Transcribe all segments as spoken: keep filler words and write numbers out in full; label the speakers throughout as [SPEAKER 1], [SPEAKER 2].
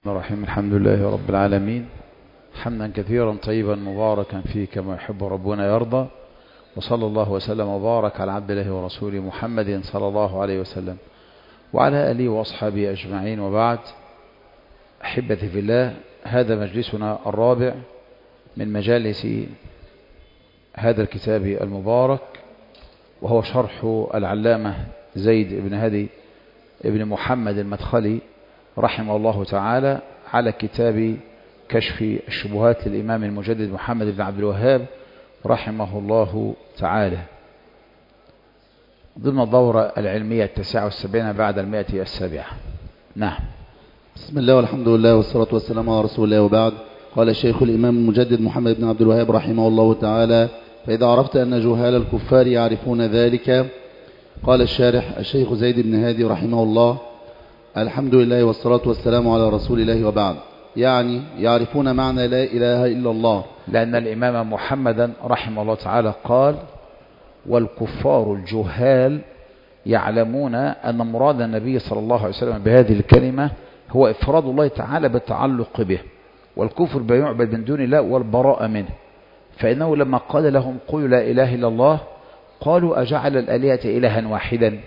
[SPEAKER 1] الرحيم. الحمد لله رب العالمين، حمدا كثيرا طيبا مباركا فيه كما يحب ربنا يرضى، وصلى الله وسلم وبارك على عبد الله ورسوله محمد صلى الله عليه وسلم وعلى آله وأصحابه أجمعين، وبعد. أحبتي في الله، هذا مجلسنا الرابع من مجالس هذا الكتاب المبارك، وهو شرح العلامة زيد بن هادي ابن محمد المدخلي رحمه الله تعالى على كتاب كشف الشبهات للإمام المجدد محمد بن عبد الوهاب رحمه الله تعالى، ضمن الدورة العلمية التاسعة والسبعين بعد المائة السابعة. نعم.
[SPEAKER 2] بسم الله والحمد لله والصلاة والسلام على رسول الله، وبعد. قال الشيخ الإمام المجدد محمد بن عبد الوهاب رحمه الله تعالى: فإذا عرفت أن جهال الكفار يعرفون ذلك. قال الشارح الشيخ زيد بن هادي رحمه الله: الحمد لله والصلاة والسلام على رسول الله، وبعد. يعني يعرفون معنى لا إله إلا الله،
[SPEAKER 1] لأن الإمام محمدا رحمه الله تعالى قال: والكفار الجهال يعلمون أن مراد النبي صلى الله عليه وسلم بهذه الكلمة هو إفراد الله تعالى بالتعلق به، والكفر بيعبد من دون الله والبراءة منه. فإنه لما قال لهم قولوا لا إله إلا الله، قالوا أجعل الآلهة إلها واحدا،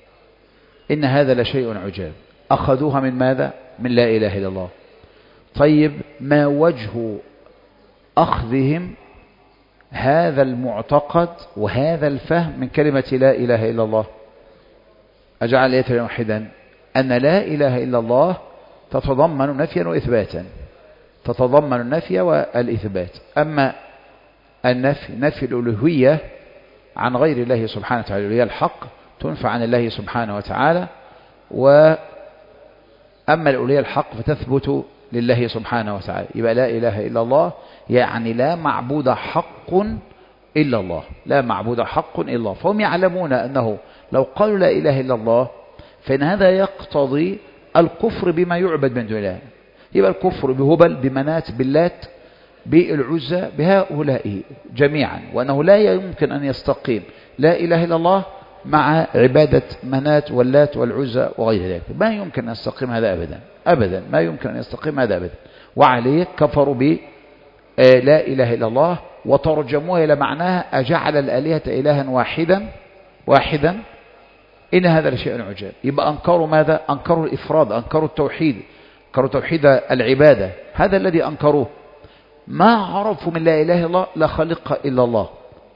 [SPEAKER 1] إن هذا لشيء عجاب. أخذوها من ماذا؟ من لا إله إلا الله. طيب، ما وجه أخذهم هذا المعتقد وهذا الفهم من كلمة لا إله إلا الله؟ أجعل الآلهة واحدا، أن لا إله إلا الله تتضمن نفيا وإثباتا، تتضمن النفي والإثبات. أما النفي نفي الألوهية عن غير الله سبحانه وتعالى، الألوهية الحق تنفى عن الله سبحانه وتعالى، وأما الألوهية الحق فتثبت لله سبحانه وتعالى. يبقى لا إله إلا الله يعني لا معبود حق إلا الله، لا معبود حق إلا الله. فهم يعلمون أنه لو قالوا لا إله إلا الله فإن هذا يقتضي الكفر بما يعبد من دون الله. يبقى الكفر بهبل، بمنات، باللات، بالعزى، بهؤلاء جميعا، وأنه لا يمكن أن يستقيم لا إله إلا الله مع عبادة منات واللات والعزى وغير ذلك. ما يمكن أن يستقيم هذا أبدا أبدا، ما يمكن أن يستقيم هذا أبدا. وعليه كفروا ب لا إله إلا الله وترجموها إلى معناها أجعل الآلهة إلها واحدا واحدا إن هذا لشيء عجاب. يبقى أنكروا ماذا؟ أنكروا الإفراد، أنكروا التوحيد، أنكروا توحيد العبادة، هذا الذي أنكروه. ما عرفوا من لا إله إلا الله لا خالق إلا الله،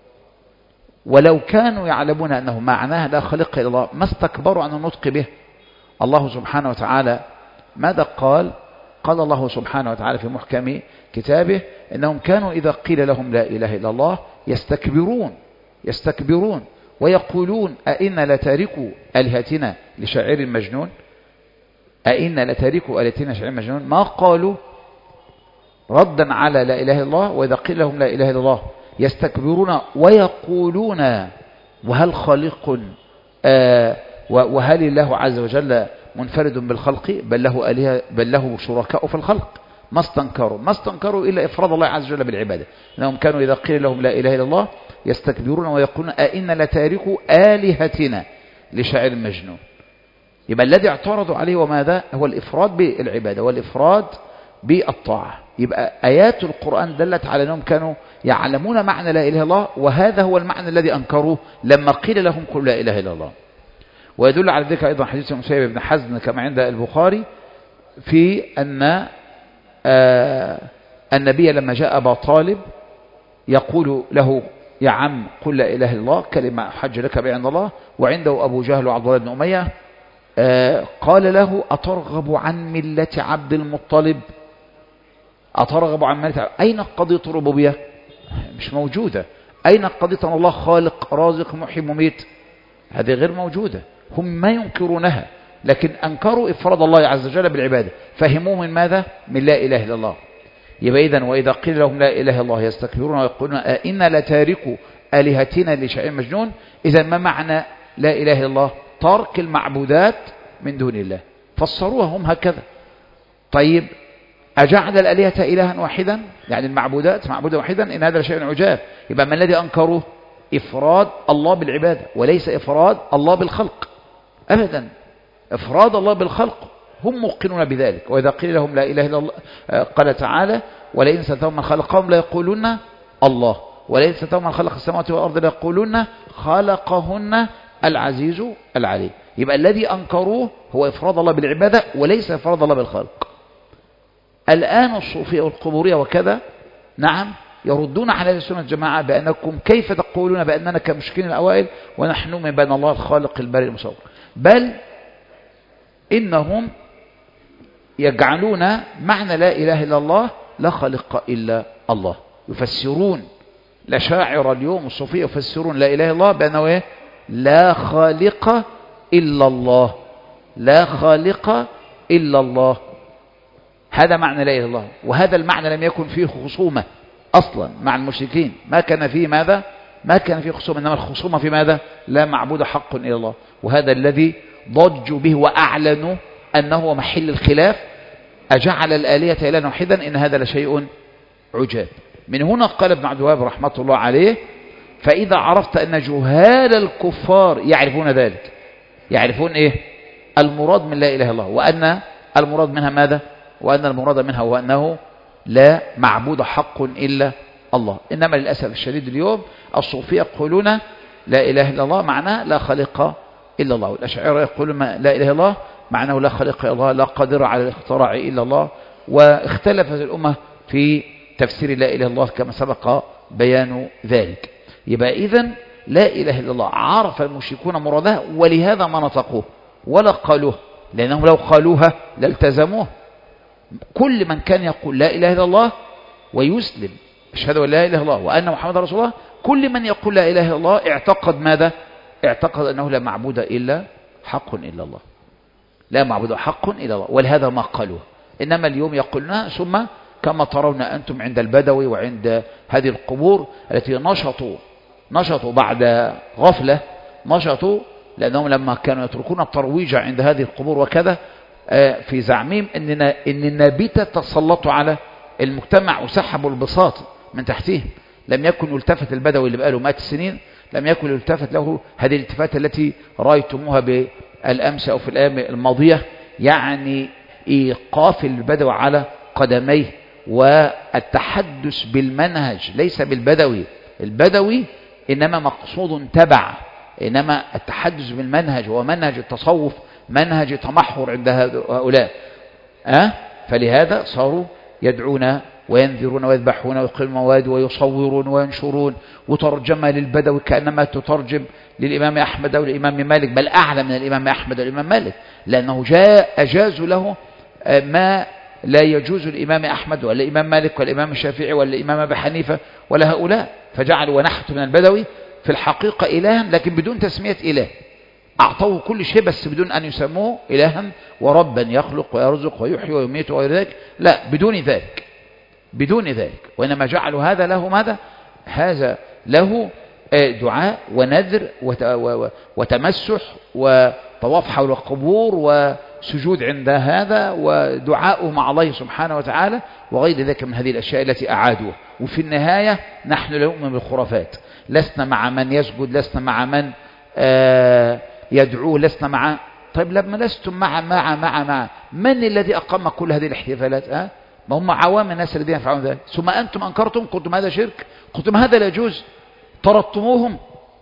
[SPEAKER 1] ولو كانوا يعلمون أنه معناه لا خالق إلا الله ما استكبروا عن النطق به. الله سبحانه وتعالى ماذا قال؟ قال الله سبحانه وتعالى في محكم كتابه: إنهم كانوا إذا قيل لهم لا إله إلا الله يستكبرون يستكبرون ويقولون أئنا لتاركوا آلهتنا لشاعر مجنون، أئنا لتاركوا آلهتنا لشاعر مجنون. ما قالوا ردا على لا إله إلا الله، وإذا قيل لهم لا إله إلا الله يستكبرون ويقولون وهل خالق آه وهل الله عز وجل منفرد بالخلق، بل له آلهة، بل له شركاء في الخلق. ما استنكروا ما استنكروا إلا إفراد الله عز وجل بالعبادة. إنهم كانوا إذا قيل لهم لا إله إلا الله يستكبرون ويقولون أئنا لتاركوا آلهتنا لشاعر مجنون. يبقى الذي اعترضوا عليه وماذا هو الإفراد بالعبادة والإفراد بالطاعة. يبقى آيات القرآن دلت على أنهم كانوا يعلمون معنى لا إله إلا الله، وهذا هو المعنى الذي أنكروه لما قيل لهم قل لا إله إلا الله. ويدل على ذلك أيضا حديث مسيب بن حزن كما عند البخاري في أن آه النبي لما جاء أبا طالب يقول له: يا عم قل لا إله إلا الله، كلمة حج لك بها عند الله. وعنده أبو جهل وعبد الله بن أمية، آه قال له: أترغب عن ملة عبد المطلب؟ أترغب عن ملة؟ أين قضية الربوبية؟ مش موجودة. أين قضية أن الله خالق رازق محيي مميت؟ هذه غير موجودة. هم ما ينكرونها، لكن أنكروا إفراد الله عز وجل بالعبادة. فهموه من ماذا؟ من لا إله إلا الله. يبقى إذن وإذا قيل لهم لا إله إلا الله يستكبرون ويقولون أئنا لتاركوا آلهتنا لشيء مجنون. إذن ما معنى لا إله إلا الله؟ ترك المعبودات من دون الله. فسروها هم هكذا. طيب، أجعل الآلهة إلها واحدا يعني المعبودات معبودا واحدا إن هذا لشيء عجاب. يبقى ما الذي أنكروه؟ إفراد الله بالعبادة وليس إفراد الله بالخلق أبدا. إفراد الله بالخلق هم موقنون بذلك. وإذا قيل لهم لا إله إلا الله قال تعالى ولئن سألتهم من خلقهم لا يقولون الله، ولئن سألتهم من خلق السماوات والأرض لا يقولون خلقهن العزيز العليم. يبقى الذي أنكروه هو إفراد الله بالعبادة وليس إفراد الله بالخلق. الآن الصوفية والقبورية وكذا نعم يردون على أهل السنة الجماعة بأنكم كيف تقولون بأننا كمشركين الأوائل ونحن من بين الله الخالق البارئ المصور، بل إنهم يجعلون معنى لا إله إلا الله لا خالق إلا الله. يفسرون الأشاعرة اليوم الصوفية يفسرون لا إله إلا الله بأنه إيه؟ لا خالق إلا الله، لا خالق إلا الله. هذا معنى لا إله إلا الله، وهذا المعنى لم يكن فيه خصومة أصلا مع المشركين، ما كان فيه ماذا؟ ما كان فيه خصومة، إنما الخصومة في ماذا؟ لا معبود حق إلا الله. وهذا الذي ضجوا به وأعلنوا أنه محل الخلاف، أجعل الآلهة إلها واحدا إن هذا لشيء عجاب. من هنا قال ابن عبد الوهاب رحمة الله عليه فإذا عرفت أن جهال الكفار يعرفون ذلك، يعرفون إيه؟ المراد من لا إله إلا الله، وأن المراد منها ماذا؟ وأن المراد منها هو أنه لا معبود حق إلا الله. إنما للأسف الشديد اليوم الصوفية يقولون لا إله إلا الله معناه لا خالق إلا الله، والأشاعرة يقولون لا إله إلا الله معناه لا خالق إلا الله، لا قادر على الاختراع إلا الله. واختلفت الأمة في تفسير لا إله إلا الله كما سبق بيان ذلك. يبقى إذن لا إله إلا الله عرف المشركون مرادها ولهذا ما نطقوه ولا قالوه، لأنهم لو قالوها لالتزموه. كل من كان يقول لا إله إلا الله ويسلم أشهد أن لا إله إلا الله وأن محمد رسول الله، كل من يقول لا إله إلا الله اعتقد ماذا؟ اعتقد أنه لا معبود إلا حق إلا الله، لا معبود حق إلا الله، ولهذا ما قالوه. إنما اليوم يقولنا ثم كما ترون أنتم عند البدوي وعند هذه القبور التي نشطوا نشطوا بعد غفلة، نشطوا لأنهم لما كانوا يتركون الترويج عند هذه القبور وكذا في زعمهم إن إن النابتة تسلطوا على المجتمع وسحبوا البساط من تحتهم. لم يكن يلتفت البدوي اللي بقاله مئات السنين، لم يكن يلتفت له هذه الالتفاتة التي رأيتموها بالأمس أو في الأيام الماضية، يعني إيقاف البدوي على قدميه والتحدث بالمنهج ليس بالبدوي. البدوي إنما مقصود تبع، إنما التحدث بالمنهج هو منهج التصوف، منهج تمحور عند هؤلاء. أه؟ فلهذا صاروا يدعون وينذرون ويذبحون ويقيمون مواد ويصورون وينشرون، وترجمة للبدوي كأنما تترجم للإمام أحمد أو الإمام مالك، بل أعلى من الإمام أحمد والإمام مالك، لأنه جاء أجازوا له ما لا يجوز الإمام أحمد ولا الإمام مالك ولا الإمام الشافعي ولا الإمام أبي حنيفة ولا هؤلاء، فجعلوا ونحت من البدوي في الحقيقة إلها لكن بدون تسمية إله، أعطوه كل شيء بس بدون أن يسموه إلها وربا يخلق ويرزق ويحيي ويميت وغير ذلك، لا بدون ذلك بدون ذلك وإنما جعلوا هذا له ماذا؟ هذا له دعاء ونذر وتمسح وطواف حول القبور وسجود عند هذا ودعاء مع الله سبحانه وتعالى وغير ذلك من هذه الأشياء التي أعادوها. وفي النهاية نحن لا نؤمن بالخرافات، لسنا مع من يسجد، لسنا مع من يدعوه، لسنا مع. طيب لما لستم مع مع مع مع من الذي أقام كل هذه الاحتفالات؟ أه؟ ما هم عوام الناس الذين يفعلون ذلك، ثم أنتم أنكرتم قلتم هذا شرك، قلتم هذا لا يجوز، طردتموهم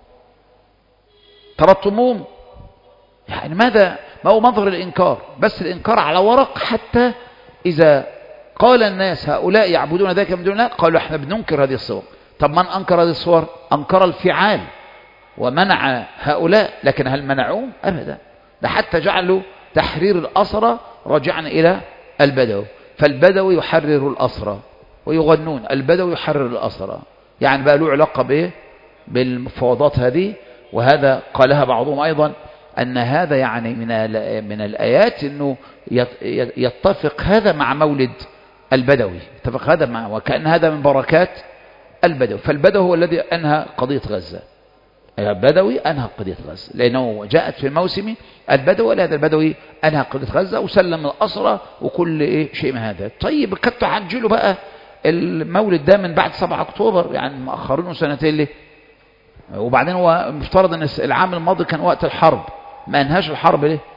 [SPEAKER 1] طردتموهم يعني ماذا؟ ما هو منظر الإنكار؟ بس الإنكار على ورق، حتى إذا قال الناس هؤلاء يعبدون ذلك من دون الله قالوا احنا بننكر هذه الصور. طب من أنكر هذه الصور؟ أنكر الفعال ومنع هؤلاء، لكن هل منعوهم؟ أبدا، ده حتى جعلوا تحرير الأسرى راجعا إلى البدوي، فالبدوي يحرر الأسرى ويغنون البدوي يحرر الأسرى، يعني بقى له علاقة بإيه؟ بالمفاوضات هذه. وهذا قالها بعضهم أيضا أن هذا يعني من من الآيات أنه يتفق هذا مع مولد البدوي، يتفق هذا مع، وكأن هذا من بركات البدوي. فالبدوي هو الذي أنهى قضية غزة، البدوي أنهى قضية غزة لأنه جاءت في موسم البدوي، لهذا البدوي أنهى قضية غزة وسلم الأسرى وكل إيه شيء من هذا. طيب كنت عجلوا بقى المولد ده من بعد سبعة أكتوبر، يعني مأخرينه سنتين ليه؟ وبعدين هو مفترض أن العام الماضي كان وقت الحرب، ما أنهاش الحرب ليه؟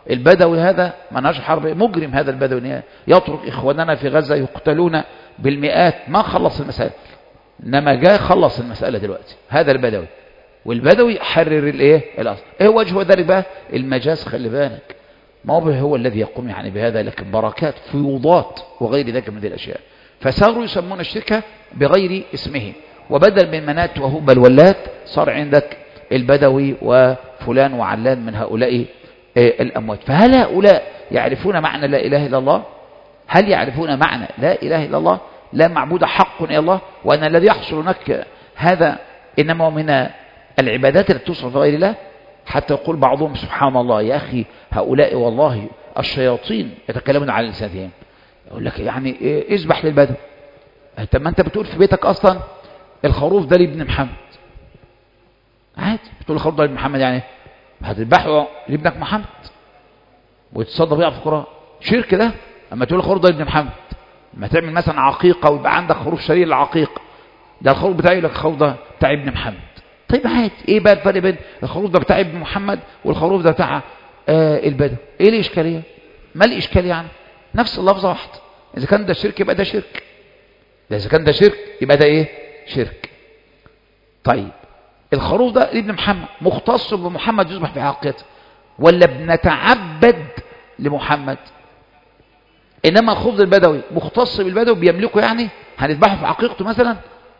[SPEAKER 1] البدوي هذا منهج حرب مجرم، هذا البدوي يترك إخواننا في غزة يقتلون بالمئات، ما خلص المسألة، إنما جاء خلص المسألة دلوقتي. هذا البدوي، والبدوي حرر الايه الأصل. ايه وجه ذلك بقى؟ المجاز. خلي بالك، ما هو هو الذي يقوم يعني بهذا، لكن بركات فيوضات وغير ذلك من هذه الأشياء. فصاروا يسمون الشركة بغير اسمه، وبدل من منات وهبل واللات صار عندك البدوي وفلان وعلان من هؤلاء الأموات. فهل هؤلاء يعرفون معنى لا إله إلا الله؟ هل يعرفون معنى لا إله إلا الله؟ لا معبود حق إلا الله، وأن الذي يحصل لك هذا إنما من العبادات التي تصرف غير الله. حتى يقول بعضهم سبحان الله يا أخي هؤلاء والله الشياطين يتكلمون على لسانهم. يقول لك يعني إيه اذبح للبدو. طب ما أنت بتقول في بيتك أصلا الخروف ده لابن محمد، عادي بتقول الخروف ده لابن محمد، يعني هتذبحه لابنك محمد ويتصدى بيه على الفقراء. شرك ده. اما تقول الخروف ده لابن محمد، لما تعمل مثلا عقيقة ويبقى عندك خروف شرير العقيقة، ده الخروف بتاعي، يقول لك الخروف ده بتاع ابن محمد. طيب عادي، ايه بقى الفرق بين الخروف ده بتاع ابن محمد والخروف ده بتاع آه البدو؟ ايه الاشكاليه؟ ما الاشكاليه يعني؟ نفس اللفظه واحده. اذا كان ده شرك يبقى ده شرك، ده اذا كان ده شرك يبقى ده ايه؟ شرك. طيب الخروف ده لابن محمد مختص بمحمد يذبح في حقيقته، ولا بنتعبد لمحمد؟ انما الخروف البدوي مختص بالبدوي بيملكه، يعني هنذبحه في حقيقته مثلا؟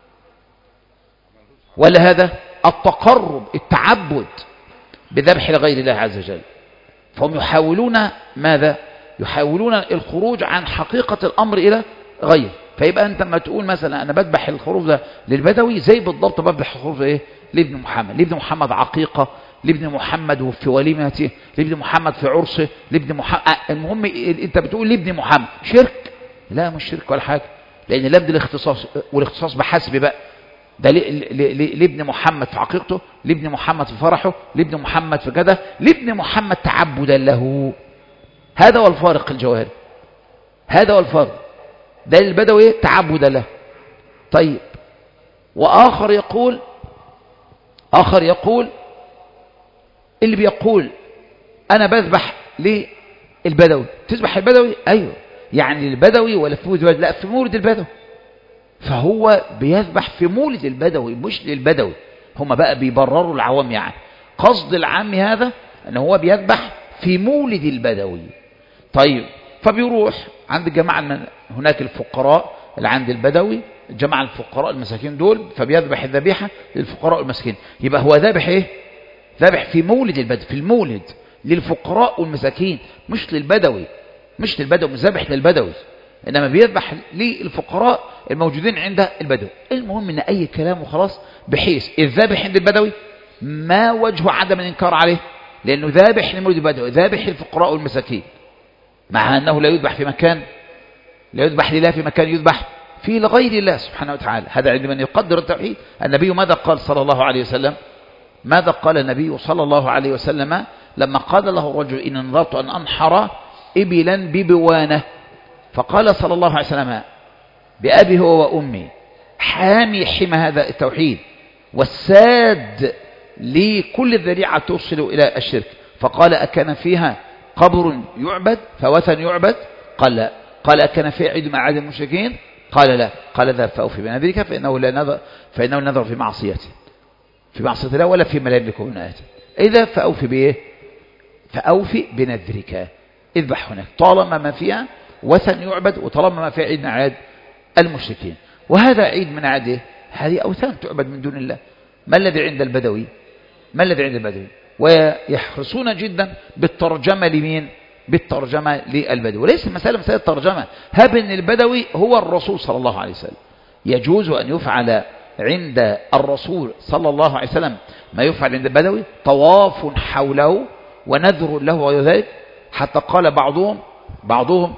[SPEAKER 1] ولا هذا التقرب التعبد بذبح لغير الله عز وجل؟ فهم يحاولون ماذا؟ يحاولون الخروج عن حقيقة الأمر إلى غير. فيبقى أنت لما تقول مثلا أنا بذبح الخروف ده للبدوي زي بالضبط بذبح الخروف إيه؟ لابن محمد. لابن محمد عقيقة، لابن محمد في وليمته، لابن محمد في عرسه، لابن محمد. المهم أنت بتقول لابن محمد. شرك؟ لا مش شرك ولا حاجة، لأن لابد الاختصاص، والاختصاص بحسب بقى ده لابن محمد في عقيقته، لابن محمد في فرحه، لابن محمد في كذا، لابن محمد تعبدا له. هذا هو الفارق الجوهري، هذا هو الفارق. ده البدوي تعبدا له. طيب وآخر يقول، آخر يقول اللي بيقول أنا بذبح للبدوي. تذبح البدوي؟ أيوه، يعني البدوي ولا في مولد البدوي؟ لا في مولد البدوي. فهو بيذبح في مولد البدوي مش للبدوي. هم بقى بيبرروا العوام، يعني قصد العام هذا ان هو بيذبح في مولد البدوي. طيب فبيروح عند الجماعة من هناك الفقراء اللي عند البدوي، الجماعة الفقراء المساكين دول، فبيذبح الذبيحة للفقراء المساكين. يبقى هو ذابح ايه؟ ذابح في مولد البدوي، في المولد للفقراء والمساكين، مش للبدوي، مش للبدوي، مش ذابح للبدوي، إنما بيذبح للفقراء الموجودين عند البدوي. المهم إن أي كلام وخلاص، بحيث الذابح عند البدوي ما وجه عدم الإنكار عليه، لأنه ذابح لمولد البدوي، ذابح للفقراء والمساكين، مع أنه لا يذبح في مكان، لا يذبح لله في مكان يذبح فيه لغير الله سبحانه وتعالى. هذا عند من يقدر التوحيد. النبي ماذا قال صلى الله عليه وسلم؟ ماذا قال النبي صلى الله عليه وسلم لما قال له الرجل إن نظرت أن أنحر إبلا ببوانة؟ فقال صلى الله عليه وسلم بأبي هو وأمي، حامي حمى هذا التوحيد والساد لكل الذريعة توصل إلى الشرك. فقال أكان فيها قبر يعبد فوثن يعبد؟ قال لا. قال أكان فيها عيد مع عيد المشركين؟ قال لا. قال ذهب فأوفي بنذرك فإنه لا نذر، فإنه نذر في معصيته، في معصية الله ولا في ملامك من آياته. إذا فأوفي بإيه؟ فأوفي بنذرك، اذبح هناك طالما ما فيها وثن يعبد، وطالما ما فيها عيد من أعياد المشركين. وهذا عيد من أعياده، هذه أوثان تعبد من دون الله. ما الذي عند البدوي؟ ما الذي عند البدوي؟ ويحرصون جدا بالترجمة لمين؟ بالترجمة للبدوي. وليس المسألة مسألة ترجمة، هب أن البدوي هو الرسول صلى الله عليه وسلم. يجوز أن يفعل عند الرسول صلى الله عليه وسلم ما يفعل عند البدوي، طواف حوله ونذر له وغير ذلك. حتى قال بعضهم بعضهم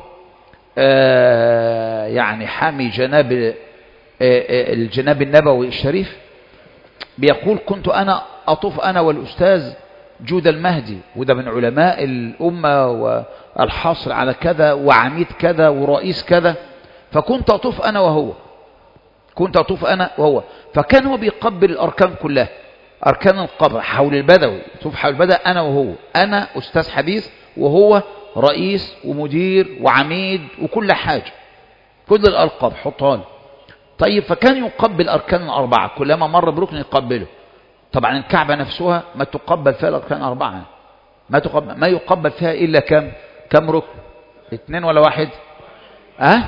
[SPEAKER 1] آه يعني حامي جناب آه آه الجناب النبوي الشريف، بيقول كنت أنا أطوف أنا والأستاذ جود المهدي، وده من علماء الأمة والحاصل على كذا وعميد كذا ورئيس كذا، فكنت أطوف أنا وهو، كنت أطوف أنا وهو، فكان هو بيقبل الأركان كلها، أركان القبر حول البدوي، يطوف حول البدوي أنا وهو، أنا أستاذ حديث وهو رئيس ومدير وعميد وكل حاجة، كل الألقاب حطها له. طيب فكان يقبل أركان الأربعة، كلما مر بركن يقبله. طبعا الكعبة نفسها ما تقبل فيها الأركان الأربعة، ما تقبل ما يقبل فيها إلا كم كم ركن؟ اثنين ولا واحد؟ أه؟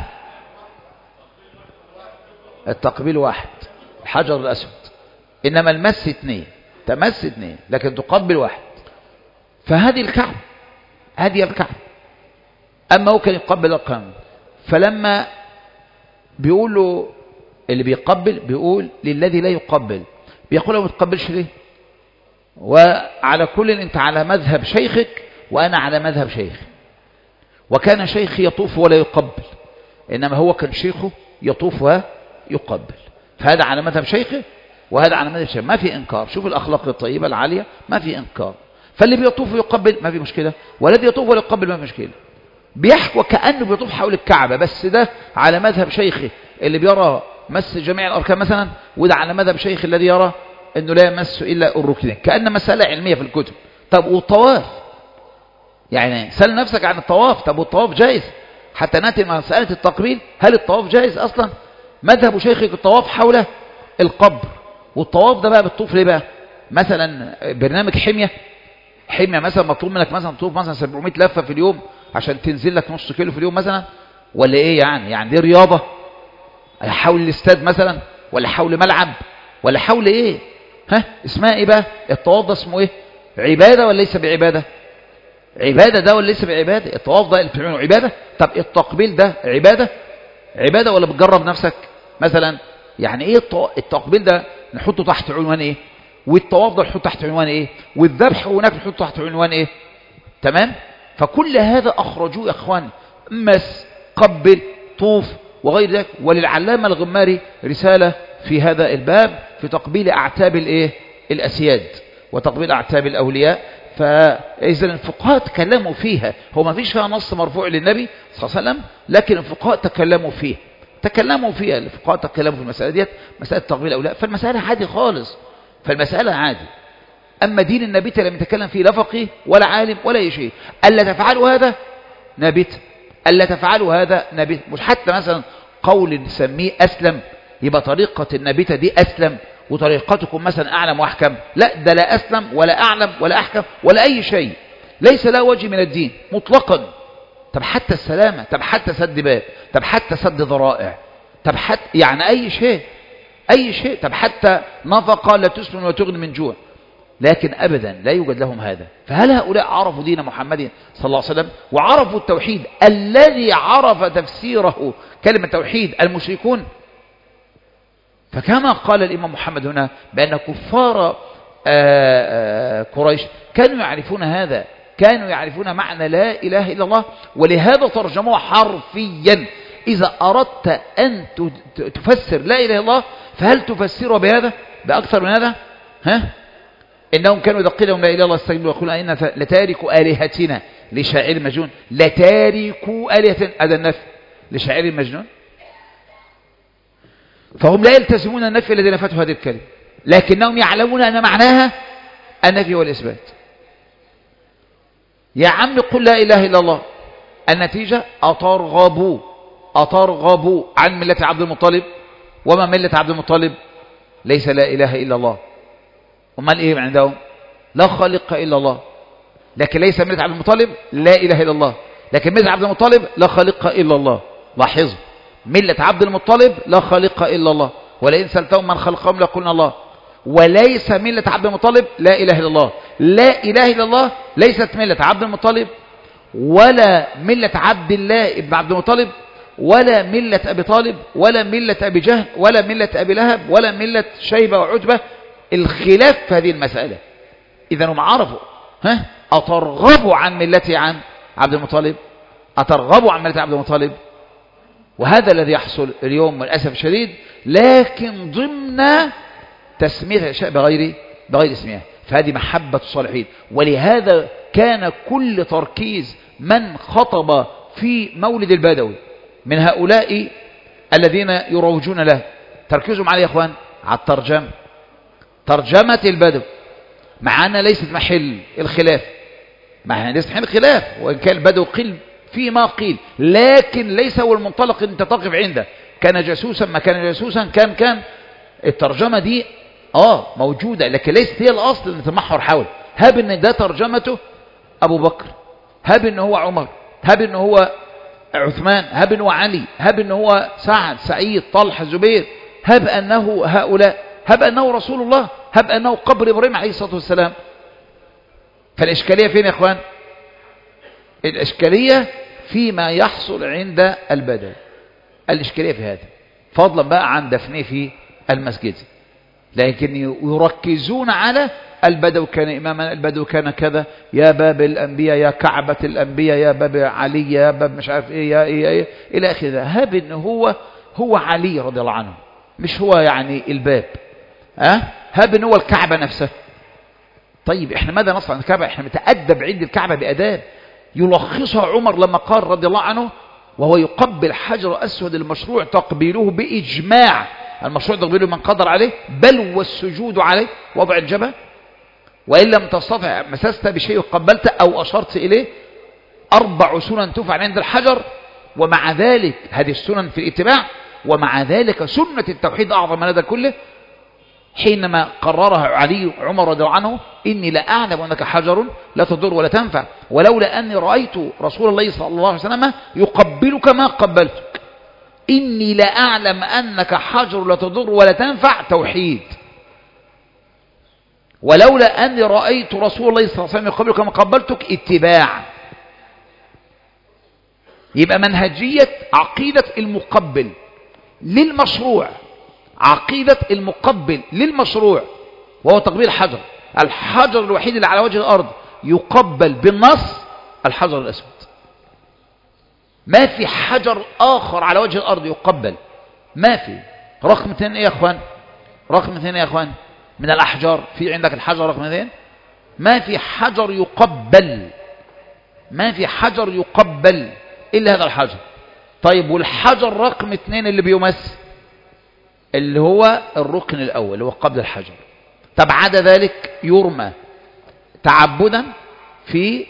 [SPEAKER 1] التقبيل واحد، الحجر الأسود. إنما المس اثنين، تمس اثنين لكن تقبل واحد. فهذه الكعبة، هذه الكعبة. أما هو كان يقبل الأركان، فلما بيقول له اللي بيقبل بيقول للذي لا يقبل، بيقول له ما تقبلش ليه؟ وعلى كل انت على مذهب شيخك وانا على مذهب شيخي، وكان شيخي يطوف ولا يقبل، انما هو كان شيخه يطوف ويقبل. فهذا على مذهب شيخه وهذا على مذهب شيخه، ما في انكار. شوف الاخلاق الطيبه العاليه، ما في انكار. فاللي بيطوف ويقبل ما في مشكله، والذي يطوف ولا يقبل ما في مشكله. بيحكوا كانه بيطوف حول الكعبه، بس ده على مذهب شيخه اللي بيرى مس جميع الاركان مثلا، وده على مذهب شيخ الذي يرى انه لا يمس الا الركنين، كأن مسألة علمية في الكتب. طب والطواف؟ يعني سأل نفسك عن الطواف. طب والطواف جائز؟ حتى نأتي مع مسألة التقبيل، هل الطواف جائز اصلا؟ مذهب شيخك الطواف حول القبر. والطواف ده بقى بتطوف ليه بقى؟ مثلا برنامج حمية، حمية مثلا مطلوب منك مثلا تطوف مثلا سبعمائة لفة في اليوم عشان تنزل لك نص كيلو في اليوم مثلا، ولا ايه يعني؟ يعني دي رياضة حول الاستاد مثلا، ولا حول ملعب، ولا حول ايه؟ ها اسمها ايه بقى؟ الطواف ده اسمه ايه؟ عبادة ولا ليس بعبادة؟ عبادة ده ولا ليس بعبادة؟ الطواف ده اللي بتعمله عبادة؟ طب التقبيل ده عبادة؟ عبادة ولا بتجرب نفسك مثلا؟ يعني ايه التقبيل ده نحطه تحت عنوان ايه؟ والطواف ده نحطه تحت عنوان ايه؟ والذبح هناك نحطه تحت عنوان ايه؟ تمام؟ فكل هذا اخرجوه يا اخوان، مس، قبل، طوف وغير ذلك. وللعلامة الغماري رسالة في هذا الباب في تقبيل أعتاب الإيه؟ الأسياد وتقبيل أعتاب الأولياء. فإذا الفقهاء تكلموا فيها، هو ما فيش فيها نص مرفوع للنبي صلى الله عليه وسلم، لكن الفقهاء تكلموا فيها تكلموا فيها الفقهاء تكلموا في المسألة ديت، مسألة تقبيل الأولياء. فالمسألة عادي خالص، فالمسألة عادي. أما دين النبي لم يتكلم فيه لا فقيه ولا عالم ولا أي شيء. ألا تفعلوا هذا نبت، ألا تفعلوا هذا نبت. مش حتى مثلا قول نسميه أسلم، يبقى طريقة النبتة دي أسلم وطريقتكم مثلا أعلم وأحكم. لا، ده لا أسلم ولا أعلم ولا أحكم ولا أي شيء، ليس لا وجه من الدين مطلقا. طب حتى السلامة، طب حتى سد باب، طب حتى سد ذرائع، طب حتى يعني أي شيء أي شيء، طب حتى نفقة لا تسمن وتغني من جوع. لكن أبدا لا يوجد لهم هذا. فهل هؤلاء عرفوا دين محمد صلى الله عليه وسلم وعرفوا التوحيد الذي عرف تفسيره كلمة توحيد المشركون؟ فكما قال الإمام محمد هنا بأن كفار قريش كانوا يعرفون هذا، كانوا يعرفون معنى لا إله إلا الله، ولهذا ترجموه حرفيا. إذا أردت أن تفسر لا إله إلا الله فهل تفسره بهذا بأكثر من هذا؟ ها؟ إنهم كانوا إذا قيل لهم لا إله إلا الله استجيبوا ويقولون إن لتاركوا آلهتنا لشاعر مجنون. لتاركوا آلهتنا، هذا النفي لشاعر مجنون. فهم لا يلتزمون النفي الذي نفته هذه الكلمة، لكنهم يعلمون أن معناها النفي والإثبات. يا عم قل لا إله إلا الله، النتيجة أترغبوا أترغبوا عن ملة عبد المطلب. وما ملة عبد المطلب؟ ليس لا إله إلا الله. وما الإيه عندهم؟ لا خالق إلا الله. لكن ليس ملة عبد المطلب لا إله إلا الله، لكن ملة عبد المطلب لا خالق إلا الله. لاحظوا، ملة عبد المطلب لا خالق إلا الله، ولئن سألتهم من خلقهم لقلنا الله. وليس ملة عبد المطلب لا إله إلا الله. لا إله إلا الله ليست ملة عبد المطلب ولا ملة عبد الله ابن عبد المطلب ولا ملة أبي طالب ولا ملة أبي جهل ولا ملة أبي لهب ولا ملة شيبة وعتبة. الخلاف في هذه المسألة. إذا هم عرفوا. ها؟ أترغبوا عن ملتي عن عبد المطلب؟ أترغبوا عن ملة عبد المطلب؟ وهذا الذي يحصل اليوم للأسف الشديد، لكن ضمن تسمية الأشياء بغير بغير اسمها. فهذه محبة الصالحين. ولهذا كان كل تركيز من خطب في مولد البدوي من هؤلاء الذين يروجون له تركيزهم عليه يا اخوان على الترجمة، ترجمة البدوي، معنا ليست محل الخلاف. ما احنا نستحيل خلاف، وإن كان البدو قيل فيما قيل، لكن ليس هو المنطلق أنت تقف عنده. كان جاسوسا ما كان جاسوسا كان كان الترجمة دي آه موجودة، لكن ليست هي الأصل اللي نتمحور حول. هاب إن ده ترجمته أبو بكر، هاب إن هو عمر، هاب إن هو عثمان، هاب إن هو علي، هاب إن هو سعد، سعيد، طلحة، زبير، هاب أنه هؤلاء، هاب أنه رسول الله، هاب أنه قبر إبراهيم عليه الصلاة والسلام. فالإشكالية فين يا إخوان؟ الإشكالية فيما يحصل عند البدو، الإشكالية في هذا، فضلا بقى عن دفنه في المسجد. لكن يركزون على البدو كان إماما، البدو كان كذا، يا باب الأنبياء، يا كعبة الأنبياء، يا باب علي، يا باب مش عارف إيه، يا إيه, إيه إلى آخره. هاب إن هو هو علي رضي الله عنه، مش هو يعني الباب. أه؟ هاب إن هو الكعبة نفسها. طيب إحنا ماذا نصنع عن الكعبة؟ إحنا متأدب عند الكعبة بأداب يلخصها عمر لما قال رضي الله عنه وهو يقبل حجر أسود المشروع تقبيله بإجماع، المشروع تقبيله من قدر عليه، بل والسجود عليه، وضع الجبهة، وإن لم تستطع مسست بشيء قبلت أو أشرت إليه. أربع سنن تفعل عند الحجر، ومع ذلك هذه السنن في الاتباع، ومع ذلك سنة التوحيد أعظم من هذا كله. حينما قررها علي عمر رضي الله عنه: إني لا أعلم أنك حجر لا تضر ولا تنفع، ولولا أني رأيت رسول الله صلى الله عليه وسلم يقبلك ما قبلتك. إني لا أعلم أنك حجر لا تضر ولا تنفع، توحيد. ولولا أني رأيت رسول الله صلى الله عليه وسلم يقبلك ما قبلتك، اتباع. يبقى منهجية عقيدة المقبل للمشروع، عقيدة المقبل للمشروع، وهو تقبيل الحجر. الحجر الوحيد اللي على وجه الأرض يقبل بالنص الحجر الأسود. ما في حجر آخر على وجه الأرض يقبل، ما في. رقم اثنين إيه يا أخوان؟ رقم اثنين إيه يا أخوان؟ من الأحجار في عندك الحجر رقم اثنين، ما في حجر يقبل، ما في حجر يقبل إلا هذا الحجر. طيب والحجر رقم اثنين اللي بيمس اللي هو الركن الأول اللي هو قبل الحجر. طب عدا ذلك يرمى تعبدا في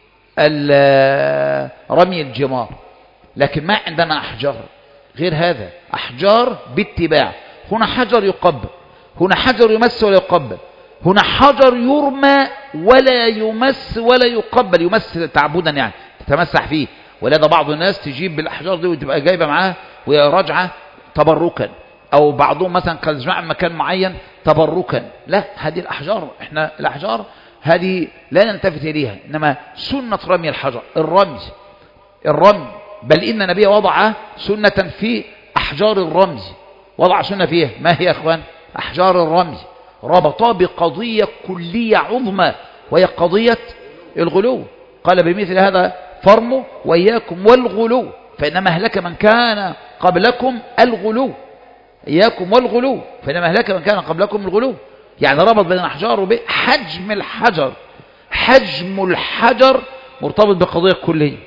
[SPEAKER 1] رمي الجمار، لكن ما عندنا أحجار غير هذا، أحجار باتباع. هنا حجر يقبل، هنا حجر يمس ولا يقبل، هنا حجر يرمى ولا يمس ولا يقبل، يمس تعبدا يعني تتمسح فيه. ولذا بعض الناس تجيب بالأحجار دي وتبقى جايبة معاها وهي راجعة تبركا، أو بعضهم مثلا قد جمع مكان معين تبركا. لا، هذه الأحجار، احنا الأحجار هذه لا نلتفت إليها، إنما سنة رمي الحجر، الرمي الرمي بل إن النبي وضع سنة في أحجار الرمي، وضع سنة فيها. ما هي يا أخوان؟ أحجار الرمي ربطها بقضية كلية عظمى، وهي قضية الغلو. قال بمثل هذا فرموا وإياكم والغلو، فإنما أهلك من كان قبلكم الغلو. إياكم والغلو، فإنما أهلك من كان قبلكم الغلو. يعني ربط بين الأحجار وبين حجم الحجر. حجم الحجر مرتبط بقضية كلية،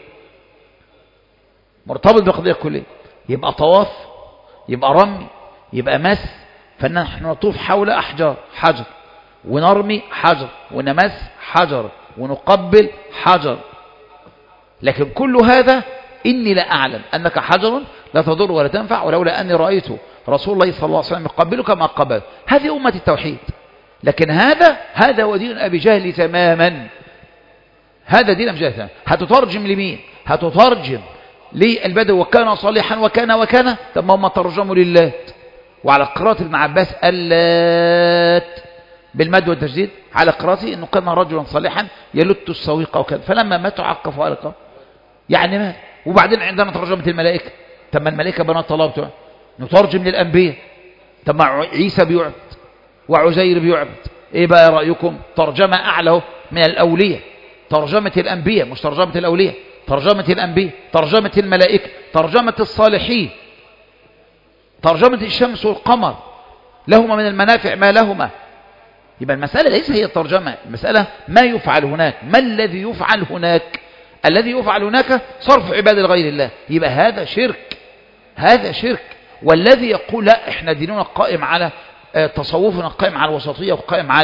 [SPEAKER 1] مرتبط بقضية كلية. يبقى طواف، يبقى رمي، يبقى مس. فنحن نطوف حول أحجار، حجر، ونرمي حجر، ونمس حجر، ونقبل حجر. لكن كل هذا إني لا أعلم أنك حجر لا تضر ولا تنفع، ولولا أني رأيت رسول الله صلى الله عليه وسلم يقبلك ما قبل. هذه أمة التوحيد. لكن هذا هذا هو دين أبي جهل تماما، هذا دين أبي جهل تماما. هتترجم لمين؟ هتترجم للبدو وكان صالحا وكان وكان. طب ما هم ترجموا للات، وعلى قراءة ابن عباس اللات بالمد والتجديد، على قراءته انه كان رجلا صالحا يلت السويق وكذا، فلما مات عقف وألقى. يعني ما وبعدين عندنا ترجمة الملائكة. طب ما الملائكة بنات الله بتوع. نترجم للأنبياء. طب ما عيسى بيعبد وعزير بيعبد. ايه بقى رأيكم؟ ترجمة أعلى من الأولياء، ترجمة الأنبياء مش ترجمة الأولياء، ترجمة الأنبياء، ترجمة الملائكة، ترجمة الصالحين، ترجمة الشمس والقمر، لهما من المنافع ما لهما. يبقى المسألة ليس هي الترجمة، المسألة ما يفعل هناك. ما الذي يفعل هناك؟ الذي يفعل هناك صرف عبادة لغير الله. يبقى هذا شرك، هذا شرك. والذي يقول لا احنا ديننا قائم على تصوفنا قائم على الوسطية وقائم على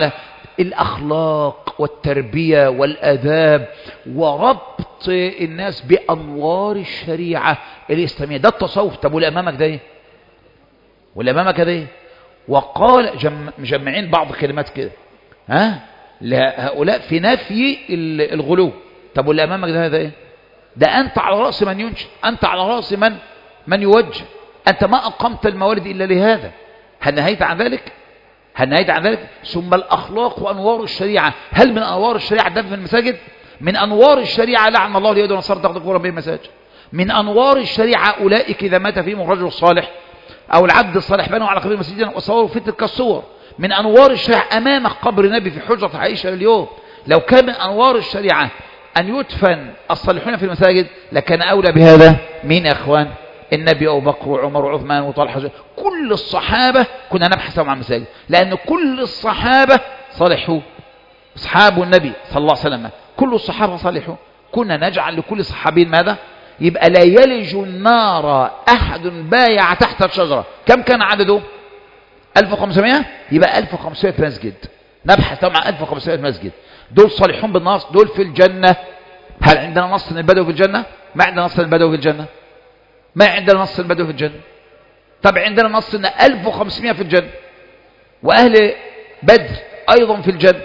[SPEAKER 1] الأخلاق والتربية والآداب وربط الناس بأنوار الشريعة الإسلامية. ده التصوف. طب واللي أمامك ده إيه؟ واللي أمامك ده إيه؟ وقال جم... مجمعين بعض كلمات كده ها لهؤلاء في نفي الغلو. طب واللي أمامك ده هذا إيه؟ ده أنت على رأس من ينشئ، أنت على رأس من من يوجه. أنت ما أقمت الموارد إلا لهذا. هل نهيت عن ذلك؟ هل نهيت عن ذلك؟ ثم الأخلاق وأنوار الشريعة. هل من أنوار الشريعة الدفن في المساجد؟ من أنوار الشريعة لعن الله اليهود والنصارى تاخذ قبورا بين المساجد. من أنوار الشريعة أولئك إذا مات فيهم الرجل الصالح أو العبد الصالح بنوا على قبر مسجدا وصوروا في تلك الصور. من أنوار الشريعة أمامك قبر النبي في حجرة عائشة اليوم. لو كان من أنوار الشريعة أن يدفن الصالحون في المساجد لكان أولى بهذا مين يا أخوان؟ النبي أبو بكر وعمر وعثمان وطلحة. كل الصحابة كنا نبحث عن المساجد، لأن كل الصحابة صالحون. أصحاب النبي صلى الله عليه وسلم كل الصحابة صالحون. كنا نجعل لكل صحابي ماذا؟ يبقى لا يلج النار أحد بايع تحت الشجرة. كم كان عدده؟ ألف وخمسمائة. يبقى ألف وخمسمائة مسجد. نبحث طبعا ألف وخمسمائة مسجد. دول صالحون بالنص، دول في الجنة. هل عندنا نص ان البدو في الجنة؟ ما عندنا نص ان البدو في الجنة. ما عندنا نص البدو في الجنة. طب عندنا نص ان ألف وخمسمائة في الجنة، واهل بدر ايضا في الجنة.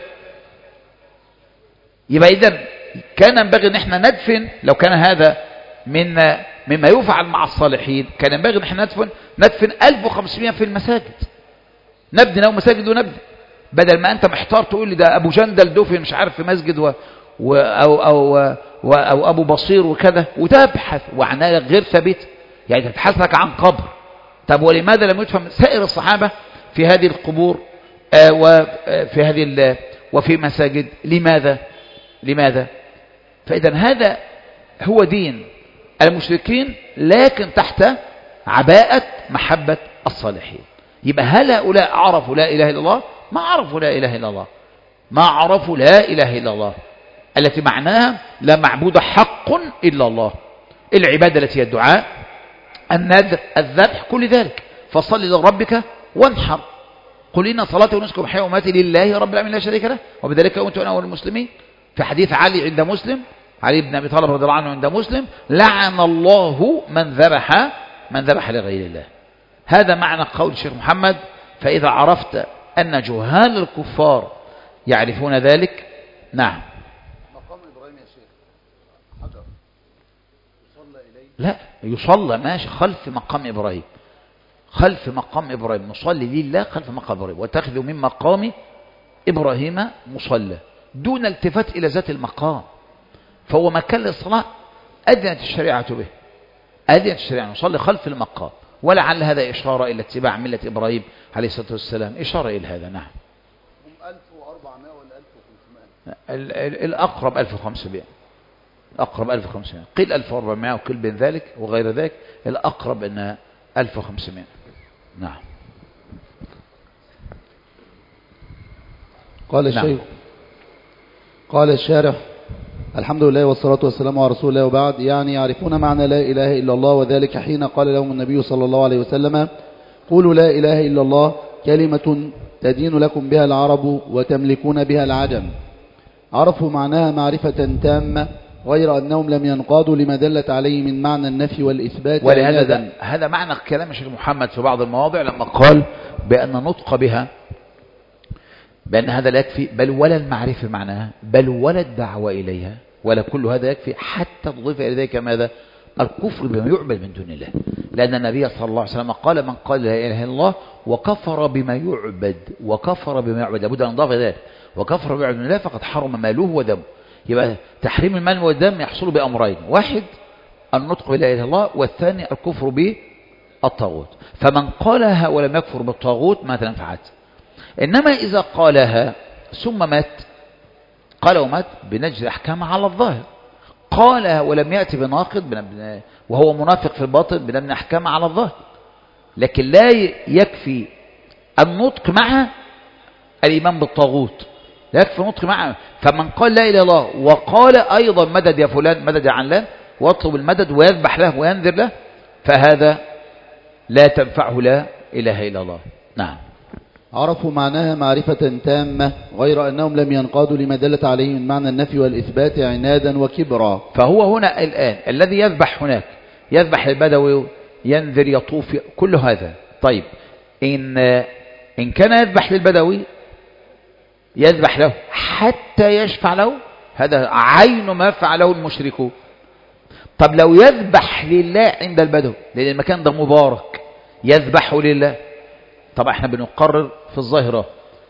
[SPEAKER 1] يبقى اذا كان ينبغي ان احنا ندفن، لو كان هذا من مما يفعل مع الصالحين، كان ينبغي ان احنا ندفن ندفن ألف وخمسمائة في المساجد. نبني لو مساجد ونبني، بدل ما انت محتار تقول لي ده ابو جندل دفن مش عارف في مسجد و... و... أو... أو... أو... او ابو بصير وكذا، وتبحث وعناية غير ثابته، يعني تبحث لك عن قبر. طب ولماذا لم يدفن سائر الصحابة في هذه القبور آه وفي هذه ال... وفي مساجد؟ لماذا؟ لماذا؟ فإذا هذا هو دين المشركين، لكن تحت عباءة محبة الصالحين. يبقى هل هؤلاء عرفوا لا إله إلا الله؟ ما عرفوا لا إله إلا الله. ما عرفوا لا إله إلا الله التي معناها لا معبود حق إلا الله. العبادة التي هي الدعاء، النذر، الذبح، كل ذلك. فصل لربك وانحر. قل إن صلاتي ونسكي ومحياي ومماتي لله رب العالمين لا شريك له وبذلك أمرت وأنا أول المسلمين. في حديث علي عند مسلم، علي بن أبي طالب رضي الله عنه عند مسلم: لعن الله من ذبح من ذبح لغير الله. هذا معنى قول الشيخ محمد: فإذا عرفت أن جهال الكفار يعرفون ذلك. نعم.
[SPEAKER 2] مقام إبراهيم يا شيخ حجر يصلى إليه؟
[SPEAKER 1] لا، يصلى ماشي خلف مقام إبراهيم، خلف مقام إبراهيم نصلي لله خلف مقام إبراهيم، واتخذوا من مقام إبراهيم مصلى، دون التفات إلى ذات المقام. فهو مكان للصلاة أذنت الشريعة به، أذنت الشريعة نصلي خلف المقام. ولعل هذا إشارة إلى اتباع ملة إبراهيم عليه الصلاة والسلام، إشارة إلى هذا. نعم.
[SPEAKER 2] هم ألف وأربعمائة ولا ألف وخمسمائة؟
[SPEAKER 1] الأقرب ألف وخمسمائة. الأقرب ألف وخمسمائة، قيل ألف وأربعمائة وقيل بين ذلك وغير ذلك. الأقرب أن ألف وخمسمائة. نعم.
[SPEAKER 2] قال الشيخ نعم. قال الشارح: الحمد لله والصلاة والسلام على رسول الله، وبعد. يعني يعرفون معنى لا إله إلا الله، وذلك حين قال لهم النبي صلى الله عليه وسلم: قولوا لا إله إلا الله كلمة تدين لكم بها العرب وتملكون بها العجم. عرفوا معناها معرفة تامة، غير أنهم لم ينقادوا لما دلت عليه من معنى النفي والإثبات.
[SPEAKER 1] ولهذا هذا معنى كلام الشيخ محمد في بعض المواضع لما قال بأن نطق بها، بأن هذا لا يكفي، بل ولا المعرفة معناها، بل ولا الدعوة إليها، ولا كل هذا يكفي، حتى تضيف إلى ذلك ماذا؟ الكفر بما يعبد من دون الله. لأن النبي صلى الله عليه وسلم قال: من قال لا إله إلا الله وكفر بما يعبد، وكفر بما يعبد، لابد أن نضاف ذلك، وكفر بما يعبد من الله فقد حرم ماله ودمه. يبقى تحريم المال والدم يحصل بأمرين: واحد النطق بلا إله إلا الله، والثاني الكفر بالطاغوت. فمن قالها ولم يكفر بالطاغوت مات نفعت. إنما إذا قالها ثم مات، قال ومات، بنجري أحكامها على الظاهر. قالها ولم يأتي بناقض وهو منافق في الباطن، بنبني أحكامها على الظاهر. لكن لا يكفي النطق مع الإيمان بالطاغوت، لا يكفي النطق معه. فمن قال لا إله إلا الله وقال أيضا مدد يا فلان، مدد يا علان، واطلب المدد ويذبح له وينذر له، فهذا لا تنفعه لا إله إلا الله. نعم.
[SPEAKER 2] عرفوا معناها معرفة تامة غير أنهم لم ينقادوا لما دلت عليه من معنى النفي والإثبات عنادا وكبرا.
[SPEAKER 1] فهو هنا الآن الذي يذبح هناك يذبح البدوي ينذر يطوف كل هذا. طيب إن, إن كان يذبح للبدوي يذبح له حتى يشفع له، هذا عين ما فعله المشركون. طب لو يذبح لله عند البدوي لأن المكان ده مبارك يذبح لله، طبعا احنا بنقرر في الظاهرة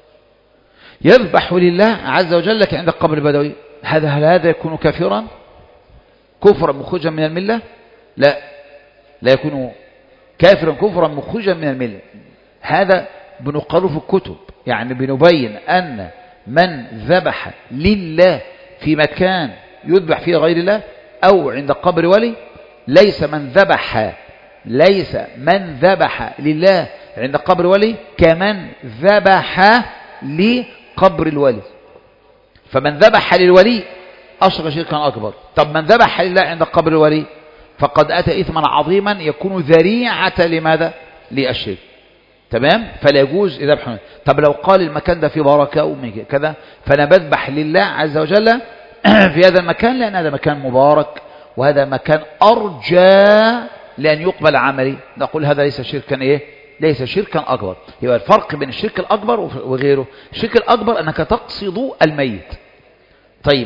[SPEAKER 1] يذبح لله عز وجل لك عند قبر البدوي، هذا هل هذا يكون كافرا كفرا مخرجا من الملة؟ لا، لا يكون كافرا كفرا مخرجا من الملة. هذا بنقرر في الكتب، يعني بنبين أن من ذبح لله في مكان يذبح فيه غير الله أو عند قبر ولي ليس من ذبح ليس من ذبح لله عند قبر ولي كمن ذبح لقبر الولي. فمن ذبح للولي أشرك شركا أكبر. طب من ذبح لله عند قبر الولي فقد أتى إثما عظيما يكون ذريعة لماذا؟ للشرك. تمام؟ فلا يجوز ذبح. طب لو قال المكان ده فيه بركة وكذا فأنا بذبح لله عز وجل في هذا المكان لأن هذا مكان مبارك وهذا مكان أرجى لأن يقبل عملي، نقول هذا ليس شركا إيه؟ ليس شركا أكبر. يبقى الفرق بين الشرك الأكبر وغيره، الشرك الأكبر أنك تقصد الميت. طيب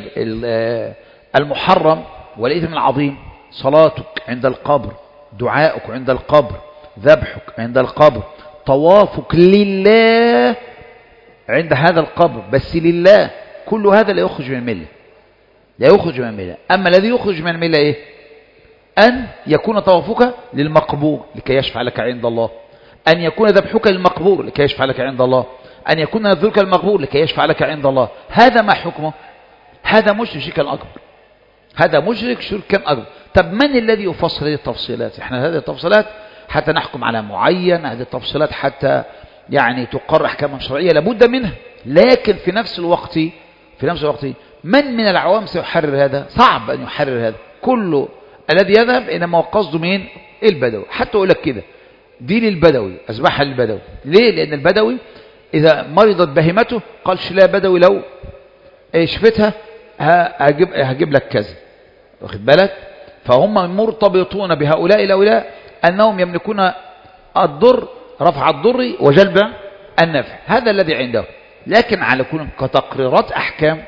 [SPEAKER 1] المحرم والإثم العظيم صلاتك عند القبر، دعاؤك عند القبر، ذبحك عند القبر، طوافك لله عند هذا القبر بس لله، كل هذا لا يخرج من الملة، لا يخرج من الملة. أما الذي يخرج من الملة إيه؟ أن يكون طوافك للمقبور لكي يشفع لك عند الله، أن يكون ذبحك للمقبور لكي يشفع لك عند الله، أن يكون نذرك للمقبور لكي يشفع لك عند الله. هذا ما حكمه؟ هذا مشرك شركا أكبر، هذا مشرك شركا أكبر. طب من الذي يفصل هذه التفصيلات؟ احنا هذه التفصيلات حتى نحكم على معين، هذه التفصيلات حتى يعني تقر أحكاما شرعية لابد منها، لكن في نفس الوقت في نفس الوقت من من العوام سيحرر هذا؟ صعب أن يحرر هذا. كل الذي يذهب إنما قصده مين؟ البدوي. حتى أقول لك كده دي للبدوي، أذبحها للبدوي. ليه؟ لأن البدوي إذا مرضت بهيمته قالش لا بدوي لو شفتها هجيب, هجيب لك كذا، واخد بالك؟ فهم مرتبطون بهؤلاء الأولاء أنهم يملكون الضر، رفع الضر وجلب النفع، هذا الذي عنده. لكن على كل كتقريرات أحكام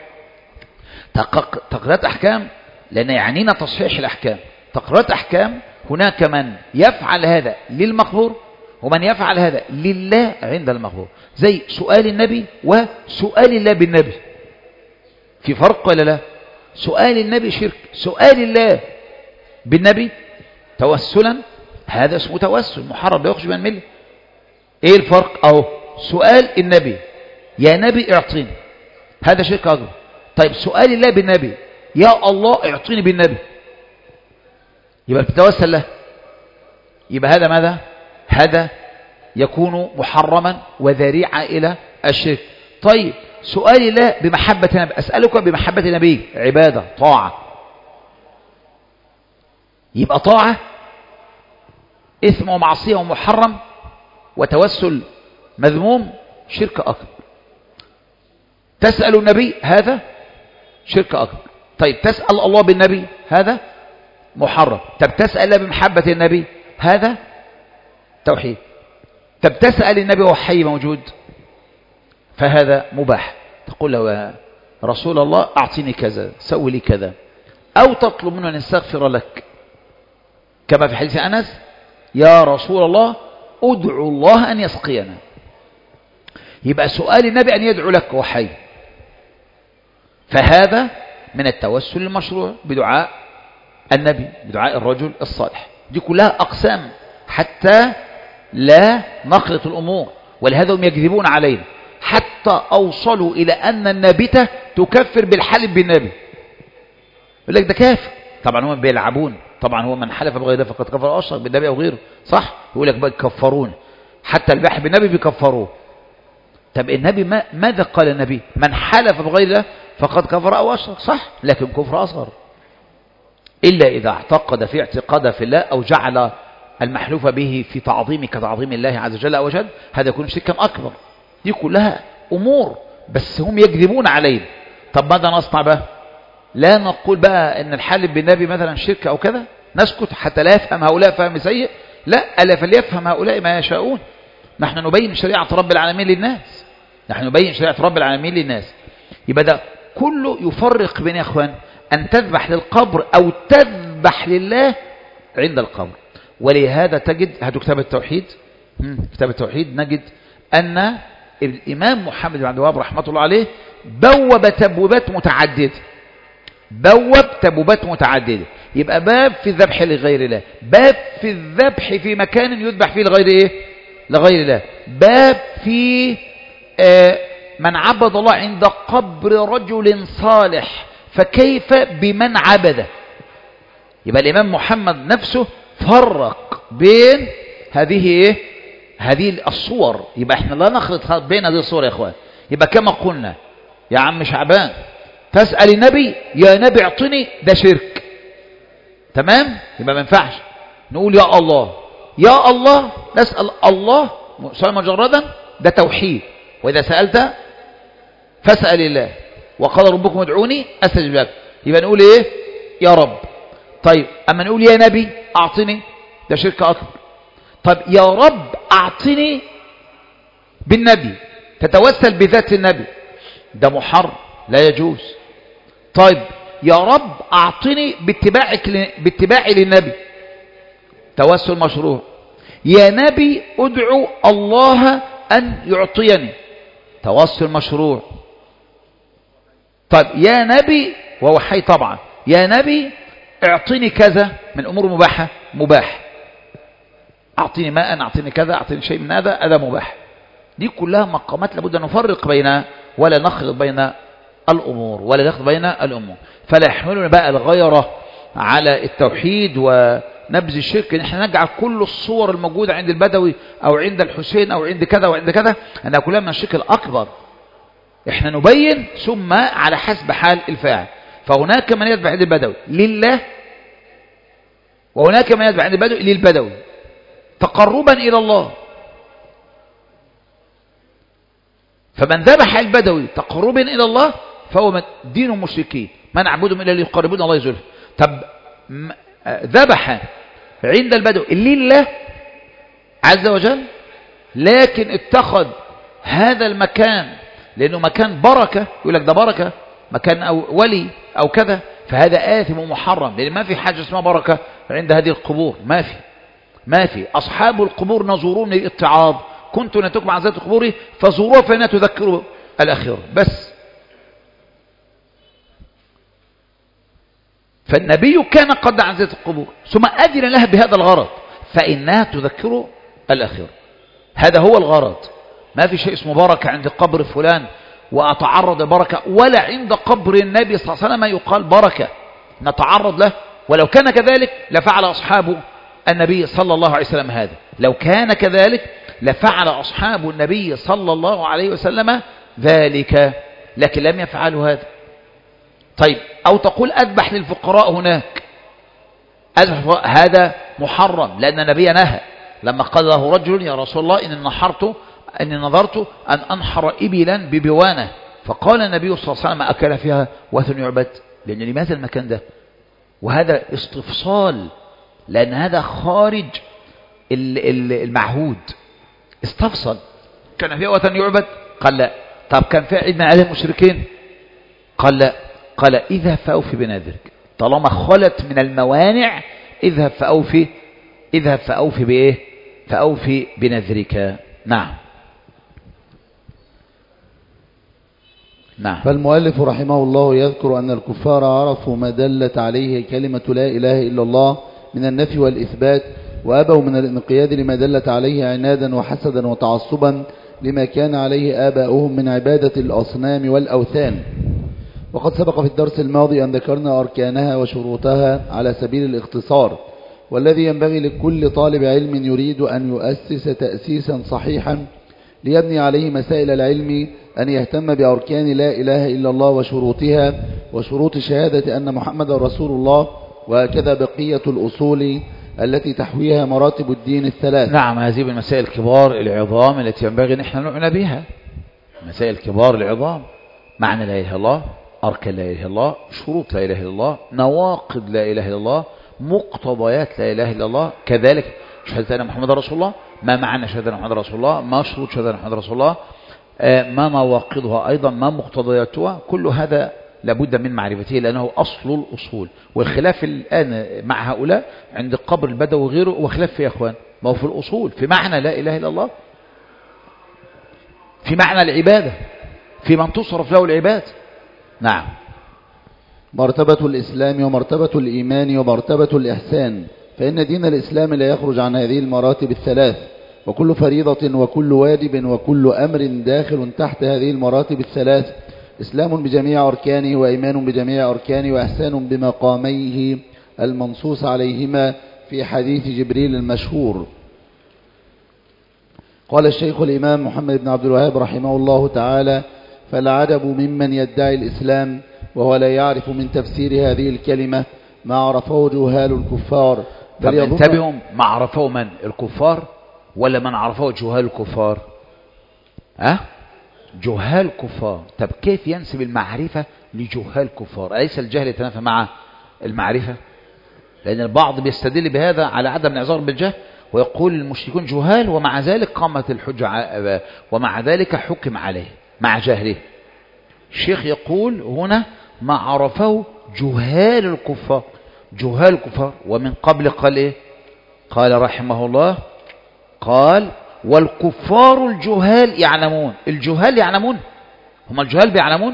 [SPEAKER 1] تقريرات أحكام لأن يعنينا تصحيح الأحكام. تقريرات أحكام هناك من يفعل هذا للمقبور ومن يفعل هذا لله عند المقبور، زي سؤال النبي وسؤال الله بالنبي. في فرق ولا لا؟ سؤال النبي شرك، سؤال الله بالنبي توسلا هذا اسمه توسل محرم لا يخرج من المله. ايه الفرق؟ اهو سؤال النبي يا نبي اعطيني، هذا شرك اكبر. طيب سؤال الله بالنبي يا الله اعطيني بالنبي، يبقى بتتوسل له، يبقى هذا ماذا؟ هذا يكون محرما وذريعة إلى الشرك. طيب سؤال الله بمحبة النبي، أسألك بمحبة النبي، عبادة طاعة، يبقى طاعة إثم ومعصية ومحرم وتوسل مذموم، شرك أكبر. تسأل النبي هذا شرك أكبر. طيب تسأل الله بالنبي هذا محرم. طب تسأل الله بمحبة النبي هذا توحيد. طب تسأل النبي وهو حي موجود فهذا مباح، تقول له يا رسول الله أعطيني كذا، سوي لي كذا، أو تطلب منه أن يستغفر لك كما في حديث أنس يا رسول الله أدعو الله أن يسقينا. يبقى سؤال النبي أن يدعو لك وهو حي، فهذا من التوسل المشروع بدعاء النبي، بدعاء الرجل الصالح. دي كلها أقسام حتى لا نخلط الأمور، ولهذا هم يكذبون علينا حتى أوصلوا إلى أن النابتة تكفر بالحلف بالنبي. يقول لك ده كافر، طبعا هم بيلعبون، طبعا هو من حلف بغير ده فقد كفر أشرك بالنبي أو غيره، صح؟ يقول لك بقى يكفرون، حتى الباحث بالنبي بيكفروه. طب النبي ما ماذا قال النبي؟ من حلف بغير الله فقد كفر أو أشرك، صح؟ لكن كفر أصغر، إلا إذا اعتقد في اعتقاد في الله أو جعل المحلوف به في تعظيم كتعظيم الله عز وجل أو جل، هذا يكون شركا أكبر، دي كلها أمور بس هم يكذبون علينا. طب ماذا نصنع بقى؟ لا نقول بقى ان الحلف بالنبي مثلا شرك او كذا، نسكت حتى لا يفهم هؤلاء فهم سيء؟ لا، ألا فليفهم هؤلاء ما يشاءون. نحن نبين شريعة رب العالمين للناس، نحن نبين شريعة رب العالمين للناس. يبقى ده كله يفرق بين يا اخوان ان تذبح للقبر او تذبح لله عند القبر. ولهذا تجد هاتوا كتاب التوحيد، كتاب التوحيد، نجد ان الامام محمد بن عبد الوهاب رحمه الله عليه بوب تبويبات متعدده، بوب تبويبات متعدده. يبقى باب في الذبح لغير الله، باب في الذبح في مكان يذبح فيه لغير ايه؟ لغير الله، باب في آه من عبد الله عند قبر رجل صالح فكيف بمن عبده. يبقى الإمام محمد نفسه فرق بين هذه إيه؟ هذه الصور. يبقى احنا لا نخلط بين هذه الصور يا اخوان. يبقى كما قلنا يا عم شعبان تسأل النبي يا نبي اعطني، ده شرك، تمام؟ يبقى ما ينفعش نقول يا الله يا الله، نسأل الله سؤال مجردا، ده توحيد. وإذا سألت فاسأل الله، وقال ربكم ادعوني أستجب لكم. يبقى نقول ايه؟ يا رب. طيب اما نقول يا نبي اعطني، ده شرك اكبر. طب يا رب اعطني بالنبي، تتوسل بذات النبي، ده محرم لا يجوز. طيب يا رب اعطني باتباعك ل... باتباعي للنبي، توسل مشروع. يا نبي ادعو الله ان يعطيني، توسل مشروع. طيب يا نبي، وهو حي طبعا، يا نبي اعطيني كذا من امور مباحه، مباح. اعطيني ماء، اعطيني كذا، اعطيني شيء من هذا، هذا مباح. دي كلها مقامات لابد ان نفرق بينها ولا نخلط بين الامور، ولا نخلط بين الامور. فلا يحملنا بقى الغيره على التوحيد ونبذ الشرك، ان احنا نجعل كل الصور الموجوده عند البدوي او عند الحسين او عند كذا وعند كذا انها كلها من الشرك الاكبر. احنا نبين ثم على حسب حال الفاعل. فهناك من يذبح عند البدوي لله، وهناك من يذبح عند البدوي للبدوي تقربا إلى الله. فمن ذبح البدوي تقربا إلى الله فهو من دين المشركين، من نعبدهم إلا ليقربون الله زلفى. طب ذبح عند البدوي لله عز وجل، لكن اتخذ هذا المكان لأنه مكان بركة، يقول لك ده بركة، مكان أو ولي أو كذا، فهذا آثم ومحرم، لأن ما في حاجة اسمها بركة عند هذه القبور، ما في ما في. أصحاب القبور نزورون للاتعاظ، كنت نتوكم عن ذات القبور فزوروها فإنها تذكروا الآخرة بس. فالنبي كان قد عن ذات القبور ثم أذن لها بهذا الغرض، فإنها تذكر الآخرة، هذا هو الغرض. ما في شيء اسمه بركة عند قبر فلان وأتعرض بركة، ولا عند قبر النبي صلى الله عليه وسلم يقال بركة نتعرض له. ولو كان كذلك لفعل أصحاب النبي صلى الله عليه وسلم هذا، لو كان كذلك لفعل أصحاب النبي صلى الله عليه وسلم ذلك، لكن لم يفعلوا هذا. طيب أو تقول أذبح للفقراء هناك، أذبح، هذا محرم، لأن النبي نهى لما قال له رجل يا رسول الله إن نحرت أني نظرت أن أنحر إبلا ببوانة، فقال النبي صلى الله عليه وسلم أكل فيها وثن يعبد، لأن لماذا المكان ده؟ وهذا استفصال، لأن هذا خارج المعهود، استفصل. كان فيها وثن يعبد؟ قال لا. طب كان فيها عيد من أعياد المشركين؟ قال لا. قال اذهب فأوفي بنذرك، طالما خلت من الموانع اذهب فأوفي، اذهب فأوفي بإيه؟ فأوفي بنذرك. نعم نعم.
[SPEAKER 2] فالمؤلف رحمه الله يذكر أن الكفار عرفوا ما دلت عليه كلمة لا إله إلا الله من النفي والإثبات، وأبوا من الانقياد لما دلت عليه عنادا وحسدا وتعصبا لما كان عليه آباؤهم من عبادة الأصنام والأوثان. وقد سبق في الدرس الماضي أن ذكرنا أركانها وشروطها على سبيل الاختصار، والذي ينبغي لكل طالب علم يريد أن يؤسس تأسيسا صحيحا ليبني عليه مسائل العلم أن يهتم بأركان لا إله إلا الله وشروطها وشروط شهادة أن محمد رسول الله، وهكذا بقية الأصول التي تحويها مراتب الدين الثلاث.
[SPEAKER 1] نعم، هذه من المسائل الكبار العظام التي ينبغي نحن نعنى بها. مسائل كبار العظام، معنى لا إله إلا الله، أركان لا إله إلا الله، شروط لا إله إلا الله، نواقض لا إله إلا الله، مقتضيات لا إله إلا الله، كذلك شهادة أن محمد رسول الله، ما معنى شهادة أن محمد رسول الله، ما شروط شهادة أن محمد رسول الله، ما نواقضها أيضا، ما مقتضياتها، كل هذا لابد من معرفته لأنه أصل الأصول. والخلاف الآن مع هؤلاء عند قبر البدوي وغيره وخلاف في أخوان، ما هو في الأصول، في معنى لا إله إلا الله، في معنى العبادة، في من تصرف له العباد. نعم.
[SPEAKER 2] مرتبة الإسلام ومرتبة الإيمان ومرتبة الإحسان، فإن دين الإسلام لا يخرج عن هذه المراتب الثلاث، وكل فريضة وكل واجب وكل أمر داخل تحت هذه المراتب الثلاث، إسلام بجميع أركانه وإيمان بجميع أركانه وإحسان بمقاميه المنصوص عليهما في حديث جبريل المشهور. قال الشيخ الإمام محمد بن عبد الوهاب رحمه الله تعالى: فالعجب ممن يدعي الإسلام وهو لا يعرف من تفسير هذه الكلمة ما عرفه جهال الكفار.
[SPEAKER 1] طب انتبهوا، ما عرفه من؟ الكفار ولا من عرفه جهال الكفار؟ أه؟ جهال كفار. طب كيف ينسب المعرفة لجهال كفار؟ أليس الجهل يتنافى مع المعرفة؟ لأن البعض بيستدل بهذا على عدم الاعذار بالجهل ويقول المشركون جهال، ومع ذلك قامت الحجة ومع ذلك حكم عليه مع جهله. الشيخ يقول هنا ما عرفه جهال الكفار، جهال الكفار. ومن قبل قال إيه؟ قال رحمه الله، قال والكفار الجهال يعلمون. الجهال يعلمون؟ هم الجهال بيعلمون؟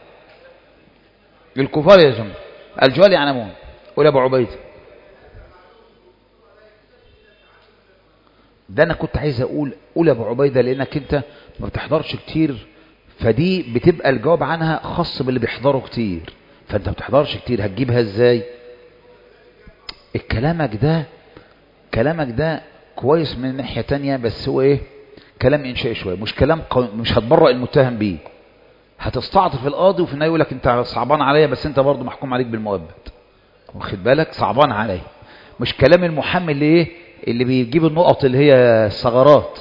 [SPEAKER 1] الكفار يا جماعة الجهال يعلمون. قول أبو عبيد. ده أنا كنت عايز أقول قول أبو عبيدة لأنك أنت ما بتحضرش كتير، فدي بتبقى الجواب عنها خاص باللي بيحضروا كتير، فأنت ما بتحضرش كتير هتجيبها إزاي؟ الكلامك ده كلامك ده كويس من ناحية تانية، بس هو إيه؟ كلام إنشائي شوية، مش كلام قو... مش هتبرأ المتهم بيه، هتستعطف القاضي وفي النهاية يقول لك أنت صعبان عليا بس أنت برضه محكوم عليك بالمؤبد، واخد بالك؟ صعبان عليا. مش كلام المحامي اللي إيه؟ اللي بيجيب النقط اللي هي الثغرات،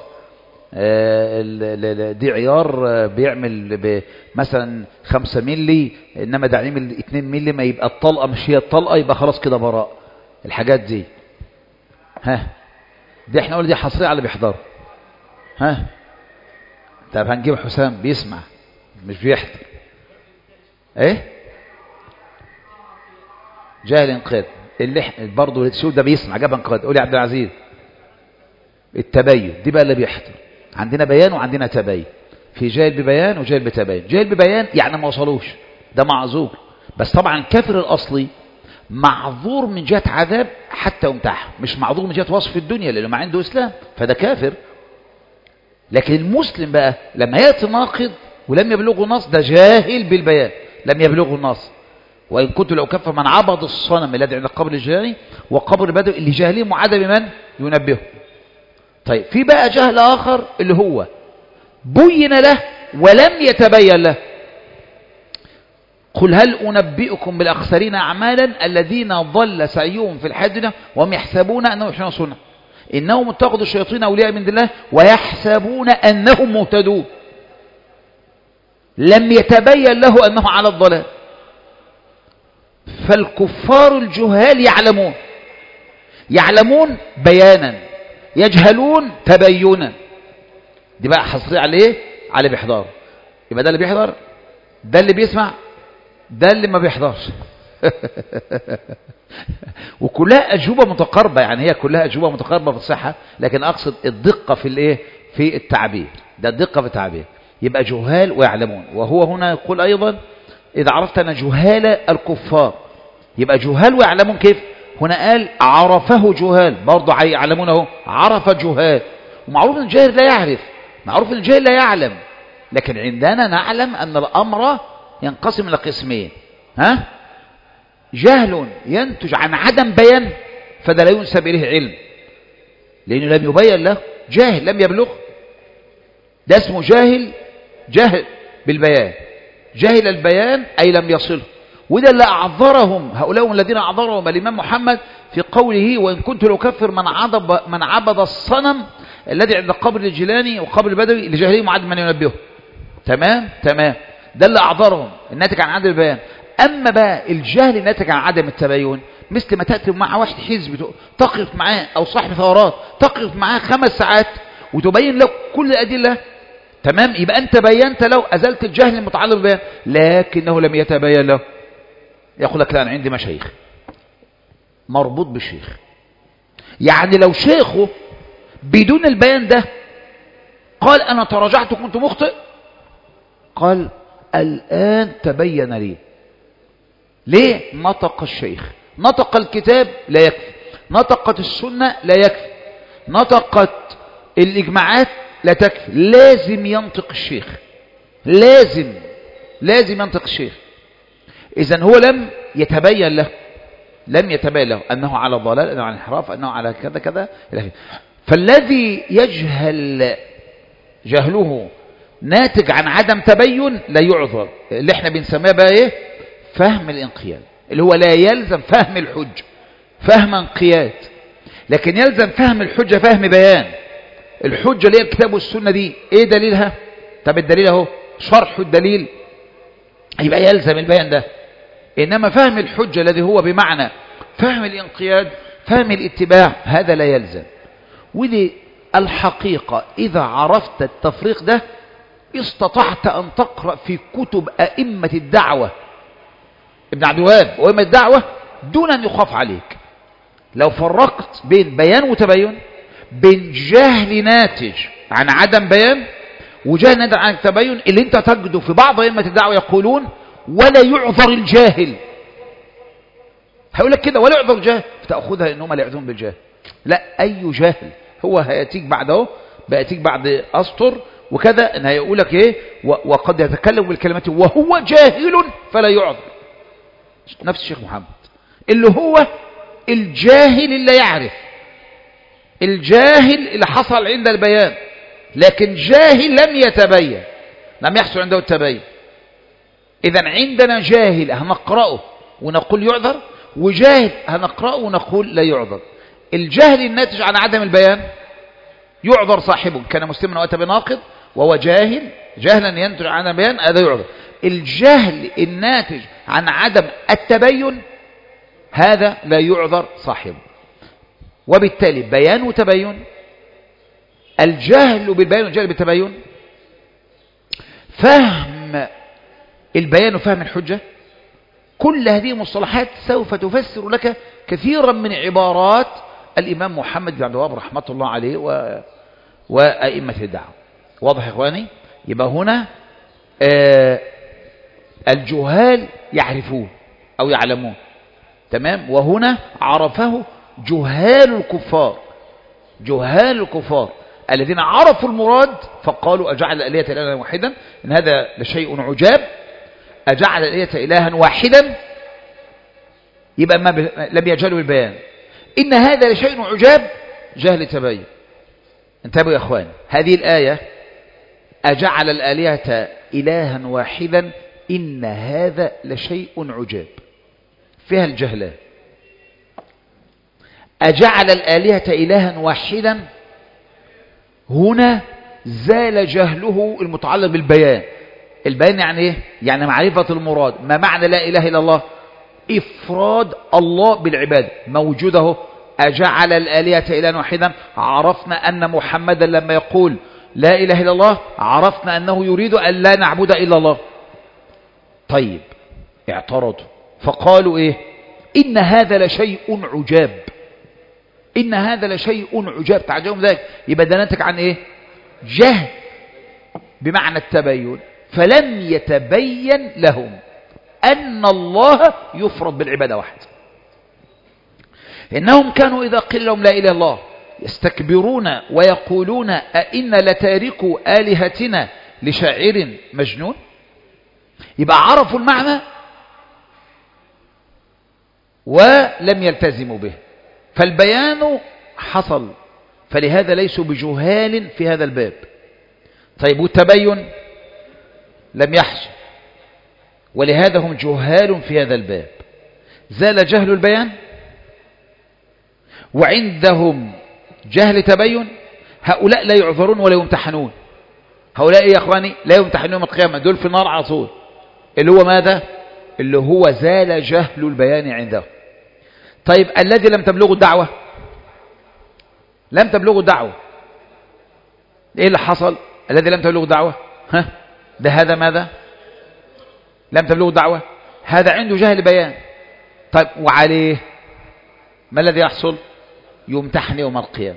[SPEAKER 1] آه دي عيار بيعمل مثلا خمسة ملي إنما ده عامل اتنين ملي، ما يبقى الطلقة مش هي الطلقة يبقى خلاص كده براء. الحاجات دي ها دي احنا قلنا دي حصرية على اللي بيحضروا. ها طب هنجيب حسام بيسمع مش بيحضر. ايه جاهل انقاذ اللي برضه السود ده بيسمع جاب انقاذ. قول يا عبد العزيز. التبين دي بقى اللي بيحضر. عندنا بيان وعندنا تبين، في جاهل ببيان وجاهل بتبين. جاهل ببيان يعني ما وصلوش، ده معذور، بس طبعا الكافر الاصلي معذور من جهة عذاب حتى يمتحن، مش معذور من جهة وصف الدنيا لأنه ما عنده إسلام فده كافر. لكن المسلم بقى لما يأتي ناقض ولم يبلغه النص ده جاهل بالبيان، لم يبلغه النص. وإن كنت لو كفر من عبد الصنم الذي عند قبر الجاني وقبر البدو اللي جاهلين معادة بمن ينبهه. طيب في بقى جهل آخر اللي هو بين له ولم يتبين له. قل هل أنبئكم بالأخسرين أعمالا الذين ضل سعيهم في الحياة الدنيا وهم يحسبون أنهم يحسنون صنعا إنهم اتخذوا الشياطين أولياء من دون الله ويحسبون أنهم مهتدون. لم يتبين له أنه على الضلال. فالكفار الجهال يعلمون، يعلمون بيانا، يجهلون تبينا. دي بقى حصرية على ايه؟ على اللي بيحضر. يبقى ده اللي بيحضر، ده اللي بيسمع، ده اللي ما بيحضرش. وكلها أجوبة متقاربة، يعني هي كلها أجوبة متقاربة في الصحة، لكن أقصد الدقة في الايه؟ في التعبير. ده الدقة في التعبير. يبقى جهال ويعلمون. وهو هنا يقول أيضا إذا عرفت أن جهال الكفار، يبقى جهال ويعلمون كيف؟ هنا قال عرفه جهال، برضه يعلمونه، عرف جهال. ومعروف أن الجاهل لا يعرف، معروف أن الجاهل لا يعلم، لكن عندنا نعلم أن الأمر ينقسم إلى قسمين. ها؟ جهل ينتج عن عدم بيان فده لا ينسب إليه علم لأنه لم يبين له، جاهل لم يبلغ، ده اسمه جاهل، جاهل بالبيان، جاهل البيان أي لم يصله. وده اللي أعذرهم هؤلاء الذين أعذرهم الإمام محمد في قوله وإن كنت لأكفر من عبد من عبد الصنم الذي عند قبر الجيلاني وقبر البدوي لجاهلهم عدم من ينبهه. تمام تمام، ده اللي أعذرهم الناتج عن عدم البيان. أما بقى الجهل الناتج عن عدم التبين، مثل ما تأتي مع واحد حزب تقف معاه أو صاحب ثورات تقف معاه خمس ساعات وتبين له كل الأدلة، تمام، يبقى أنت بينت له، أزلت الجهل المتعلق بالبيان، لكنه لم يتبين له. يقول لك لا أنا عندي مشايخ، مربوط بالشيخ. يعني لو شيخه بدون البيان ده قال أنا تراجعت كنت مخطئ، قال الآن تبين لي. ليه؟ نطق الشيخ، نطق الكتاب لا يكفي، نطقت السنة لا يكفي، نطقت الإجماعات لا تكفي، لازم ينطق الشيخ، لازم لازم ينطق الشيخ. إذن هو لم يتبين له، لم يتبين له أنه على ضلال، أنه على انحراف، أنه على كذا كذا. فالذي يجهل جهله ناتج عن عدم تبين لا يعذر، اللي احنا بنسميه بقى ايه؟ فهم الانقياد، اللي هو لا يلزم فهم الحج فهم انقياد، لكن يلزم فهم الحجة فهم بيان. الحجة اللي هي الكتاب والسنة دي ايه دليلها؟ طب الدليل اهو، شرح الدليل، يبقى يلزم البيان ده. انما فهم الحجة الذي هو بمعنى فهم الانقياد فهم الاتباع هذا لا يلزم. ودي الحقيقة إذا عرفت التفريق ده استطعت أن تقرأ في كتب أئمة الدعوة، ابن عبد الوهاب وأئمة الدعوة، دون أن يخاف عليك. لو فرقت بين بيان وتبين، بين جهل ناتج عن عدم بيان وجهل ناتج عن التبين، اللي انت تجده في بعض أئمة الدعوة يقولون ولا يعذر الجاهل، هيقول لك كده ولا يعذر الجاهل، فتأخذها إنهم لا يعذرون بالجاهل. لا، أي جاهل هو هيأتيك بعده، بيأتيك بعد أسطر وكذا، إن هيقول لك إيه، وقد يتكلم بالكلمات وهو جاهل فلا يعذر. نفس الشيخ محمد اللي هو الجاهل اللي يعرف، الجاهل اللي حصل عند البيان، لكن جاهل لم يتبين، لم يحصل عنده التبين. إذن عندنا جاهل هنقرأه ونقول يعذر، وجاهل هنقرأه ونقول لا يعذر. الجهل الناتج عن عدم البيان يعذر صاحبه، كان مسلما وأتى بناقض وهو جاهل، جهلا ينتج عن البيان هذا يعذر. الجهل الناتج عن عدم التبين هذا لا يعذر صاحبه. وبالتالي بيان وتبين، الجهل بالبيان والجهل بالتبين، فهم البيان وفهم الحجة، كل هذه مصطلحات سوف تفسر لك كثيرا من عبارات الإمام محمد بن عبد الوهاب رحمة الله عليه و... وأئمة الدعوة. واضح يا إخواني؟ يبقى هنا آه الجهال يعرفون أو يعلمون، تمام، وهنا عرفه جهال الكفار، جهال الكفار الذين عرفوا المراد فقالوا أجعل الآلهة إلها واحدا، إن هذا لشيء عجاب، أجعل الآلهة إلها واحدا، يبقى ما ب... لم يجهلوا بالبيان. إن هذا لشيء عجاب، جهل تبين. انتبهوا يا أخوان، هذه الآية أجعل الآلهة إلها واحدا، إن هذا لشيء عجاب، فيها الجهلان. أجعل الآلهة إلها واحدا، هنا زال جهله المتعلق بالبيان. البيان يعني إيه؟ يعني معرفة المراد. ما معنى لا إله إلا الله؟ إفراد الله بالعبادة. موجوده أجعل الآلهة إلها واحدا، عرفنا أن محمدا لما يقول لا إله إلا الله عرفنا أنه يريد أن لا نعبد إلا الله. طيب اعترضوا فقالوا إيه؟ إن هذا لشيء عجاب، إن هذا لشيء عجاب، تعجبهم ذلك. يبقى ده ناتج عن إيه؟ جهل بمعنى التبين، فلم يتبين لهم أن الله يفرض بالعبادة واحدة. إنهم كانوا إذا قيل لهم لا إله إلا الله يستكبرون ويقولون أئنا لتاركوا آلهتنا لشاعر مجنون. يبقى عرفوا المعنى ولم يلتزموا به، فالبيان حصل، فلهذا ليسوا بجهال في هذا الباب. طيب والتبين لم يحصل، ولهذا هم جهال في هذا الباب. زال جهل البيان وعندهم جهل تبين، هؤلاء لا يعذرون ولا يمتحنون. هؤلاء يا اخواني لا يمتحنون يوم القيامة، دول في النار على طول. اللي هو ماذا؟ اللي هو زال جهل البيان عنده. طيب الذي لم تبلغه الدعوة، لم تبلغه الدعوة، ايه اللي حصل؟ الذي لم تبلغه الدعوة ها ده هذا ماذا؟ لم تبلغه الدعوة، هذا عنده جهل بيان. طيب وعليه ما الذي يحصل؟ يمتحن يوم القيامة.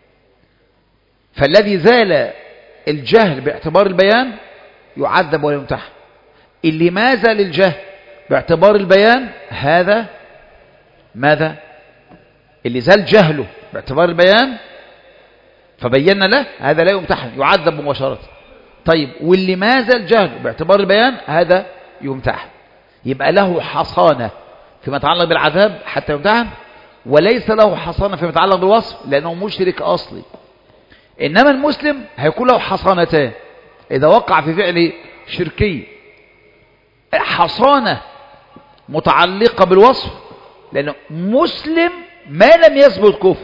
[SPEAKER 1] فالذي زال الجهل باعتبار البيان يعذب ولا يمتحن. اللي ما زال الجهل باعتبار البيان هذا ماذا؟ اللي زال جهله باعتبار البيان فبينا له هذا لا يمتحن، يعذب مباشرة. طيب واللي ما زال جهله باعتبار البيان هذا يمتحن. يبقى له حصانة فيما يتعلق بالعذاب حتى يمتحن، وليس له حصانة فيما يتعلق بالوصف لأنه مشرك أصلي. إنما المسلم هيكون له حصانتان إذا وقع في فعل شركي، حصانة متعلقة بالوصف لأنه مسلم ما لم يثبت كفر،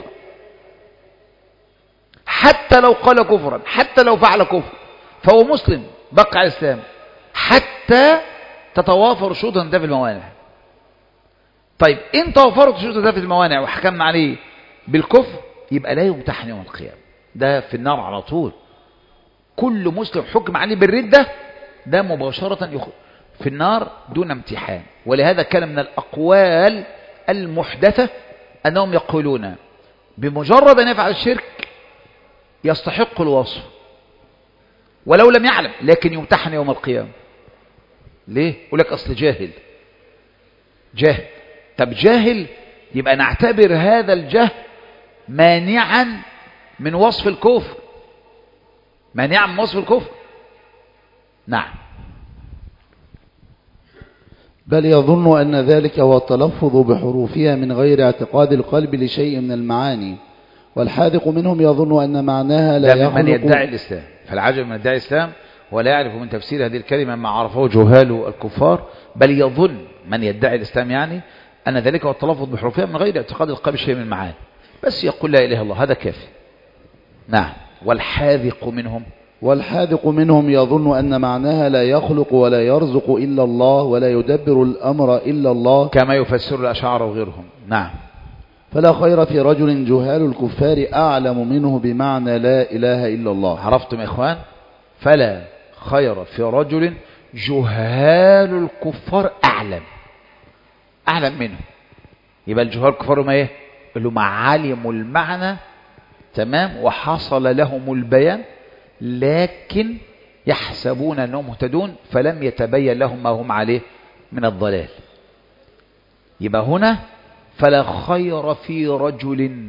[SPEAKER 1] حتى لو قال كفرا، حتى لو فعل كفر فهو مسلم بقى على الإسلام حتى تتوافر شروط تنتفي الموانع. طيب إن توافرت شروط تنتفي الموانع وحكمنا عليه بالكفر يبقى لا يمتحن يوم القيامة، ده في النار على طول. كل مسلم حكم عليه بالردة ده مباشرة يخرج في النار دون امتحان. ولهذا كان من الأقوال المحدثة أنهم يقولون بمجرد أن يفعل الشرك يستحق الوصف ولو لم يعلم، لكن يمتحن يوم القيامة. ليه؟ يقول لك أصل جاهل. جاهل، طب جاهل يبقى نعتبر هذا الجهل مانعا من وصف الكفر، مانعا من وصف الكفر. نعم.
[SPEAKER 2] بل يظن أن ذلك هو التلفظ بحروفها من غير اعتقاد القلب لشيء من المعاني، والحاذق منهم يظن أن معناها لا يخلق.
[SPEAKER 1] من يدعي الإسلام، فالعجب من يدعي الإسلام ولا يعرف من تفسير هذه الكلمة ما عرفه جهال الكفار. بل يظن من يدعي الإسلام يعني أن ذلك هو التلفظ بحروفها من غير اعتقاد القلب شيء من المعاني، بس يقول لا إله إلا الله، هذا كافي. نعم. والحاذق منهم
[SPEAKER 2] والحاذق منهم يظن أن معناها لا يخلق ولا يرزق إلا الله ولا يدبر الأمر إلا الله،
[SPEAKER 1] كما يفسر الأشاعرة وغيرهم. نعم.
[SPEAKER 2] فلا خير في رجل جهال الكفار أعلم منه بمعنى لا إله إلا الله.
[SPEAKER 1] عرفتم يا إخوان؟ فلا خير في رجل جهال الكفار أعلم أعلم منه. يبقى الجهال الكفار ما إيه؟ اللي هم علموا المعنى تمام وحصل لهم البيان لكن يحسبون أنهم مهتدون فلم يتبين لهم ما هم عليه من الضلال. يبقى هنا فلا خير في رجل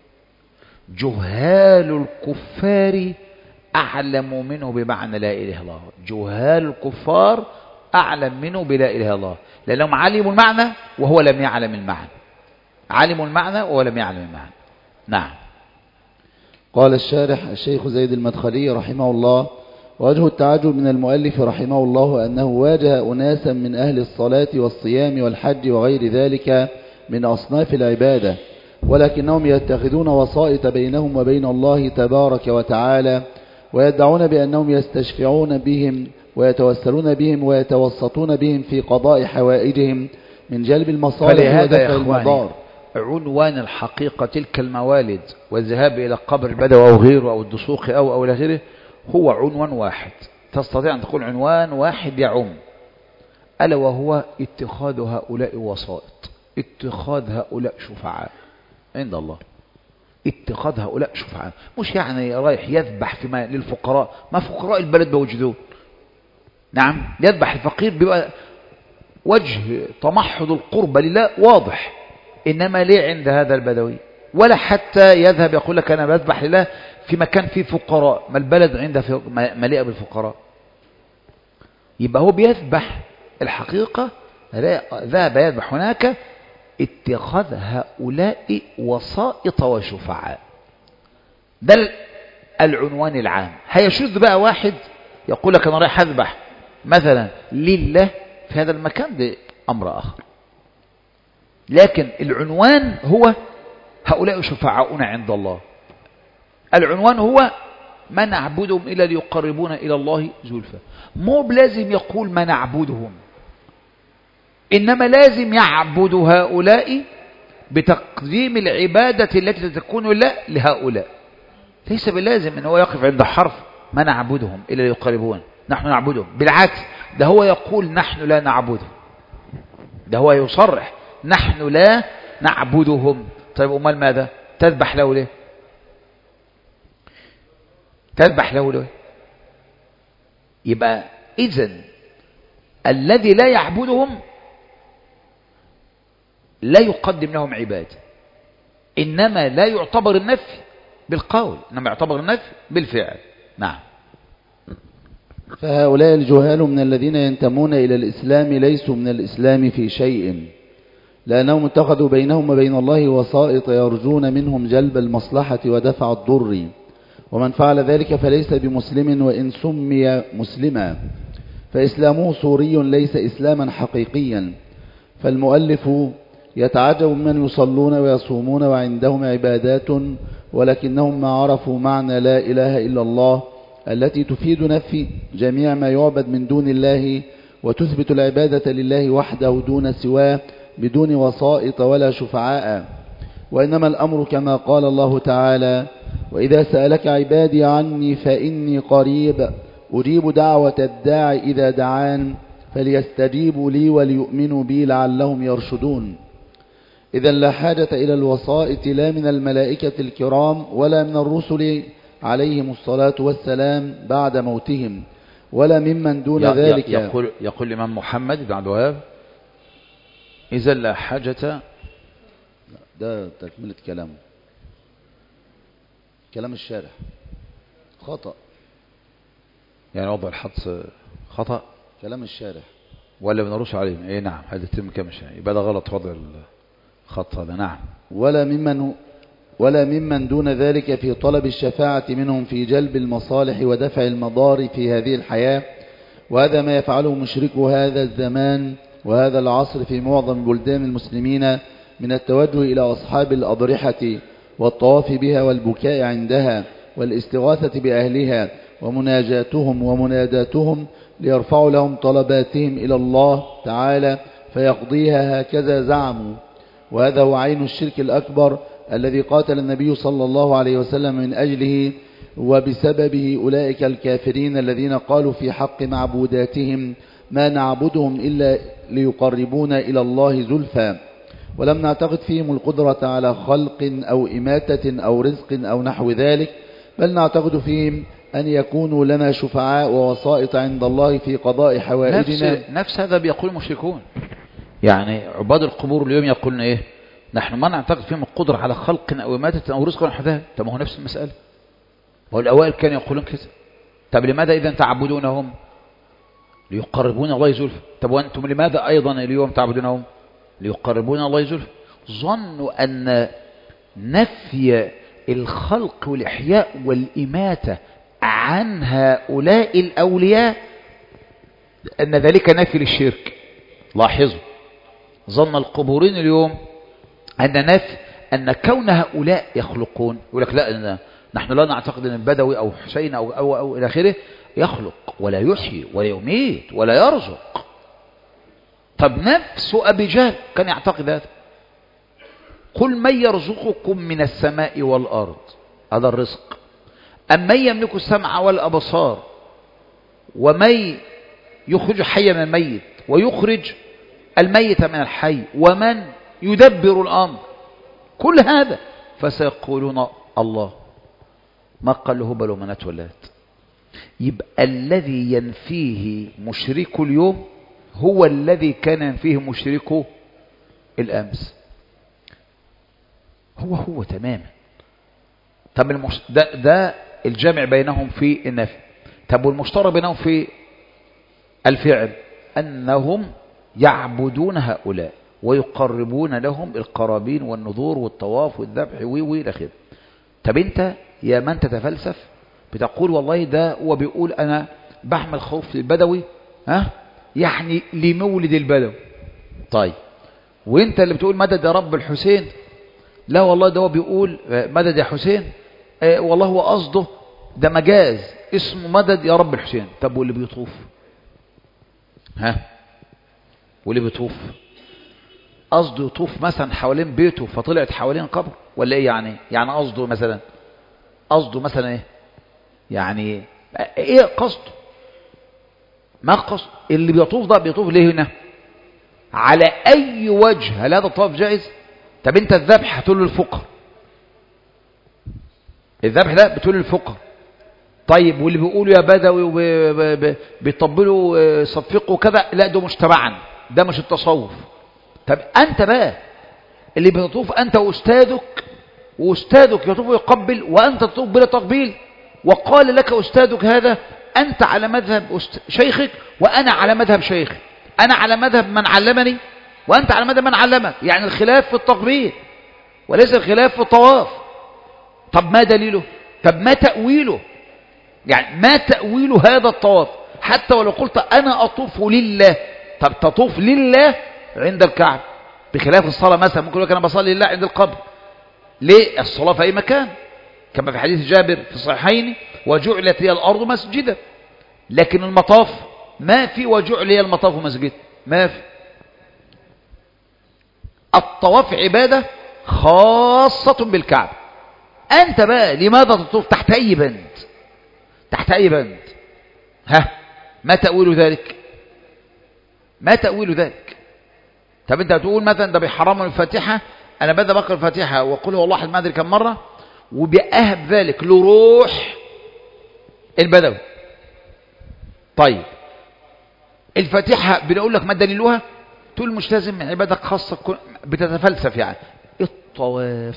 [SPEAKER 1] جهال الكفار أعلم منه بمعنى لا إله إلا الله. جهال الكفار أعلم منه بلا إله إلا الله لأنهم علموا المعنى وهو لم يعلم المعنى، علموا المعنى وهو لم يعلم المعنى. نعم.
[SPEAKER 2] قال الشارح الشيخ زيد المدخلي رحمه الله: وجه التعجب من المؤلف رحمه الله أنه واجه أناسا من أهل الصلاة والصيام والحج وغير ذلك من أصناف العبادة، ولكنهم يتخذون وسائط بينهم وبين الله تبارك وتعالى، ويدعون بأنهم يستشفعون بهم ويتوسلون بهم ويتوسطون بهم في قضاء حوائجهم من جلب المصالح ودفع المضار.
[SPEAKER 1] عنوان الحقيقة تلك الموالد والذهاب إلى قبر البدوي أو غيره أو الدسوق أو أو إلى غيره هو عنوان واحد، تستطيع أن تقول عنوان واحد يعم، ألا وهو اتخاذ هؤلاء وسائط، اتخاذ هؤلاء شفعاء عند الله، اتخاذ هؤلاء شفعاء. مش يعني رايح يذبح فيما للفقراء، ما فقراء البلد بوجدون. نعم. يذبح الفقير بيبقى وجه تمحض القربة لله واضح، إنما ليه عند هذا البدوي؟ ولا حتى يذهب يقول لك أنا بذبح لله في مكان فيه فقراء، ما البلد عنده مليئة بالفقراء. يبقى هو بيذبح الحقيقة، ذهب يذبح هناك اتخاذ هؤلاء وسائط وشفعاء. ده العنوان العام. هيشذ بقى واحد يقول لك أنا رايح أذبح مثلا لله في هذا المكان، ده أمر آخر. لكن العنوان هو هؤلاء شفعاؤنا عند الله. العنوان هو ما نعبدهم إلا ليقربونا إلى الله زلفى. مو لازم يقول ما نعبدهم، إنما لازم يعبد هؤلاء بتقديم العبادة التي تكون له لهؤلاء. ليس بلازم أنه يقف عند حرف ما نعبدهم إلا ليقربونا، نحن نعبدهم. بالعكس، ده هو يقول نحن لا نعبدهم، ده هو يصرح نحن لا نعبدهم. طيب أمال ماذا؟ تذبح له ليه؟ تذبح له ليه؟ يبقى إذن الذي لا يعبدهم لا يقدم لهم عبادة، إنما لا يعتبر النفي بالقول، إنما يعتبر النفي بالفعل. نعم.
[SPEAKER 2] فهؤلاء الجهال من الذين ينتمون إلى الإسلام ليسوا من الإسلام في شيء، لأنهم اتخذوا بينهم وبين الله وسائط يرجون منهم جلب المصلحة ودفع الضر، ومن فعل ذلك فليس بمسلم وإن سمي مسلما، فإسلامه صوري ليس إسلاما حقيقيا. فالمؤلف يتعجب من يصلون ويصومون وعندهم عبادات ولكنهم ما عرفوا معنى لا إله إلا الله التي تفيد نفي جميع ما يعبد من دون الله وتثبت العبادة لله وحده دون سواه بدون وسائط ولا شفعاء. وإنما الأمر كما قال الله تعالى: وإذا سألك عبادي عني فإني قريب أجيب دعوة الداع إذا دعان فليستجيبوا لي وليؤمنوا بي لعلهم يرشدون. إذا لا حاجة إلى الوسائط لا من الملائكة الكرام ولا من الرسل عليهم الصلاة والسلام بعد موتهم ولا ممن دون ذلك.
[SPEAKER 1] يقول, يقول الإمام محمد بن عبد الوهاب: إذا لا حاجة.
[SPEAKER 2] ده تكملة كلامه، كلام الشارح خطأ،
[SPEAKER 1] يعني وضع الحدث خطأ
[SPEAKER 2] كلام الشارح
[SPEAKER 1] ولا بنرش عليهم. ايه نعم، هذا تم كم شيء، يبقى ده غلط وضع الخط هذا. نعم.
[SPEAKER 2] ولا ممن ولا ممن دون ذلك في طلب الشفاعة منهم في جلب المصالح ودفع المضار في هذه الحياة، وهذا ما يفعله مشركو هذا الزمان وهذا العصر في معظم بلدان المسلمين من التوجه إلى أصحاب الأضرحة والطواف بها والبكاء عندها والاستغاثة بأهلها ومناجاتهم ومناداتهم ليرفعوا لهم طلباتهم إلى الله تعالى فيقضيها، هكذا زعموا. وهذا هو عين الشرك الأكبر الذي قاتل النبي صلى الله عليه وسلم من أجله وبسببه أولئك الكافرين الذين قالوا في حق معبوداتهم: ما نعبدهم إلا ليقربونا إلى الله زلفى. ولم نعتقد فيهم القدرة على خلق أو إماتة أو رزق أو نحو ذلك، بل نعتقد فيهم أن يكونوا لنا شفعاء ووسائط عند الله في قضاء حوائجنا.
[SPEAKER 1] نفس, نفس هذا بيقول المشركون، يعني عباد القبور اليوم يقولون إيه؟ نحن ما نعتقد فيهم القدرة على خلق أو إماتة أو رزق أو نحو ذلك. طب ما هو نفس المسألة، والأوائل كانوا يقولون كذا. طب لماذا إذا تعبدونهم؟ ليقربون الله زلفى. طب وأنتم لماذا أيضا اليوم تعبدونهم؟ ليقربون الله زلفى. ظنوا أن نفي الخلق والإحياء والإماتة عن هؤلاء الأولياء أن ذلك نفي للشرك. لاحظوا، ظن القبورين اليوم أن نفي أن كون هؤلاء يخلقون، يقول لك لا، إن نحن لا نعتقد أن البدوي أو حسين أو, أو, أو إلى آخره يخلق ولا يحيي ولا يميت ولا يرزق. طب نفس أبي جهل كان يعتقد هذا. قل من يرزقكم من السماء والأرض، هذا الرزق، أم من يملك السمع والأبصار ومن يخرج حي من الميت ويخرج الميت من الحي ومن يدبر الأمر، كل هذا. فسيقولون الله. ما قال له هبل ومنات ولات. يبقى الذي ينفيه مشرك اليوم هو الذي كان ينفيه مشركه الأمس، هو هو تماما. طب المش... ده, ده الجامع بينهم في النفي. طب والمشترك بينهم في الفعل أنهم يعبدون هؤلاء ويقربون لهم القرابين والنذور والطواف والذبح وي إلى آخره. طب انت يا من تتفلسف بتقول والله ده هو بيقول أنا بحمل خوف للبدوي، ها يعني لمولد البدوي. طيب وانت اللي بتقول مدد يا رب الحسين، لا والله ده هو بيقول مدد يا حسين، اه والله هو قصده ده مجاز اسمه مدد يا رب الحسين. طب واللي بيطوف؟ ها واللي بيطوف قصده يطوف مثلا حوالين بيته فطلعت حوالين قبر ولا ايه يعني؟ يعني قصده مثلا قصده مثلا ايه يعني؟ ايه قصده؟ ما قصد اللي بيطوف ده بيطوف ليه هنا؟ على اي وجه هل هذا الطواف جائز؟ طب انت الذبح هتقول للفقر، الذبح ده بتقول للفقر. طيب واللي بيقولوا يا بدوي وبيطبلوا صفقوا كذا، لا ده مش تبعا، ده مش التصوف. طب انت بقى اللي بتطوف انت واستاذك، واستاذك يطوف يقبل وانت تطوف بلا تقبيل، وقال لك استاذك هذا انت على مذهب شيخك وانا على مذهب شيخي، انا على مذهب من علمني وانت على مذهب من علمك، يعني الخلاف في التقبيل وليس الخلاف في الطواف. طب ما دليله؟ طب ما تأويله؟ يعني ما تأويل هذا الطواف؟ حتى ولو قلت أنا أطوف لله، طب تطوف لله عند الكعبة بخلاف الصلاة مثلا. ممكن يقول لك أنا بصلي لله عند القبر. ليه؟ الصلاة في أي مكان كما في حديث جابر في الصحيحين وجعلت لي الأرض مسجدا. لكن المطاف ما في وجعل لي المطاف مسجد، ما في. الطواف عبادة خاصة بالكعبة. أنت بقى لماذا تطوف تحت أي بند؟ تحت أي بند؟ ها ما تأويل ذلك؟ ما تأويل ذلك؟ طب أنت هتقول مثلا ده بيحرموا الفاتحة، أنا بدأ بقرأ الفاتحة وقل هو الله أحد ما أدري كم مرة، وبأهب ذلك لروح البدوي. طيب الفاتحة بنقول لك ما دليلها؟ تقول مش لازم عبادة خاصة، بتتفلسف يعني. الطواف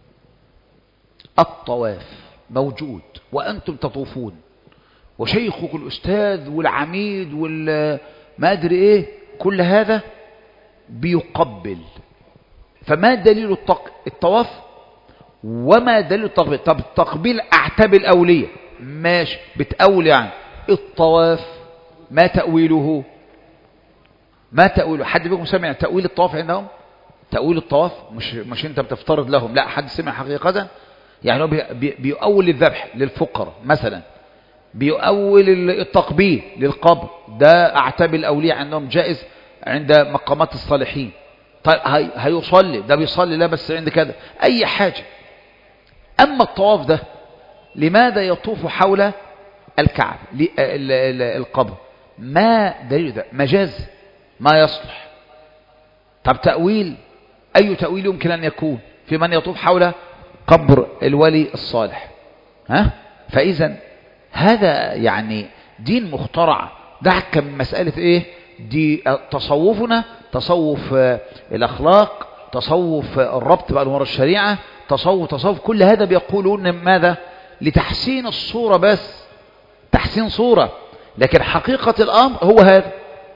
[SPEAKER 1] الطواف موجود وأنتم تطوفون وشيخك الأستاذ والعميد والما أدري إيه كل هذا بيقبل. فما دليل الطق... الطواف وما دليل التقبيل؟ طب التقبيل أعتب الأولية ماشي بتأول يعني. الطواف ما تأويله؟ ما تأويله؟ حد بيكم سمع تأويل الطواف عندهم؟ تأويل الطواف مش مش أنت بتفترض لهم، لا حد سمع حقيقة يعني. هو بي... بيؤول الذبح للفقراء مثلا، بيؤول التقبيل للقبر، ده أعتاب الأولياء عندهم جائز عند مقامات الصالحين. طيب هي... هيصلي ده بيصلي لا بس عند كذا أي حاجة. أما الطواف ده لماذا يطوف حول الكعب القبر؟ ما دليل ده؟ مجاز ما يصلح. طب تأويل؟ أي تأويل يمكن أن يكون في من يطوف حول قبر الولي الصالح؟ ها؟ فإذا هذا يعني دين مخترع. دعك من مسألة إيه دي تصوفنا، تصوف الأخلاق، تصوف الربط بأنوار الشريعة، تصوف تصوف كل هذا بيقولون ماذا؟ لتحسين الصورة بس، تحسين صورة، لكن حقيقة الأمر هو هذا.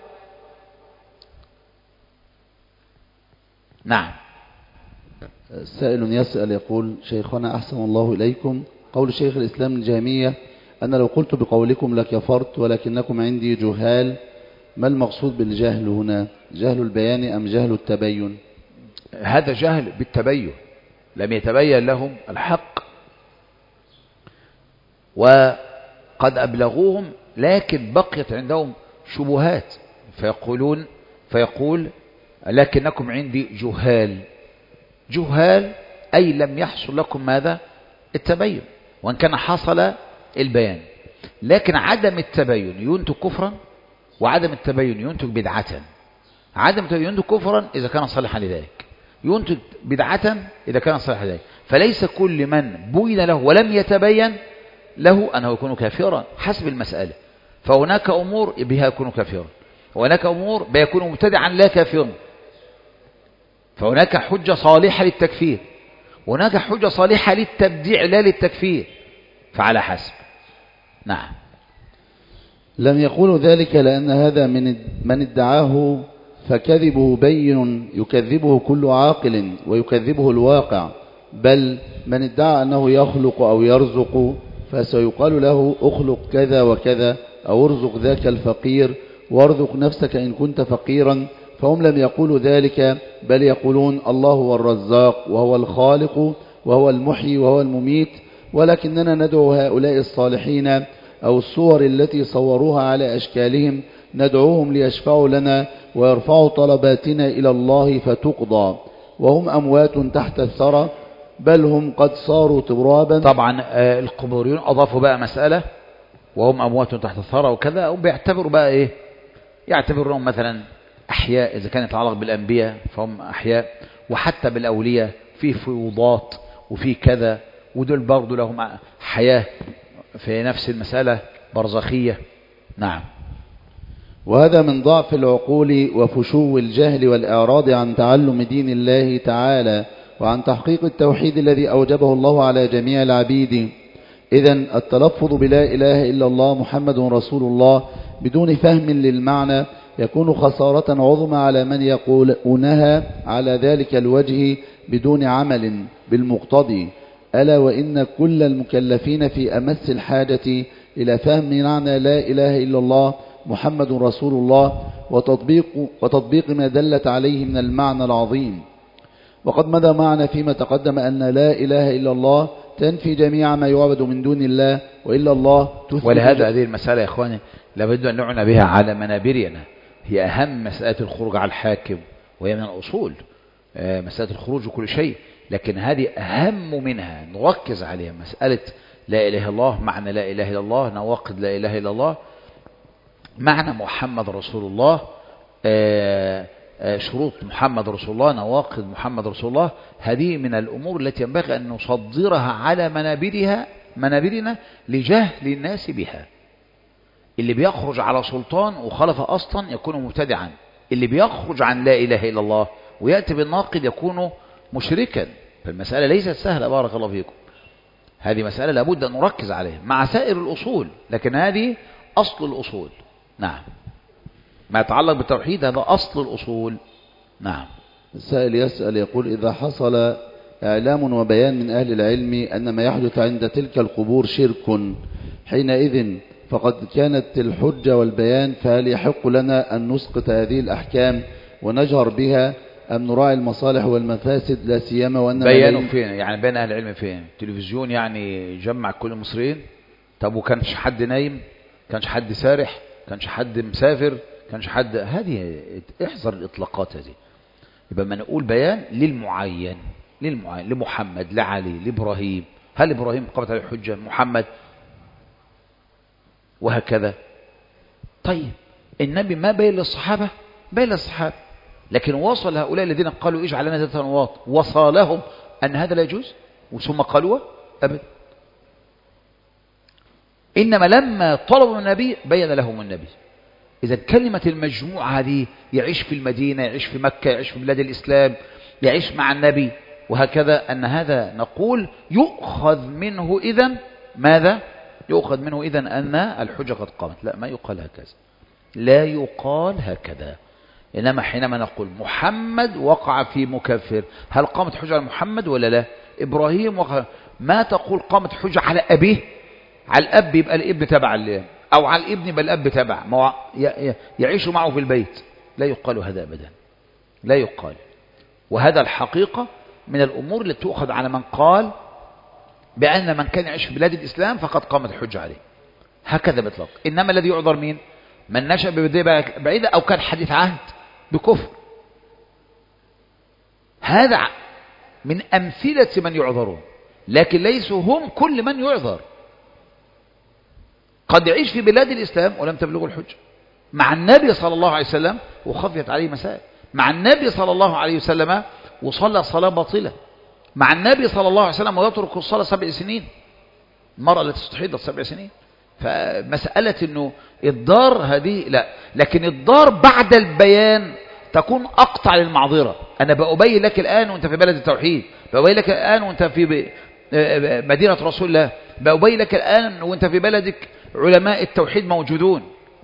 [SPEAKER 1] نعم.
[SPEAKER 2] سائل يسأل يقول شيخنا أحسن الله إليكم، قول شيخ الإسلام الجامية أنا لو قلت بقولكم لكفرت ولكنكم عندي جهال، ما المقصود بالجهل هنا؟ جهل البيان أم جهل التبين؟
[SPEAKER 1] هذا جهل بالتبين، لم يتبين لهم الحق وقد أبلغوهم لكن بقيت عندهم شبهات، فيقولون فيقول لكنكم عندي جهال. جهال أي لم يحصل لكم ماذا؟ التبين، وإن كان حصل البيان. لكن عدم التبين ينتج كفرا، وعدم التبين ينتج بدعة. عدم التبين ينتج كفرا إذا كان صالحا لذلك، ينتج بدعة إذا كان صالحا لذلك. فليس كل من بين له ولم يتبين له أنه يكون كافرا حسب المسألة. فهناك أمور بها يكون كافرا، وهناك أمور بها يكون مبتدعا لا كافرا. فهناك حجة صالحة للتكفير، وهناك حجة صالحة للتبديع لا للتكفير، فعلى حسب. نعم.
[SPEAKER 2] لم يقولوا ذلك لأن هذا من من ادعاه فكذبه بين يكذبه كل عاقل ويكذبه الواقع، بل من ادعى أنه يخلق أو يرزق فسيقال له أخلق كذا وكذا أو ارزق ذاك الفقير وارزق نفسك إن كنت فقيرا. فهم لم يقولوا ذلك، بل يقولون الله هو الرزاق وهو الخالق وهو المحيي وهو المميت، ولكننا ندعو هؤلاء الصالحين أو الصور التي صوروها على أشكالهم، ندعوهم ليشفعوا لنا ويرفعوا طلباتنا إلى الله فتقضى، وهم أموات تحت الثرى، بل هم قد صاروا ترابا.
[SPEAKER 1] طبعا القبوريون أضافوا بقى مسألة وهم أموات تحت الثرى وكذا، وبيعتبروا بقوا إيه؟ يعتبرونهم مثلا أحياء، إذا كان يتعلق بالأنبياء فهم أحياء، وحتى بالأولياء في فيوضات وفي كذا، ودول برضو لهم حياة في نفس المسألة برزخية. نعم.
[SPEAKER 2] وهذا من ضعف العقول وفشو الجهل والإعراض عن تعلم دين الله تعالى وعن تحقيق التوحيد الذي أوجبه الله على جميع العبيد. إذن التلفظ بلا إله إلا الله محمد رسول الله بدون فهم للمعنى يكون خسارة عظمى على من يقولونها على ذلك الوجه بدون عمل بالمقتضي، ألا وإن كل المكلفين في أمس الحاجة إلى فهم معنى لا إله إلا الله محمد رسول الله وتطبيق, وتطبيق ما دلت عليه من المعنى العظيم. وقد مضى معنا فيما تقدم أن لا إله إلا الله تنفي جميع ما يعبد من دون الله وإلا الله تثبت.
[SPEAKER 1] ولهذا هذه المسألة يا إخواني لابد أن نعنى بها على منابرنا، هي أهم مسألة الخروج على الحاكم، وهي من الأصول مسألة الخروج وكل شيء، لكن هذه أهم منها نركز عليها، مسألة لا إله إلا الله، معنى لا إله إلا الله، نواقض لا إله إلا الله، معنى محمد رسول الله، شروط محمد رسول الله، نواقض محمد رسول الله. هذه من الأمور التي ينبغي أن نصدرها على منابرها منابرنا لجهل الناس بها. اللي بيخرج على سلطان وخالف أصلا يكون مبتدعا، اللي بيخرج عن لا إله إلا الله ويأتي بالناقض يكون مشركا. فالمسألة ليست سهلة بارك الله فيكم، هذه مسألة لابد أن نركز عليها مع سائر الأصول، لكن هذه أصل الأصول. نعم. ما يتعلق بالتوحيد هذا أصل الأصول. نعم.
[SPEAKER 2] السائل يسأل يقول: إذا حصل إعلام وبيان من أهل العلم أن ما يحدث عند تلك القبور شرك، حينئذ فقد كانت الحجة والبيان، فهل يحق لنا أن نسقط هذه الأحكام ونجهر بها أم نراعي المصالح والمفاسد لا سيما وأن
[SPEAKER 1] بيانوا فين؟ يعني بين أهل العلم فين؟ تلفزيون يعني جمع كل المصريين؟ طب وكانش حد نايم؟ كانش حد سارح؟ كانش حد مسافر؟ كانش حد؟ هذه احذر الإطلاقات هذه. يبقى ما نقول بيان للمعين للمعين لمحمد لعلي لإبراهيم. هل إبراهيم قامت عليه الحجة؟ محمد وهكذا. طيب النبي ما بين للصحابة؟ بين للصحابة، لكن وصل هؤلاء الذين قالوا اجعل لنا ذات انواط، وصلهم أن هذا لا يجوز ثم قالوا أبدا. إنما لما طلبوا من النبي بين لهم النبي. إذا كلمة المجموعة هذه يعيش في المدينة، يعيش في مكة، يعيش في بلاد الإسلام، يعيش مع النبي وهكذا، أن هذا نقول يؤخذ منه إذن ماذا؟ يؤخذ منه إذن أن الحجة قد قامت. لا، ما يقال هكذا، لا يقال هكذا. إنما حينما نقول محمد وقع في مكفر، هل قامت حجة على محمد ولا لا؟ إبراهيم وقع، ما تقول قامت حجة على أبيه، على الأب يبقى الابن تبع الله، أو على الابن يبقى الأب تبع، يعيش معه في البيت. لا يقال هذا أبدا، لا يقال. وهذا الحقيقة من الأمور التي تؤخذ على من قال بأن من كان يعيش في بلاد الإسلام فقد قامت الحجة عليه، هكذا بإطلاق. إنما الذي يعذر مين؟ من نشأ ببداية بعيدة أو كان حديث عهد بكفر، هذا من أمثلة من يعذرون، لكن ليسوا هم كل من يعذر. قد يعيش في بلاد الإسلام ولم تبلغه الحجة مع النبي صلى الله عليه وسلم وخفيت عليه مسائل، مع النبي صلى الله عليه وسلم وصلى صلاة باطلة، مع النبي صلى الله عليه وسلم ويترك الصلاة سبع سنين، المرأة التي استحيضت سبع سنين. فمسألة انه الدار هذه لا، لكن الدار بعد البيان تكون اقطع للمعذرة. انا بأبين لك الان وانت في بلد التوحيد، بأبين لك الان وانت في مدينة رسول الله، بأبين لك الان وانت في بلدك علماء التوحيد موجودون.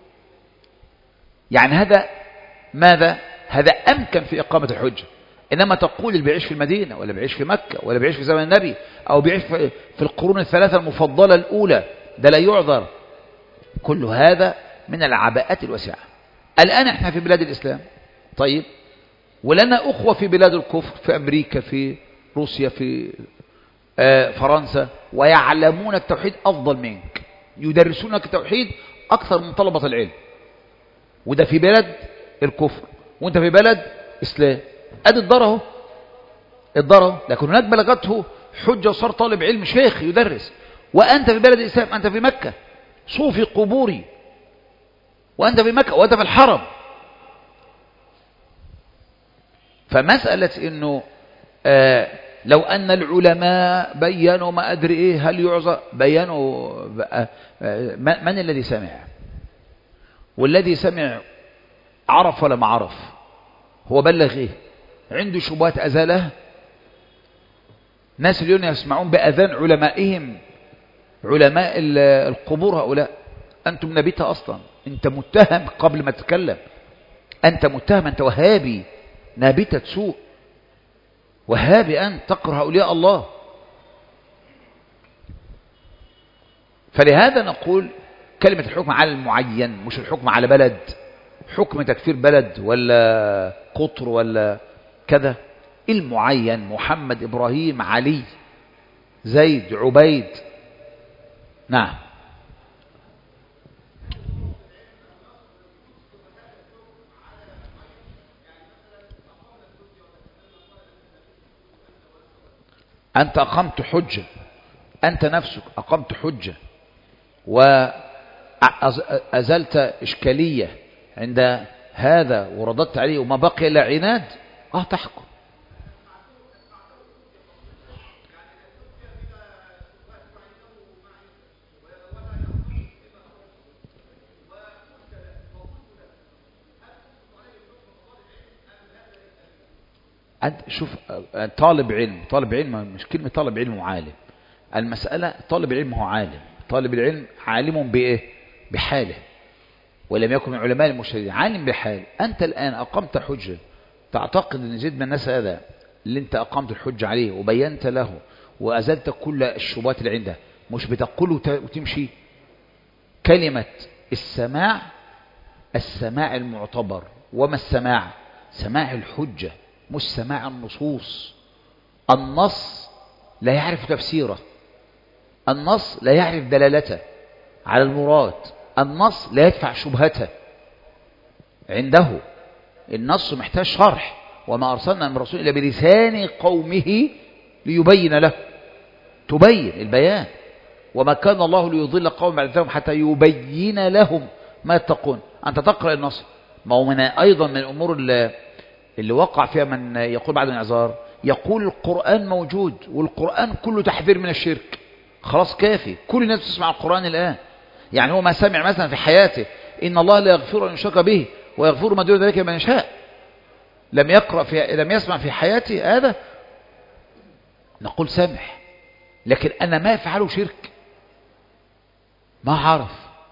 [SPEAKER 1] يعني هذا ماذا؟ هذا امكن في اقامة الحجة. انما تقول اللي بيعيش في المدينة ولا بيعيش في مكة ولا بيعيش في زمن النبي او بيعيش في القرون الثلاثة المفضلة الاولى، ده لا يعذر. كل هذا من العباءات الواسعة. الآن احنا في بلاد الإسلام، طيب، ولنا أخوة في بلاد الكفر، في أمريكا، في روسيا، في فرنسا ويعلمون التوحيد أفضل منك، يدرسونك التوحيد أكثر من طلبة العلم، وده في بلد الكفر وانت في بلد إسلام. أدي الضره الضره لكن هناك بلغته حجة وصار طالب علم شيخ يدرس، وأنت في بلد الإسلام، أنت في مكة صوفي قبوري، وأنت في مكة وأنت في الحرم. فمسألة إنه آه لو أن العلماء بيّنوا ما أدري إيه هل يعذر، بيّنوا آه آه من الذي سمع؟ والذي سمع عرف ولا ما عرف؟ هو بلغ إيه؟ عنده شبهات أزالها؟ ناس اليوم يسمعون بأذان علمائهم، علماء القبور هؤلاء. أنتم نبيتها أصلا، أنت متهم قبل ما تتكلم، أنت متهم، أنت وهابي نابتة سوء، وهابي أن تقرأ أولياء الله. فلهذا نقول كلمة الحكم على المعين مش الحكم على بلد، حكم تكفير بلد ولا قطر ولا كذا، المعين محمد إبراهيم علي زيد عبيد. نعم. أنت أقمت حجة، أنت نفسك أقمت حجة وأزلت إشكالية عند هذا ورددت عليه وما بقي إلا عناد، آه تحكم. أنت شوف طالب علم، طالب علم مش كلمة طالب علم وعالم، المسألة طالب العلم هو عالم، طالب العلم عالم بإيه؟ بحاله، ولم يكن من علماء المجتهدين، عالم بحاله. أنت الآن أقمت حجة، تعتقد أن زيد بن الناس هذا اللي أنت أقمت الحجة عليه وبينت له وأزلت كل الشبهات اللي عنده، مش بتقوله وتمشي؟ كلمة السماع، السماع المعتبر، وما السماع؟ سماع الحجة مش سماع النصوص. النص لا يعرف تفسيره، النص لا يعرف دلالته على المراد، النص لا يدفع شبهته عنده، النص محتاج شرح، وما أرسلنا من رسول إلا بلسان قومه ليبين له، تبين البيان، وما كان الله ليضل قوم بعد ذلك حتى يبين لهم ما يتقون. أنت تقرأ النص، ما هو من أيضا من الأمور اللي, اللي وقع فيها من يقول بعد الإعذار، يقول القرآن موجود والقرآن كله تحذير من الشرك، خلاص كافي، كل الناس تسمع القرآن الآن. يعني هو ما سمع مثلا في حياته إن الله لا يغفر أن يشرك به ويغفر ما دون ذلك من يشاء، لم يقرأ في لم يسمع في حياته هذا، نقول سمح، لكن أنا ما أفعله شرك ما عرف.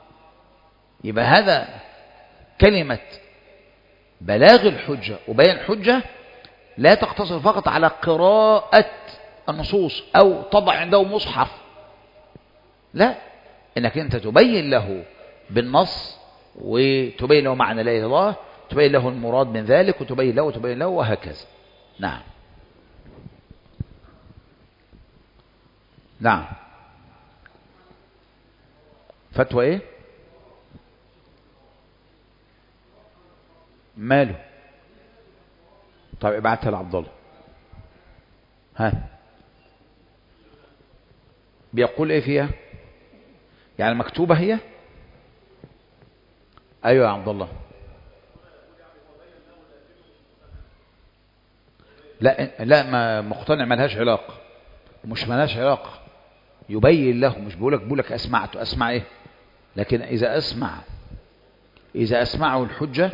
[SPEAKER 1] يبقى هذا كلمة بلاغ الحجة وبيان الحجة لا تقتصر فقط على قراءة النصوص أو طبع عنده مصحف، لا، إنك أنت تبين له بالنص وتبين له معنى لا إله إلا الله، تبين له المراد من ذلك وتبين له وتبين له وهكذا. نعم. نعم. فتوى ايه؟ ماله؟ طيب ابعتها لعبد الله. ها بيقول ايه فيها؟ يعني مكتوبة هي؟ ايوه يا عبد الله. لا لا ما مقتنع، ملهاش علاقة، مش ملهاش علاقة، يبين له، مش بقولك بقولك اسمعته، اسمع ايه؟ لكن اذا اسمع اذا اسمعه الحجة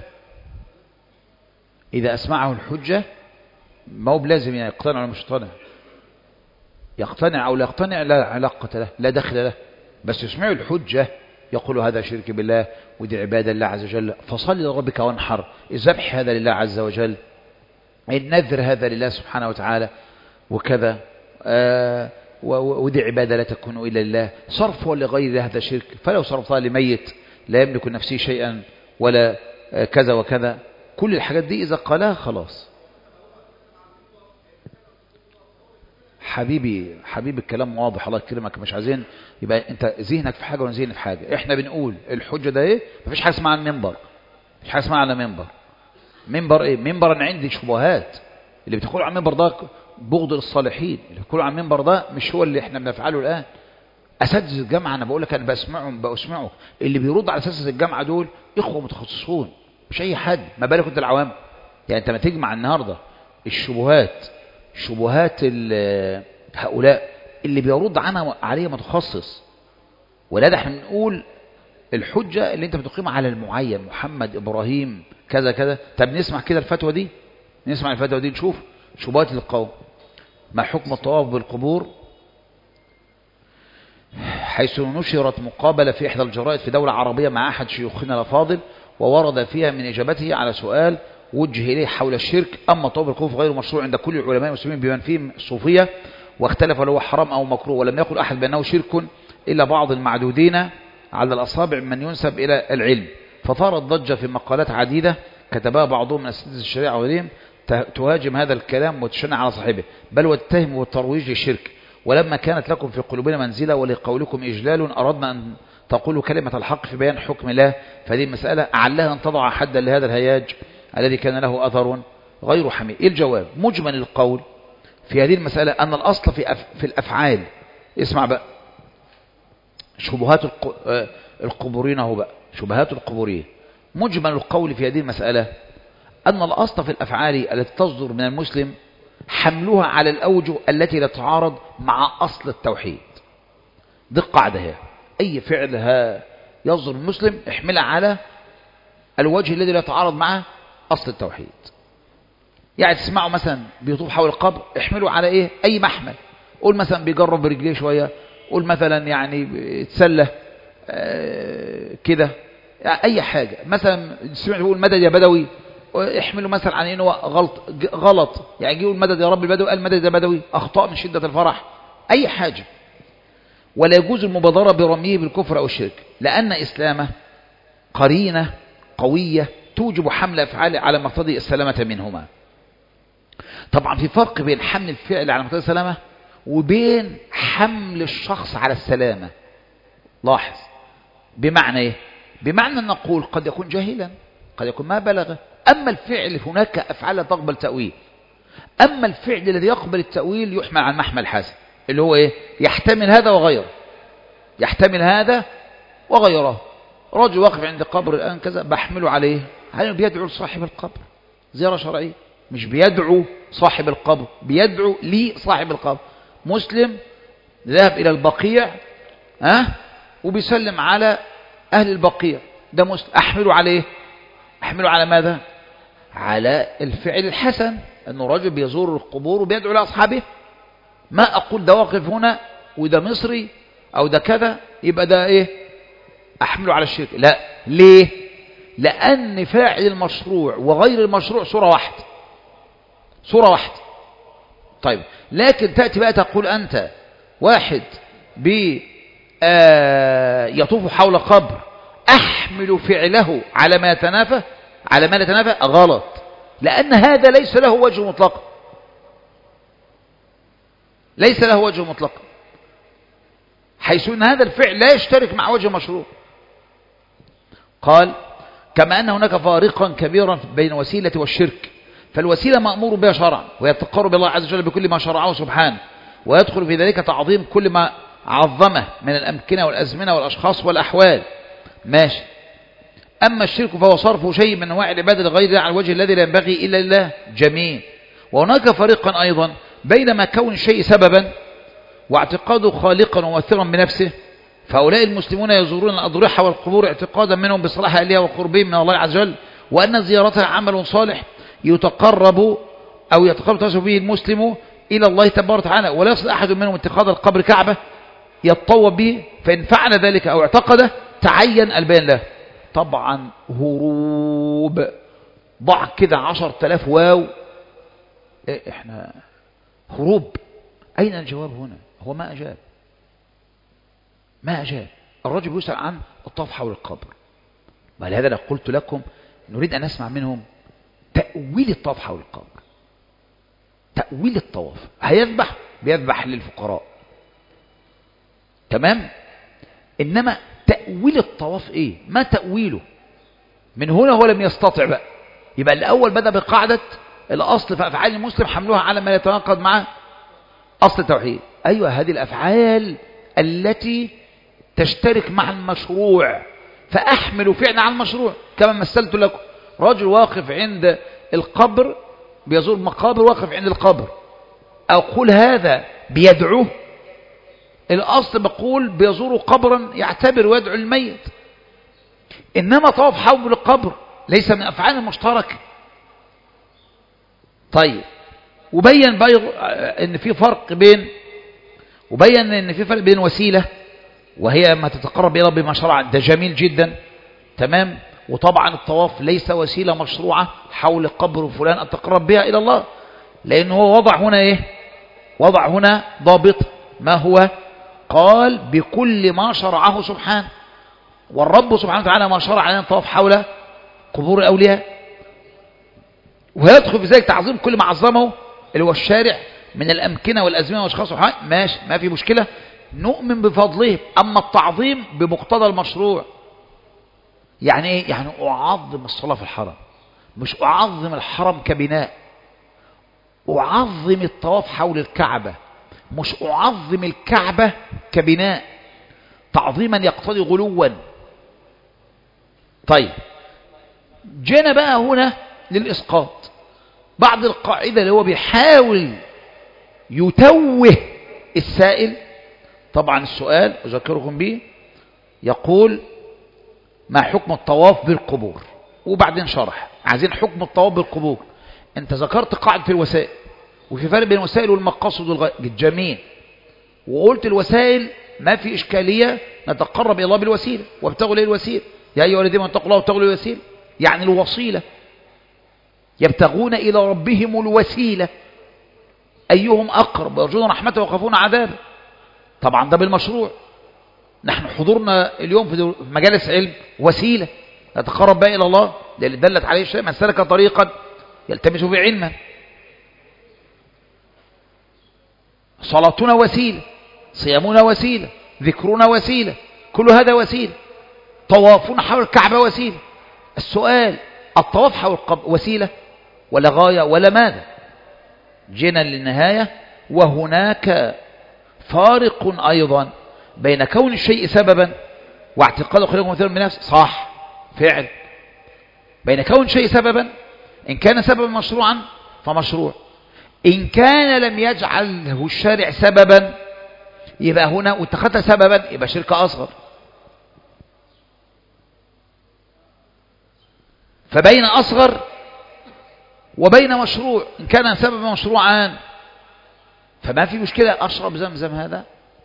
[SPEAKER 1] اذا اسمعه الحجة ما هو بلازم يعني يقتنع ولا مش يقتنع، يقتنع او لا يقتنع لا علاقة له، لا دخل له، بس يسمعوا الحجة يقول هذا شرك بالله ودي عبادة لله عز وجل، فصل لربك وانحر، الذبح هذا لله عز وجل، النذر هذا لله سبحانه وتعالى وكذا، آه ودي عبادة لا تكون إلا لله، صرفه لغير هذا شرك، فلو صرفها لميت لا يملك نفسه شيئا ولا آه كذا وكذا، كل الحاجات دي إذا قالها خلاص. حبيبي حبيبي الكلام واضح، الله يكرمك. مش عايزين يبقى انت ذهنك في حاجه وانا ذهني في حاجه. احنا بنقول الحجه ده ايه؟ مفيش حاجه اسمها على المنبر، مفيش حاجه اسمها على منبر. منبر ايه؟ منبر انا عندي شبهات. اللي بتقول على المنبر ده بغض للصالحين، اللي بتقول على المنبر ده مش هو اللي احنا بنفعله الان. اساتذه الجامعه انا بقول لك انا بسمعهم بسمعه اللي بيرد على اساتذه الجامعه دول اخوه متخصصون مش اي حد، ما بالك انت العوام. يعني انت ما تجمع النهارده الشبهات شبهات هؤلاء اللي بيرد عنها عليه متخصص، ولا ده احنا بنقول الحجه اللي انت بتقيمها على المعين، محمد ابراهيم كذا كذا. طب نسمع كده الفتوى دي، نسمع الفتوى دي نشوف شبهات القوم. ما حكم الطواف بالقبور حيث نشرت مقابلة في إحدى الجرائد في دولة عربية مع أحد شيوخنا الأفاضل، وورد فيها من إجابته على سؤال وجه إليه حول الشرك: أما طواف القبور غير مشروع عند كل العلماء المسلمين بمن فيهم الصوفية، واختلف لو حرام أو مكروه، ولم يقل أحد بأنه شرك إلا بعض المعدودين على الأصابع من ينسب إلى العلم. فثارت ضجة في مقالات عديدة كتبها بعضهم من أساتذة الشريعة وغيرهم تهاجم هذا الكلام وتشنع على صاحبه، بل وتتهم بالترويج للشرك. ولما كانت لكم في قلوبنا منزلة ولقولكم إجلال أردنا أن تقولوا كلمة الحق في بيان حكم الله، فهذه المسألة أعلها أن تضع حدا لهذا الهياج الذي كان له أثر غير حميد. إيه الجواب؟ مجمل القول في هذه المسألة أن الأصل في, أف... في الأفعال. اسمع بقى شبهات الق... القبورين اهو بقى شبهات القبورين. مجمل القول في هذه المسألة أن الأصل في الأفعال التي تصدر من المسلم حملها على الأوجه التي لا تعارض مع أصل التوحيد. دي القاعدة هي، أي فعل يصدر من المسلم احملها على الوجه الذي لا يتعارض مع أصل التوحيد. يعني تسمعوا مثلا بيطوف حول القبر، احملوا على إيه؟ أي محمل. قول مثلا بيجرب برجليه شوية، قول مثلا يعني تسلى آه كده، يعني أي حاجة. مثلا سمعت يقول مدد يا بدوي، احملوا مثلا عن انه غلط غلط يعني يقول مدد يا رب البدوي، قال مدد يا بدوي، اخطاء من شدة الفرح، اي حاجة. ولا يجوز المبادرة برميه بالكفر او الشرك، لان اسلامه قرينة قوية توجب حمل افعاله على مقتضي السلامة منهما. طبعا في فرق بين حمل الفعل على مقتضي السلامة وبين حمل الشخص على السلامة. لاحظ، بمعنى ايه؟ بمعنى ان نقول قد يكون جاهلا، قد يكون ما بلغ. أما الفعل هناك أفعال لا تقبل تأويل. أما الفعل الذي يقبل التأويل يحمل على المحمل الحسن، اللي هو إيه؟ يحتمل هذا وغيره، يحتمل هذا وغيره. رجل واقف عند قبر الآن كذا، بحمله عليه هل بيدعو لصاحب القبر زيارة شرعية؟ مش بيدعو صاحب القبر، بيدعو لي صاحب القبر. مسلم ذهب إلى البقيع ها وبيسلم على أهل البقيع، ده مسلم، أحمله عليه أحمله على ماذا؟ على الفعل الحسن، أنه رجل بيزور القبور وبيدعو لأصحابه. ما أقول ده واقف هنا وده مصري أو ده كذا يبقى ده إيه؟ أحمله على الشرك. لا. ليه؟ لأن فاعل المشروع وغير المشروع صورة واحدة، صورة واحدة. طيب لكن تأتي بقى تقول أنت واحد بي آه يطوف حول قبر، أحمل فعله على ما يتنافى على ما لا يتنافى، غلط، لأن هذا ليس له وجه مطلق، ليس له وجه مطلق، حيث أن هذا الفعل لا يشترك مع وجه مشروع. قال: كما أن هناك فارقا كبيرا بين الوسيلة والشرك، فالوسيلة مأمور بها شرعا وهي التقرب الله عز وجل بكل ما شرعه سبحانه، ويدخل في ذلك تعظيم كل ما عظمه من الأمكنة والأزمنة والأشخاص والأحوال. ماشي. أما الشرك فهو صرف شيء من أنواع العبادة لغير الله على الوجه الذي لا ينبغي إلا لله. جميل. وهناك فريقا أيضا بين ما كون الشيء سببا واعتقاده خالقا ومؤثرا بنفسه، فهؤلاء المسلمون يزورون الأضرحة والقبور اعتقادا منهم بصلاح أهلها وقربهم من الله عز وجل، وأن زيارتها عمل صالح يتقرب أو يتقرب تواصل به المسلم إلى الله تبارك وتعالى، ولا يصل أحد منهم اتخاذ القبر كعبة يتطوب به، فإن فعل ذلك أو اعتقده تعين البيان له. طبعا هروب، ضع كده عشر تلاف واو. إيه احنا هروب؟ أين الجواب هنا؟ هو ما أجاب، ما أجاب. الرجل يسأل عن الطواف حول القبر، ولهذا أنا قلت لكم نريد أن نسمع منهم تأويل الطواف حول القبر، تأويل الطواف. هيذبح بيذبح للفقراء. تمام. إنما تأويل الطواف إيه؟ ما تأويله؟ من هنا هو لم يستطع بقى. يبقى الأول بدأ بقاعدة الأصل في أفعال المسلم حملها على ما يتناقض مع أصل التوحيد. أيوة، هذه الأفعال التي تشترك مع المشروع، فأحمل فعلا على المشروع. كما مثلت لكم رجل واقف عند القبر بيزور مقابر، واقف عند القبر، أقول هذا بيدعوه؟ الأصل بقول بيزور قبرا يعتبر ويدعو الميت. إنما طواف حول القبر ليس من أفعال المشتركة. طيب، وبين ان في فرق بين وبين ان في فرق بين وسيله وهي ما تتقرب الى الله بما شرع، ده جميل جدا. تمام. وطبعا الطواف ليس وسيله مشروعه حول قبر فلان اتقرب بها الى الله، لانه هو وضع هنا ايه؟ وضع هنا ضابط. ما هو؟ قال بكل ما شرعه سبحانه. والرب سبحانه وتعالى ما شرع لنا الطواف حول قبور الاولياء، ويدخل في ذلك تعظيم كل ما عظمه اللي هو الشارع من الأمكنة والأزمنة والأشخاص. ماشي، ما في مشكلة، نؤمن بفضله. أما التعظيم بمقتضى المشروع يعني إيه؟ يعني أعظم الصلاة في الحرم، مش أعظم الحرم كبناء. أعظم الطواف حول الكعبة، مش أعظم الكعبة كبناء. تعظيما يقتضي غلوا. طيب، جينا بقى هنا للإسقاط. بعد القاعدة اللي هو بيحاول يتوه السائل. طبعا السؤال أذكركم به يقول ما حكم الطواف بالقبور، وبعدين شرح عايزين حكم الطواف بالقبور. انت ذكرت قاعدة الوسائل، وفي فرق بين الوسائل والمقاصد والغاية. جميل. وقلت الوسائل ما في إشكالية، نتقرب إلى الله بالوسيلة، وابتغوا إليه الوسيلة. يا أيها الذين اتقوا الله وابتغوا إليه الوسيلة، يعني الوسيلة. يبتغون إلى ربهم الوسيلة أيهم أقرب ويرجون رحمته ويخافون عذابه. طبعا ده بالمشروع. نحن حضورنا اليوم في مجالس علم وسيلة نتقرب بها إلى الله، لأن دلت عليه الشيء من سلك طريقا يلتمس به علما. صلاتنا وسيلة، صيامنا وسيلة، ذكرنا وسيلة، كل هذا وسيلة. طوافنا حول الكعبة وسيلة. السؤال، الطواف حول القبر وسيلة ولا غاية ولا ماذا؟ جينا للنهاية. وهناك فارق أيضا بين كون الشيء سببا واعتقاد خلقه مثير بنفسه. صح، فعل. بين كون الشيء سببا، إن كان سببا مشروعا فمشروع، إن كان لم يجعله الشارع سببا يبقى هنا واتخذها سببا يبقى شرك أصغر. فبين أصغر وبين مشروع، إن كان سببا مشروعان فما في مشكلة. أشرب زمزم، هذا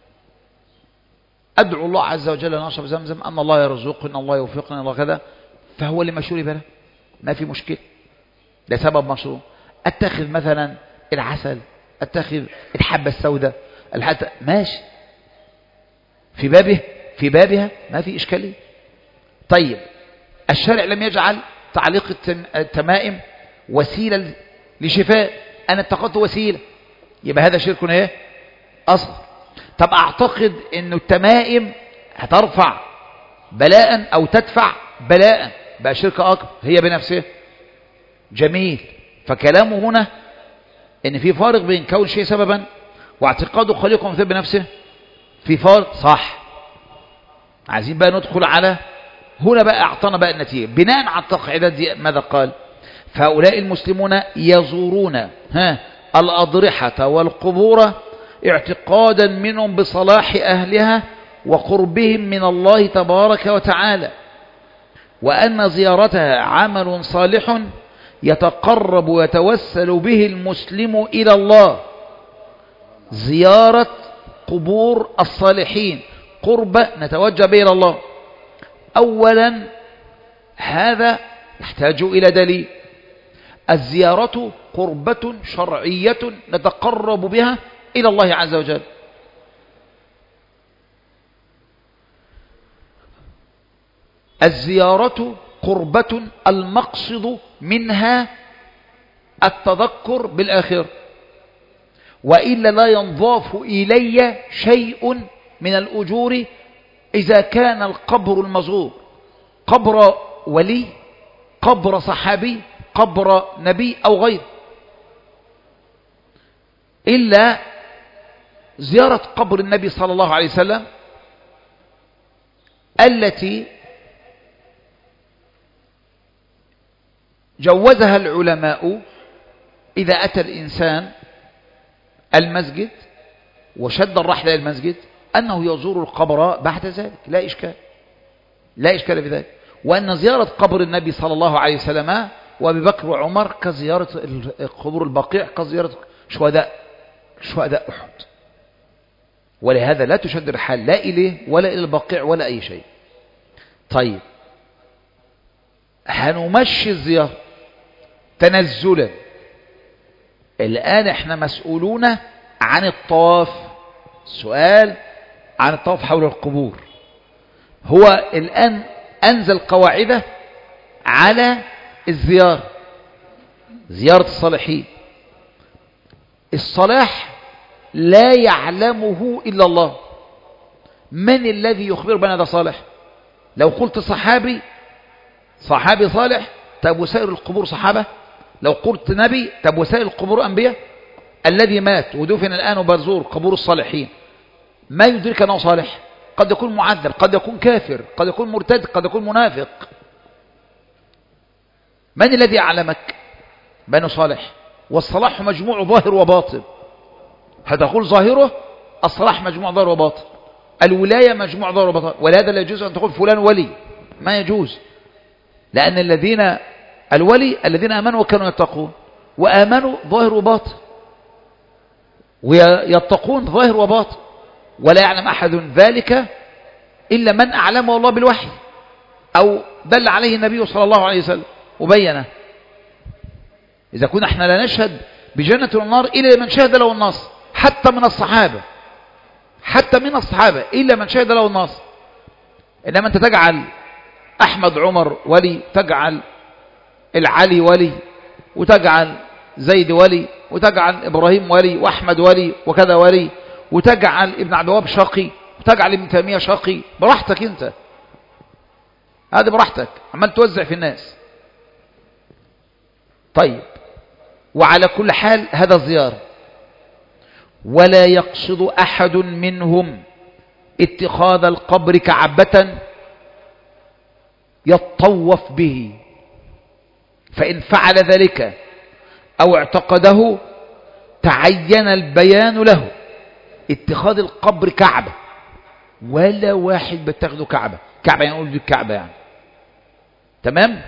[SPEAKER 1] أدعو الله عز وجل أن أشرب زمزم، أن الله يرزقني، أن الله يوفقني، الله كذا، فهو اللي مشوري بلا، ما في مشكلة، ده سبب مشروع. أتخذ مثلا العسل، أتخذ الحبة السوداء، الحتى ماشي، في بابه في بابها ما في إشكالية. طيب، الشارع لم يجعل تعليق التمائم وسيلة لشفاء، أنا اتخذت وسيلة، يبقى هذا شرك ايه؟ أصغر. طب أعتقد أنه التمائم هترفع بلاء أو تدفع بلاء، بقى شرك أكبر هي بنفسها. جميل. فكلامه هنا أن في فارق بين كون شيء سببا واعتقاده خليقه مثل بنفسه، في فارق. صح. عايزين بقى ندخل على هنا بقى، أعطانا بقى النتيجة بناء على التقعيدات دي. ماذا قال؟ فهؤلاء المسلمون يزورون ها الأضرحة والقبور اعتقادا منهم بصلاح أهلها وقربهم من الله تبارك وتعالى، وأن زيارتها عمل صالح يتقرب ويتوسل به المسلم إلى الله. زيارة قبور الصالحين قربة نتوجه به إلى الله. أولا هذا يحتاج إلى دليل. الزيارة قربة شرعية نتقرب بها إلى الله عز وجل. الزيارة قربة المقصد منها التذكر بالآخرة، وإلا لا ينضاف إلي شيء من الأجور إذا كان القبر المزور قبر ولي، قبر صحابي، قبر نبي أو غير، إلا زيارة قبر النبي صلى الله عليه وسلم التي جوزها العلماء إذا أتى الإنسان المسجد وشد الرحل إلى المسجد أنه يزور القبر بعد ذلك، لا إشكال، لا إشكال في ذلك. وأن زيارة قبر النبي صلى الله عليه وسلم وأبي بكر وعمر كزيارة قبور البقيع، كزيارة شهداء شهداء أحد. ولهذا لا تشد الرحال لا إليه ولا إلى البقيع ولا أي شيء. طيب هنمشي الزيارة تنزلا. الآن احنا مسؤولون عن الطواف، سؤال عن الطواف حول القبور. هو الآن أنزل قواعده على الزيارة، زيارة الصالحين. الصلاح لا يعلمه إلا الله. من الذي يخبر بنا هذا صالح؟ لو قلت صحابي صحابي صالح، طب وسائر القبور صحابة؟ لو قلت نبي، طب وسائر القبور أنبياء؟ الذي مات ودفن الآن وبزور قبور الصالحين ما يدرك أنه صالح؟ قد يكون معذب، قد يكون كافر، قد يكون مرتد، قد يكون منافق. من الذي أعلمك بأنه صالح؟ والصلاح مجموع ظاهر وباطن. هتقول ظاهره الصلاح مجموع ظاهر وباطن، الولاية مجموع ظاهر وباطن. ولهذا لا يجوز أن تقول فلان ولي، ما يجوز، لأن الذين الولي الذين آمنوا وكانوا يتقون، وآمنوا ظاهر وباطن، ويتقون ظاهر وباطن. ولا يعلم أحد ذلك إلا من أعلمه الله بالوحي أو دل عليه النبي صلى الله عليه وسلم وبينه. إذا كنا احنا لا نشهد بجنة والنار إلا من شهد له النص، حتى من الصحابة، حتى من الصحابة إلا من شهد له النص. إنما أنت تجعل أحمد عمر ولي، تجعل العلي ولي، وتجعل زيد ولي، وتجعل إبراهيم ولي، وأحمد ولي، وكذا ولي، وتجعل ابن عبد الوهاب شقي، وتجعل ابن تيمية شقي. براحتك أنت، هذا براحتك، عمال توزع في الناس. طيب، وعلى كل حال هذا الزيارة. ولا يقصد أحد منهم اتخاذ القبر كعبة يطوف به، فإن فعل ذلك أو اعتقده تعين البيان له. اتخاذ القبر كعبة، ولا واحد بتاخده كعبة، كعبة يعني نقول دي الكعبة يعني، تمام؟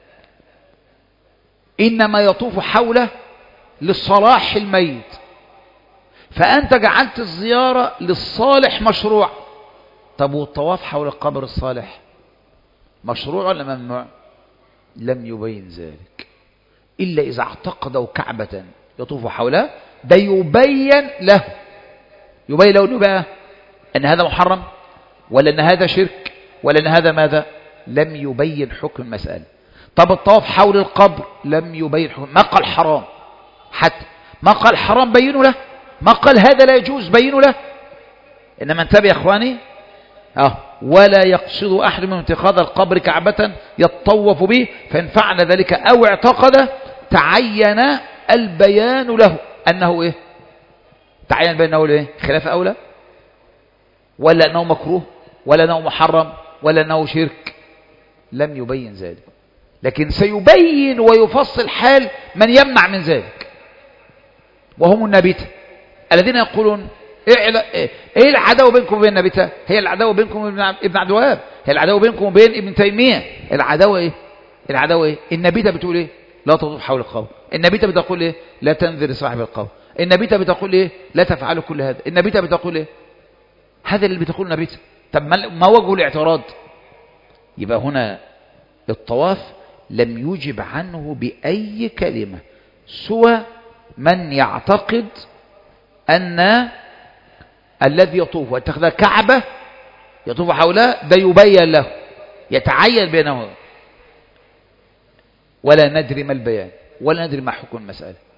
[SPEAKER 1] إنما يطوف حوله للصلاح الميت. فأنت جعلت الزيارة للصالح مشروع. طب والطواف حول القبر الصالح مشروع ولا ممنوع؟ لم يبين ذلك إلا إذا اعتقدوا كعبة يطوف حولها، ده يبين له، يبين له بقى أن هذا محرم ولا أن هذا شرك ولا أن هذا ماذا. لم يبين حكم المسألة. طب الطواف حول القبر لم يبين حكم، ما قال حرام، حتى ما قال حرام بينوا له، ما قال هذا لا يجوز بينوا له. إنما انتبه يا إخواني، آه ولا يقصد أحد من اتخاذ القبر كعبة يطوف به، فإن فعل ذلك أو اعتقد تعين البيان له أنه إيه؟ تعين بأنه إيه؟ خلاف أولى، ولا أنه مكروه، ولا أنه محرم، ولا أنه شرك. لم يبين ذلك، لكن سيبين ويفصل حال من يمنع من ذلك، وهم النبتة الذين يقولون ايه العداوة بينكم وبين النبتة؟ هي العداوة بينكم وبين ابن عبد الوهاب، هي العداوة بينكم وبين ابن تيمية. العداوة ايه؟ العداوة ايه؟ النبتة بتقول ايه؟ لا تطوف حول القبر. النبتة بتقول ايه؟ لا تنذر صاحب القبر. النبتة بتقول ايه؟ لا تفعلوا كل هذا. النبتة بتقول ايه؟ هذا اللي بتقول النبتة. طب ما وجه الاعتراض؟ يبقى هنا الطواف لم يجب عنه بأي كلمة سوى من يعتقد أن الذي يطوف واتخذ كعبة يطوف حولها ده يبين له، يتعين بينه، ولا ندري ما البيان ولا ندري ما حكم المسألة.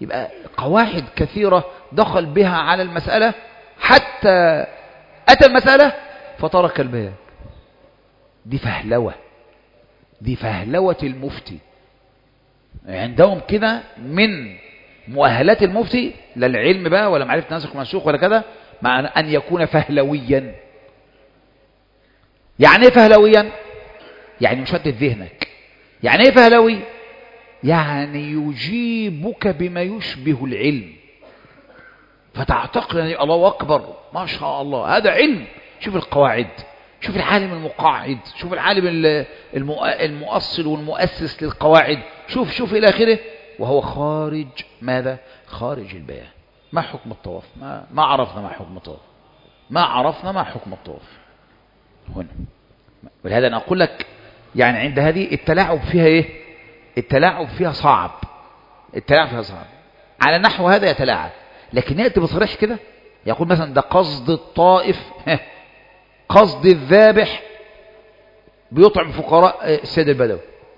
[SPEAKER 1] يبقى قواعد كثيرة دخل بها على المسألة حتى أتى المسألة فترك البيان. دي فهلوة، دي فهلوة المفتي عندهم كده، من مؤهلات المفتي لا العلم بقى ولا معرفة ناسخ ومنسوخ ولا كده، مع أن يكون فهلويا. يعني ايه فهلويا؟ يعني مشتت ذهنك. يعني ايه فهلوي؟ يعني يجيبك بما يشبه العلم، فتعتقد ان الله اكبر ما شاء الله هذا علم. شوف القواعد، شوف العالم المقاعد، شوف العالم المؤصل والمؤسس للقواعد، شوف شوف الى اخره، وهو خارج ماذا؟ خارج البيان. ما حكم الطواف؟ ما, ما عرفنا ما حكم الطواف، ما عرفنا ما حكم الطواف هنا. ولهذا انا اقول لك يعني عند هذه التلاعب فيها ايه؟ التلاعب فيها صعب، التلاعب فيها صعب. على نحو هذا يتلاعب، لكن يأتي بصريح كده يقول مثلا ده قصد الطائف، قصد الذابح بيطعم فقراء السيد البدوي.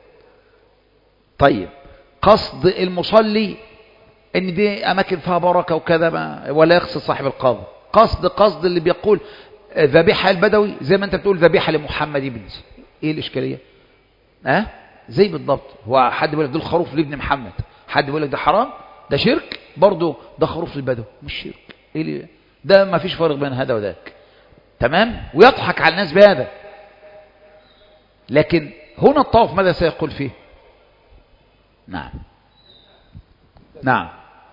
[SPEAKER 1] طيب قصد المصلي ان دي اماكن فيها بركه وكذا ولا يقصد صاحب القبر. قصد قصد اللي بيقول ذبيحه البدوي زي ما انت بتقول ذبيحه لمحمد ابن، ايه الاشكاليه؟ ها أه؟ زي بالضبط. هو حد بيقول لك ده الخروف لابن محمد، حد بيقول لك ده حرام، ده شرك، برضه ده خروف للبدوي مش شرك، ايه اللي ده؟ ما فيش فرق بين هذا وذاك، تمام؟ ويضحك على الناس بهذا. لكن هنا الطواف ماذا سيقول فيه؟ نعم نعم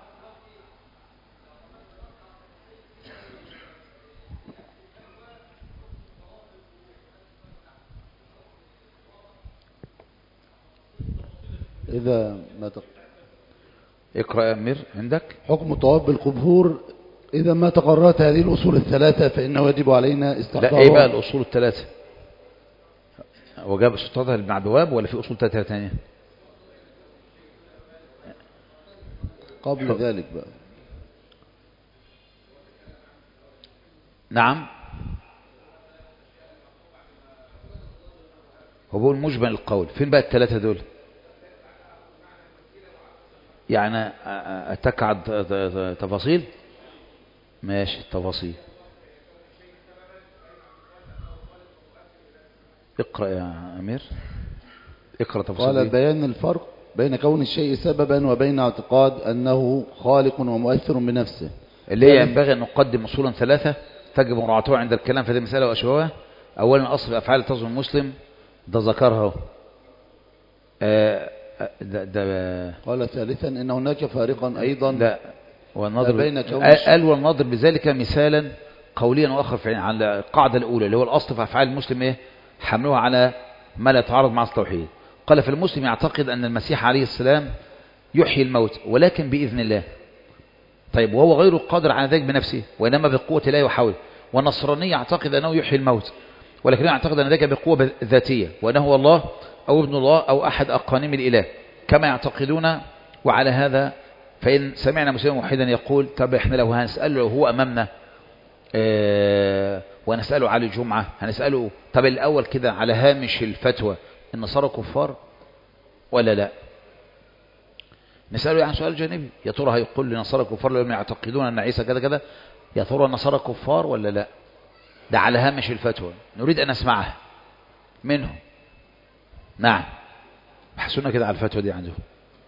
[SPEAKER 2] إذا ما تق...
[SPEAKER 1] اقرأ يا أمير عندك.
[SPEAKER 2] حكم الطواف بالقبور إذا ما تقررت هذه الأصول الثلاثة فإنه يجب علينا استحضارها.
[SPEAKER 1] لا إيه بقى الأصول الثلاثة؟ وجاب سلطاتها لابن عبد الوهاب ولا في أصول ثلاثة ثانية؟
[SPEAKER 2] قبل ذلك بقى.
[SPEAKER 1] نعم، هو بيقول مجمل القول. فين بقى الثلاثة دول؟ يعني أتكعد تفاصيل؟ ماشي تفاصيل. اقرأ يا أمير، اقرأ تفاصيل.
[SPEAKER 2] قال بيان الفرق بين كون الشيء سببا وبين اعتقاد أنه خالق ومؤثر بنفسه،
[SPEAKER 1] اللي هي ينبغي أن نقدم أصولا ثلاثة تجب مراعاتها عند الكلام في هذه المسألة وأشباهها. أولا أصل الأفعال تظن المسلم، ده ذكرها. آه ده ده
[SPEAKER 2] قال ثالثا إن هناك فارقا أيضا.
[SPEAKER 1] لا والنظر
[SPEAKER 2] بين كون
[SPEAKER 1] قال والنظر بذلك مثالا قوليا وآخر فعليا على القاعدة الأولى اللي هو الأصل في أفعال المسلم إيه؟ حملوها على ما لا يتعارض مع التوحيد. قال فالمسلم يعتقد أن المسيح عليه السلام يحيي الموت ولكن بإذن الله. طيب وهو غير قادر على ذلك بنفسه وإنما بقوة الله وحوله. والنصراني يعتقد أنه يحيي الموت ولكن يعتقد أن ذلك بقوة ذاتية وأنه هو الله أو ابن الله أو أحد أقانيم الإله كما يعتقدون. وعلى هذا فإن سمعنا مسلم موحدا يقول طب احنا لو هنسأله هو أمامنا اه ونسأله على الجمعة هنسأله طب الأول كده على هامش الفتوى النصارى كفار ولا لا؟ نسأله يعني سؤال جانبي، يا ترى هيقول لنصارى كفار لما يعتقدون أن عيسى كذا كذا، يا ترى النصارى كفار ولا لا؟ ده على هامش الفتوى نريد أن نسمعها منهم. نعم بحثونا كده على الفتوى دي عندهم.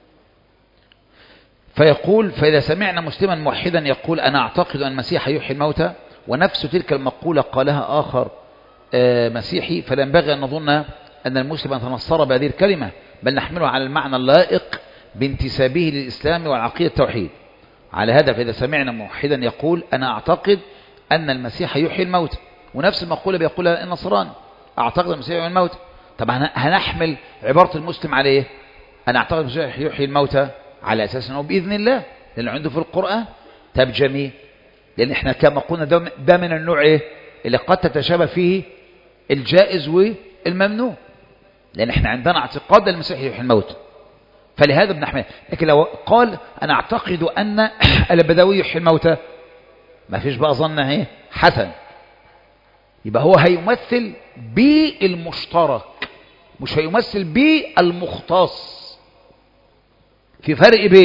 [SPEAKER 1] فيقول فإذا سمعنا مسلما موحدا يقول أنا أعتقد أن المسيح يحيي الموتى ونفس تلك المقولة قالها آخر مسيحي، فلا ينبغي أن نظن أن المسلم تنصر بهذه الكلمة بل نحمله على المعنى اللائق بانتسابه للإسلام والعقيدة التوحيد. على هذا فإذا سمعنا موحدا يقول أنا أعتقد أن المسيح يحيي الموتى ونفس المقولة بيقولها النصراني أعتقد أن المسيح يحيي الموتى. طبعا هنحمل عبارة المسلم على إيه؟ أنا أعتقد أن المسيح يحيي الموتى على أساس أنه بإذن الله لأنه عنده في القرآن. طب جميل، لأن إحنا كما قلنا ده, ده من النوع إيه؟ اللي قد تتشابه فيه الجائز والممنوع، لأن إحنا عندنا اعتقاد أن المسيح يحيي الموتى فلهذا بنحمل. لكن لو قال أنا أعتقد أن البدوي يحيي الموتى ما فيش بقى ظن ايه حسن، يبقى هو هيمثل بالمشترك مش هيمثل بالمختص. في فرق بين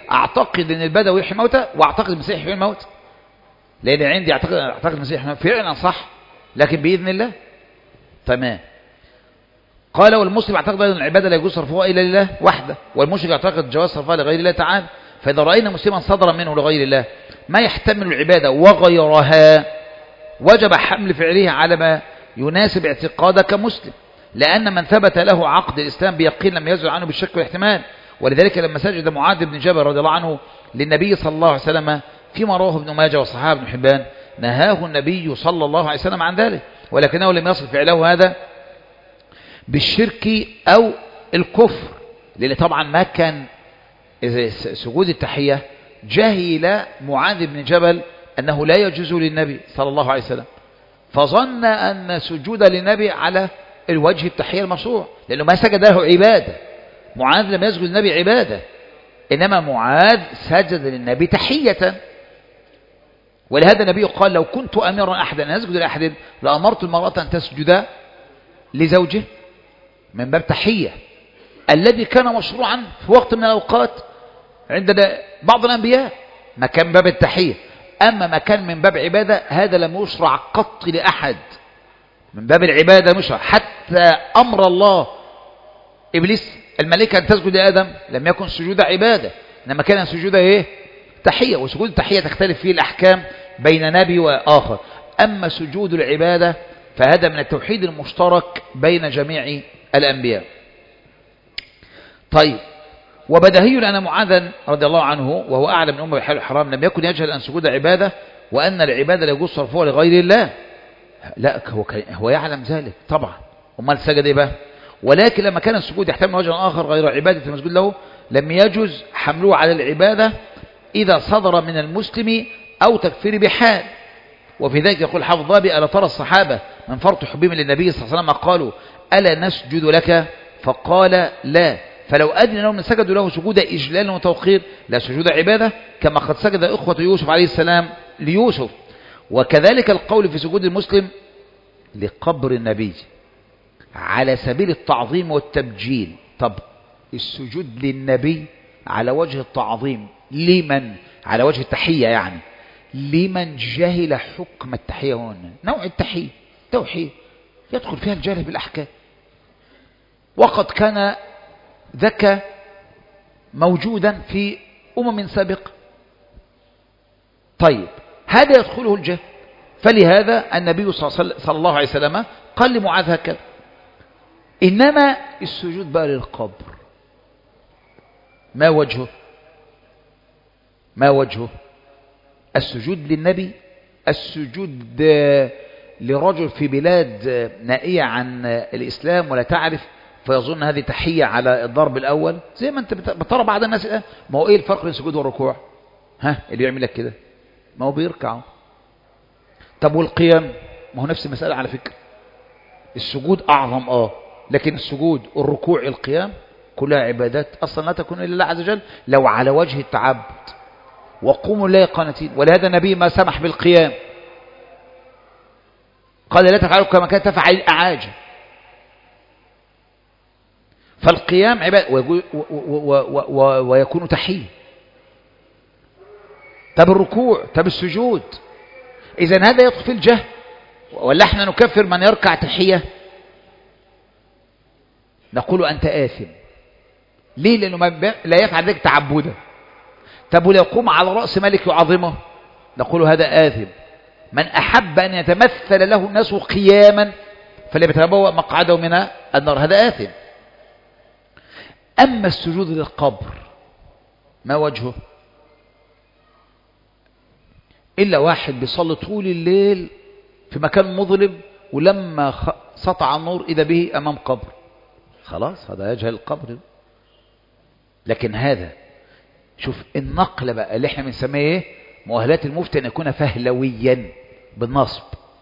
[SPEAKER 1] أعتقد أن البدوي يحيي الموتى وأعتقد المسيح يحيي الموتى، لأن عندي أعتقد أعتقد المسيح يحيي الموتى فعلا صح، لكن بإذن الله. تمام. قال والمسلم اعتقد أن العبادة لا يجوز صرفها إلا لله وحده، والمشرك اعتقد جواز صرفها لغير الله تعالى. فإذا رأينا مسلما صدر منه لغير الله ما يحتمل العبادة وغيرها وجب حمل فعله على ما يناسب اعتقادك كمسلم، لأن من ثبت له عقد الإسلام بيقين لم يزل عنه بالشك والاحتمال. ولذلك لما سجد معاذ بن جبل رضي الله عنه للنبي صلى الله عليه وسلم فيما رواه ابن ماجه وصححه ابن حبان نهاه النبي صلى الله عليه وسلم عن ذلك، ولكنه لم يصل فعله هذا بالشرك أو الكفر، لأن طبعا ما كان سجود التحية جهل معاذ بن جبل أنه لا يجوز للنبي صلى الله عليه وسلم، فظن أن سجود للنبي على الوجه التحية المشروع، لأنه ما سجد له عبادة. معاذ لم يسجد للنبي عبادة، إنما معاذ سجد للنبي تحية. ولهذا النبي قال لو كنت أمرا أحدا أن يسجد لأحد لأمرت المرأة أن تسجد لزوجه من باب تحية، الذي كان مشروعا في وقت من الأوقات عند بعض الأنبياء ما كان باب التحية. أما ما كان من باب عبادة هذا لم يشرع قط لأحد، من باب العبادة مشرع. حتى أمر الله إبليس الملائكة أن تسجد لآدم لم يكن سجود عبادة، إنما كان سجود إيه؟ تحية. وسجود التحية تختلف فيه الأحكام بين نبي وآخر. أما سجود العبادة فهذا من التوحيد المشترك بين جميع الأنبياء. طيب، وبدهي أن معاذا رضي الله عنه وهو أعلم من أمه بحال الحرام لم يكن يجهل أن سجود عبادة وأن العبادة لا يجوز صرفها لغير الله. لا، هو هو يعلم ذلك طبعا، امال سجد ايه بقى؟ ولكن لما كان السجود يحتمل وجها آخر غير عبادة المسجود له لم يجوز حمله على العبادة إذا صدر من المسلم أو تكفير بحال. وفي ذلك يقول حافظ ضابي ألا ترى الصحابة من فرط حبهم للنبي صلى الله عليه وسلم قالوا ألا نسجد لك؟ فقال لا. فلو أذن لهم سجدوا له سجود إجلال وتوقير لا سجود عبادة، كما قد سجد إخوة يوسف عليه السلام ليوسف. وكذلك القول في سجود المسلم لقبر النبي على سبيل التعظيم والتبجيل. طب السجود للنبي على وجه التعظيم لمن؟ على وجه التحية يعني، لمن جهل حكم التحية هنا. نوع التحية توحيد يدخل فيها الجهل بالأحكام، وقد كان ذاك موجودا في أمم سابقة. طيب هذا يدخله الجهل، فلهذا النبي صلى الله عليه وسلم قال لمعاذ هكذا. إنما السجود بقى للقبر ما وجهه؟ ما وجهه؟ السجود للنبي، السجود لرجل في بلاد نائية عن الإسلام ولا تعرف فيظن هذه تحية على الضرب الأول، زي ما أنت بترى بعض الناس. ما هو إيه الفرق بين السجود والركوع؟ ها اللي يعمل لك كده ما هو بيركع. طب والقيام؟ ما هو نفس المسألة على فكرة. السجود أعظم آه لكن السجود والركوع القيام كلها عبادات أصلا لا تكون إلا الله عز وجل لو على وجه التعبد. وقوموا لله قانتين. ولهذا النبي ما سمح بالقيام، قال لا تفعلوا كما كانت تفعل الأعاجم. فالقيام عبادة ويكون تحية. طب الركوع؟ طب السجود؟ إذن هذا يدخل في الجهل. ولا احنا نكفر من يركع تحية؟ نقول أنت آثم. ليه؟ لأنه لا يفعل ذلك تعبدا. طب ولو يقوم على رأس ملك يعظمه؟ نقول هذا آثم. من أحب أن يتمثل له الناس قياما فليتبوأ مقعده من النار، هذا آثم. أما السجود للقبر ما وجهه؟ إلا واحد بيصلي طول الليل في مكان مظلم ولما سطع النور إذا به أمام قبر، خلاص هذا يجهل القبر. لكن هذا شوف النقل بقى اللي احنا بنسميه ايه؟ مؤهلات المفتي أن يكون فهلويا بالنصب.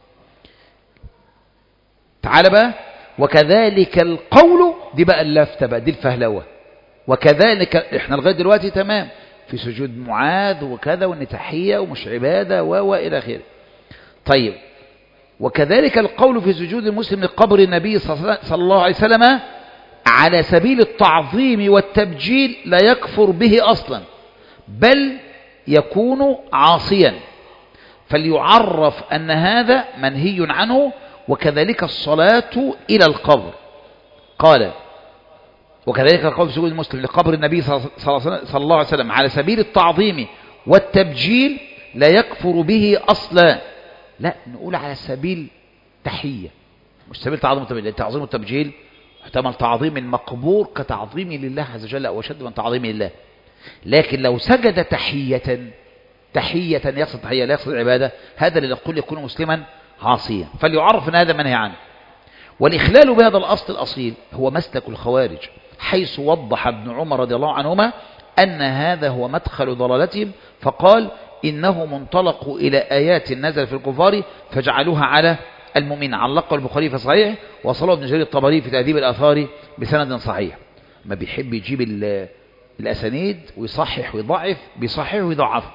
[SPEAKER 1] تعال بقى وكذلك القول، دي بقى اللفتة بقى، دي الفهلوة. وكذلك احنا لغاية دلوقتي تمام في سجود معاذ وكذا وان تحية ومش عبادة وإلى آخره. طيب وكذلك القول في سجود المسلم لقبر النبي صلى الله عليه وسلم على سبيل التعظيم والتبجيل لا يكفر به أصلا، بل يكون عاصيا، فليعرف أن هذا منهي عنه. وكذلك الصلاة إلى القبر، قال وكذلك القول في سجود المسلم لقبر النبي صلى الله عليه وسلم على سبيل التعظيم والتبجيل لا يكفر به أصلا. لا، نقول على سبيل تحية، مش سبيل تعظيم والتبجيل. التعظيم والتبجيل احتمل تعظيم المقبور كتعظيم لله عز وجل أو أشد من تعظيم الله. لكن لو سجد تحية تحية يقصد تحية لا يقصد العبادة، هذا اللي نقول يكون مسلما عاصيا، فليعرف أن هذا منهي عنه. والإخلال بهذا الأصل الأصيل هو مسلك الخوارج، حيث وضح ابن عمر رضي الله عنهما أن هذا هو مدخل ضلالتهم، فقال إنه منطلق إلى آيات نزل في الكفار فجعلوها على المؤمنين. علقه البخاري في صحيح، وصله ابن جرير الطبري في تهذيب الآثار بسند صحيح. ما بيحب يجيب الأسانيد ويصحح ويضعف، بيصحح ويضعف.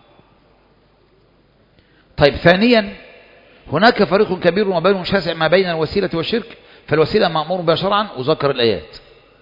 [SPEAKER 1] طيب، ثانيا هناك فريق كبير وبين شاسع ما بين الوسيلة والشرك، فالوسيلة مأمور بها شرعا وذكر الآيات،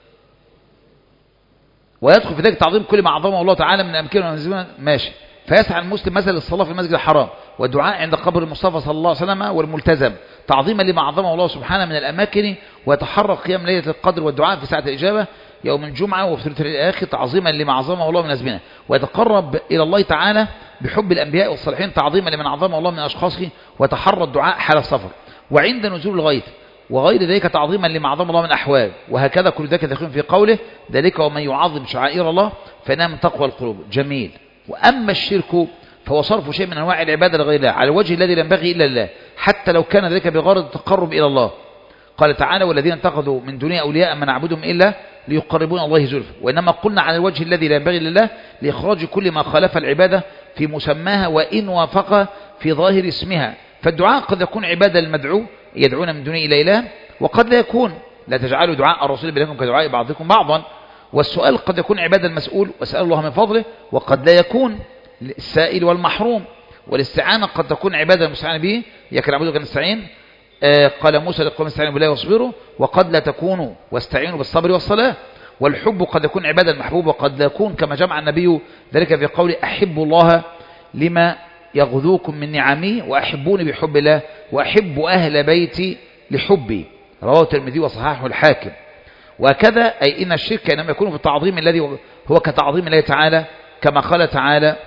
[SPEAKER 1] ويدخل في ذلك تعظيم كل ما عظمه الله تعالى من الأمكنة والمنزلة، ماشي. فيسعى المسلم مثلا للصلاة في المسجد الحرام والدعاء عند قبر المصطفى صلى الله عليه وسلم والملتزم تعظيما لما عظمه الله سبحانه من الأماكن، ويتحرك قيام ليلة القدر والدعاء في ساعة الإجابة يوم الجمعة وفي ثلث الآخر تعظيما لما عظمه الله من أزمنة، ويتقرب إلى الله تعالى بحب الأنبياء والصالحين تعظيما لمن عظمه الله من أشخاصه، ويتحرى الدعاء حال السفر وعند نزول الغيث وغير ذلك تعظيما لما عظم الله من أحوال. وهكذا كل ذلك داخل في قوله ذلك ومن يعظم شعائر الله فإنها من تقوى القلوب. جميل. وأما الشرك فهو صرف شيء من أنواع العبادة لغير الله على الوجه الذي لا ينبغي إلا الله، حتى لو كان ذلك بغرض التقرب إلى الله. قال تعالى والذين اتخذوا من دونه أولياء ما نعبدهم إلا ليقربون الله زلفى، وإنما قلنا على الوجه الذي لا ينبغي لله لإخراج كل ما خالف العبادة في مسماها وإن وافق في ظاهر اسمها. فالدعاء قد يكون عبادة للمدعو يدعون من دونه إلى إله، وقد لا يكون، لا تجعلوا دعاء الرسول بينكم كدعاء بعضكم بعضا. والسؤال قد يكون عبادة المسؤول وسأل الله من فضله، وقد لا يكون السائل والمحروم. والاستعانة قد تكون عبادة المستعان به، ياك نعبدك نستعين، آه قال موسى لقوم استعينوا بالله واصبروا، وقد لا تكونوا واستعينوا بالصبر والصلاة. والحب قد يكون عبادة المحبوب، وقد لا يكون كما جمع النبي ذلك في قوله أحب الله لما يغذوكم من نعمه وأحبوني بحب الله وأحب أهل بيتي لحبي، رواه الترمذي وصححه الحاكم. وكذا أي إن الشرك إنما يكون في التعظيم الذي هو كتعظيم الله تعالى، كما قال تعالى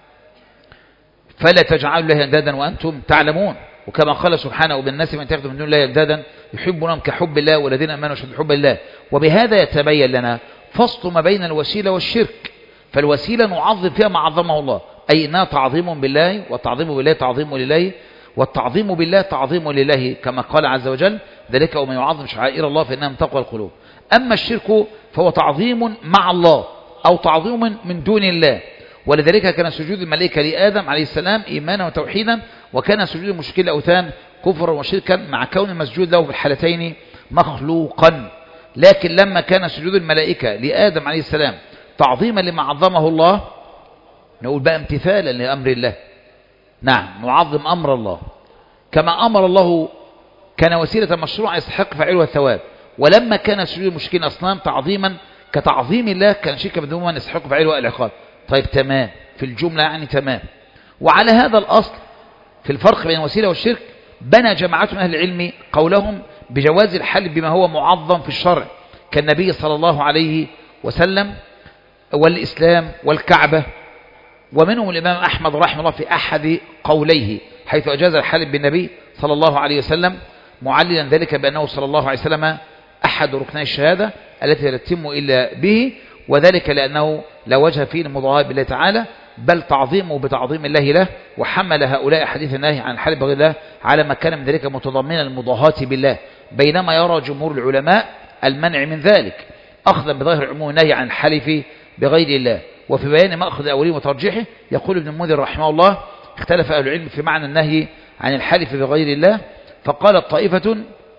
[SPEAKER 1] فلا تجعلوا له اندادا وأنتم تعلمون، وكما قال سبحانه وبالناس من يتخذوا من دون الله اندادا يحبونهم كحب الله والذين آمنوا أشد حبا لله. وبهذا يتبين لنا فصل ما بين الوسيلة والشرك. فالوسيلة نعظم فيها ما عظمه الله، أي إنها تعظيم بالله، والتعظيم بالله تعظيم لله، والتعظيم بالله تعظيم لله، كما قال عز وجل ذلك ومن يعظم شعائر الله فإنها من تقوى القلوب. أما الشرك فهو تعظيم مع الله أو تعظيم من دون الله. ولذلك كان سجود الملائكة لآدم عليه السلام إيمانا وتوحيدا، وكان سجود المشركين الأوثان كفرا وشركا، مع كون المسجود له في الحالتين مخلوقا. لكن لما كان سجود الملائكة لآدم عليه السلام تعظيما لما عظمه الله، نقول بقى امتثالا لأمر الله، نعم نعظم أمر الله كما أمر الله، كان وسيلة مشروعة يستحق فاعلها الثواب. ولما كان سجود المشركين أصنام تعظيما كتعظيم الله، كان شركا بدون يستحق فاعلها العقاب. طيب تمام، في الجملة يعني تمام. وعلى هذا الأصل في الفرق بين الوسيلة والشرك بنى جماعة من أهل العلم قولهم بجواز الحل بما هو معظم في الشرع كالنبي صلى الله عليه وسلم والإسلام والكعبة. ومنهم الإمام أحمد رحمه الله في أحد قوليه، حيث أجاز الحل بالنبي صلى الله عليه وسلم، معللا ذلك بأنه صلى الله عليه وسلم أحد ركني الشهادة التي لا تتم إلا به، وذلك لأنه لا وجه فيه المضاهاة بالله تعالى، بل تعظيمه بتعظيم الله له. وحمل هؤلاء حديث النهي عن الحلف بغير الله على ما كان من ذلك متضمنا المضاهاة بالله، بينما يرى جمهور العلماء المنع من ذلك أخذا بظاهر عموم النهي عن الحلف بغير الله. وفي بيان مأخذ أوليه وترجيحه يقول ابن المنذر رحمه الله اختلف أهل العلم في معنى النهي عن الحلف بغير الله، فقالت طائفة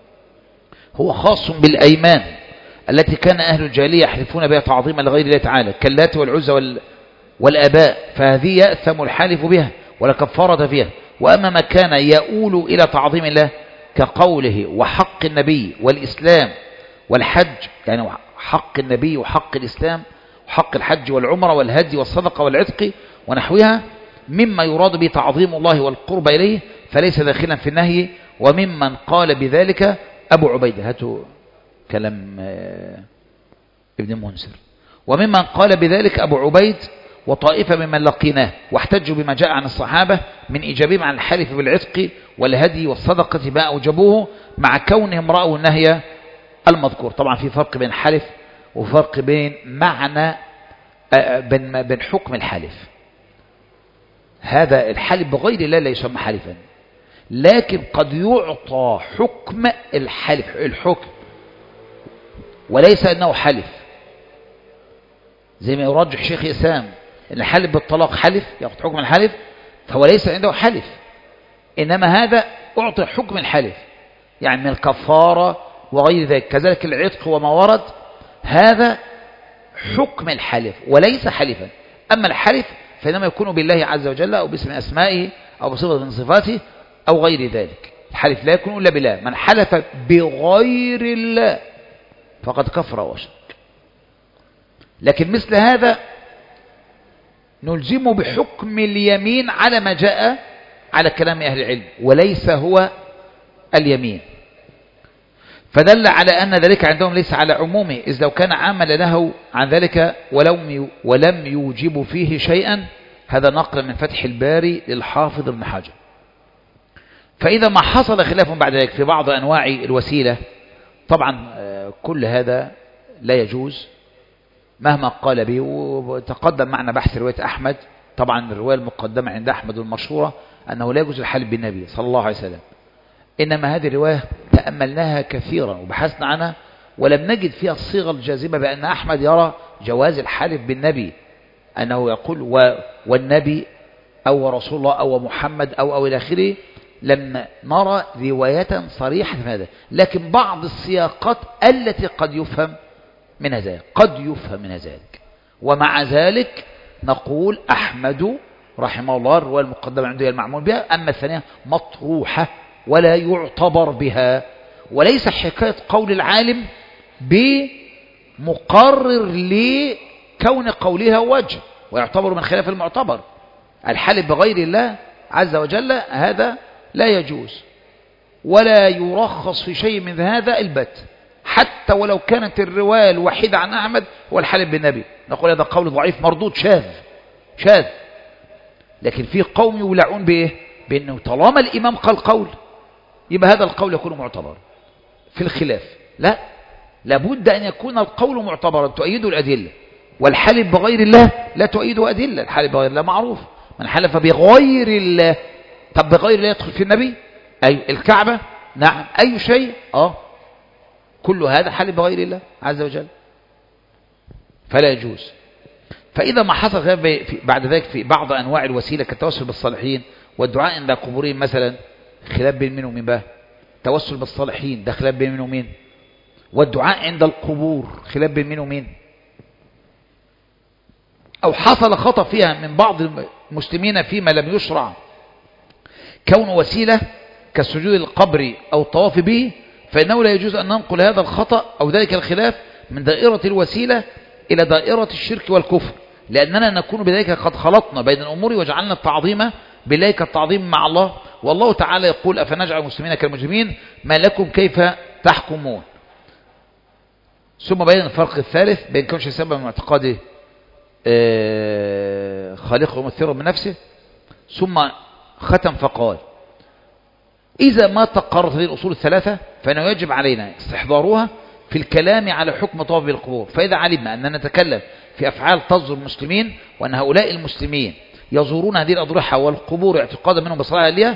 [SPEAKER 1] هو خاص بالأيمان التي كان أهل الجاهلية يحلفون بها تعظيما لغير الله تعالى كاللات والعزى وال... والآباء، فهذه يأثم الحالف بها ولا كفارة فيها. وأما ما كان يؤول إلى تعظيم الله كقوله وحق النبي والإسلام والحج، يعني حق النبي وحق الإسلام حق الحج والعمرة والهدي والصدقة والعتق ونحوها مما يراد به تعظيم الله والقرب إليه فليس داخلا في النهي. وممن قال بذلك أبو عبيدة، هاتوا كلام ابن منذر، وممن قال بذلك أبو عبيد وطائفة ممن لقيناه، واحتجوا بما جاء عن الصحابة من إيجابهم عن الحلف بالعتق والهدي والصدقة ما أوجبوه مع كونهم رأوا النهي المذكور. طبعا في فرق بين الحلف وفرق بين معنى بين حكم الحلف. هذا الحلف بغير الله لا يسمى حلفا، لكن قد يعطى حكم الحلف الحكم وليس أنه حلف، زي ما يرجح شيخ إسلام أن الحلف بالطلاق حلف يأخذ حكم الحلف، فهو ليس عنده حلف، إنما هذا أعطي حكم الحلف يعني من الكفارة وغير ذلك. كذلك العتق وما ورد هذا حكم الحلف وليس حلفا. أما الحلف فإنما يكون بالله عز وجل أو باسم أسمائه أو بصفة من صفاته أو غير ذلك. الحلف لا يكون إلا بالله. من حلف بغير الله فقد كفر وشرك. لكن مثل هذا نلزمه بحكم اليمين على ما جاء على كلام أهل العلم وليس هو اليمين، فدل على أن ذلك عندهم ليس على عمومه، إذ لو كان عاما لنهوا عن ذلك ولم ولم يوجب فيه شيئا. هذا نقل من فتح الباري للحافظ ابن حجر. فإذا ما حصل خلاف بعد ذلك في بعض أنواع الوسيلة، طبعا كل هذا لا يجوز مهما قال به. وتقدم معنا بحث رواية أحمد، طبعا الرواية المقدمة عند أحمد المشهورة أنه لا يجوز الحلف بالنبي صلى الله عليه وسلم، إنما هذه الرواية تأملناها كثيرا وبحثنا عنها ولم نجد فيها الصيغة الجاذبة بأن أحمد يرى جواز الحلف بالنبي، أنه يقول و والنبي أو رسول الله أو محمد أو أو إلى آخره. لم نرى رواية صريحة في هذا، لكن بعض السياقات التي قد يفهم من ذلك قد يفهم من ذلك. ومع ذلك نقول أحمد رحمه الله الرواية المقدمة عنده المعمول بها، أما الثانية مطروحة ولا يعتبر بها، وليس حكاية قول العالم بمقرر لكون قولها وجه ويعتبر من خلاف المعتبر. الحلف بغير الله عز وجل هذا لا يجوز ولا يرخص في شيء من هذا البت، حتى ولو كانت الرواية الوحيدة عن أحمد هو الحلف بالنبي، نقول هذا قول ضعيف مردود شاذ شاذ. لكن في قوم يولعون بإيه؟ بأنه طالما الإمام قال قول يبقى هذا القول يكون معتبر في الخلاف. لا، لابد أن يكون القول معتبرا تؤيده الأدلة، والحلف بغير الله لا تؤيده أدلة. الحلف بغير الله معروف، من حلف بغير الله. طب بغير الله يدخل في النبي؟ أي الكعبة؟ نعم. أي شيء؟ آه كل هذا حلف بغير الله عز وجل فلا يجوز. فإذا ما حصل بعد ذلك في بعض أنواع الوسيلة كالتوسل بالصالحين والدعاء عند قبورهم مثلا، خلاف بين مين ومين بقى؟ توسل بالصالحين ده خلاف بين مين ومين؟ والدعاء عند القبور خلاف بين مين ومين؟ أو حصل خطأ فيها من بعض المسلمين فيما لم يشرع كون وسيلة كالسجود القبر أو الطواف به، فإنه لا يجوز أن ننقل هذا الخطأ أو ذلك الخلاف من دائرة الوسيلة إلى دائرة الشرك والكفر، لأننا نكون بذلك قد خلطنا بين الأمور وجعلنا التعظيم بالله كالتعظيم مع الله. والله تعالى يقول أفنجعل المسلمين كالمجرمين ما لكم كيف تحكمون. ثم بين الفرق الثالث بين كونش سبب من اعتقاده خالقه ومثيره من نفسه. ثم ختم فقال إذا ما تقررت هذه الأصول الثلاثة فإنه يجب علينا استحضارها في الكلام على حكم طواف بالقبور. فإذا علمنا أننا نتكلم في أفعال تزور المسلمين وأن هؤلاء المسلمين يزورون هذه الأضرحة والقبور اعتقادا منهم بصلاة لها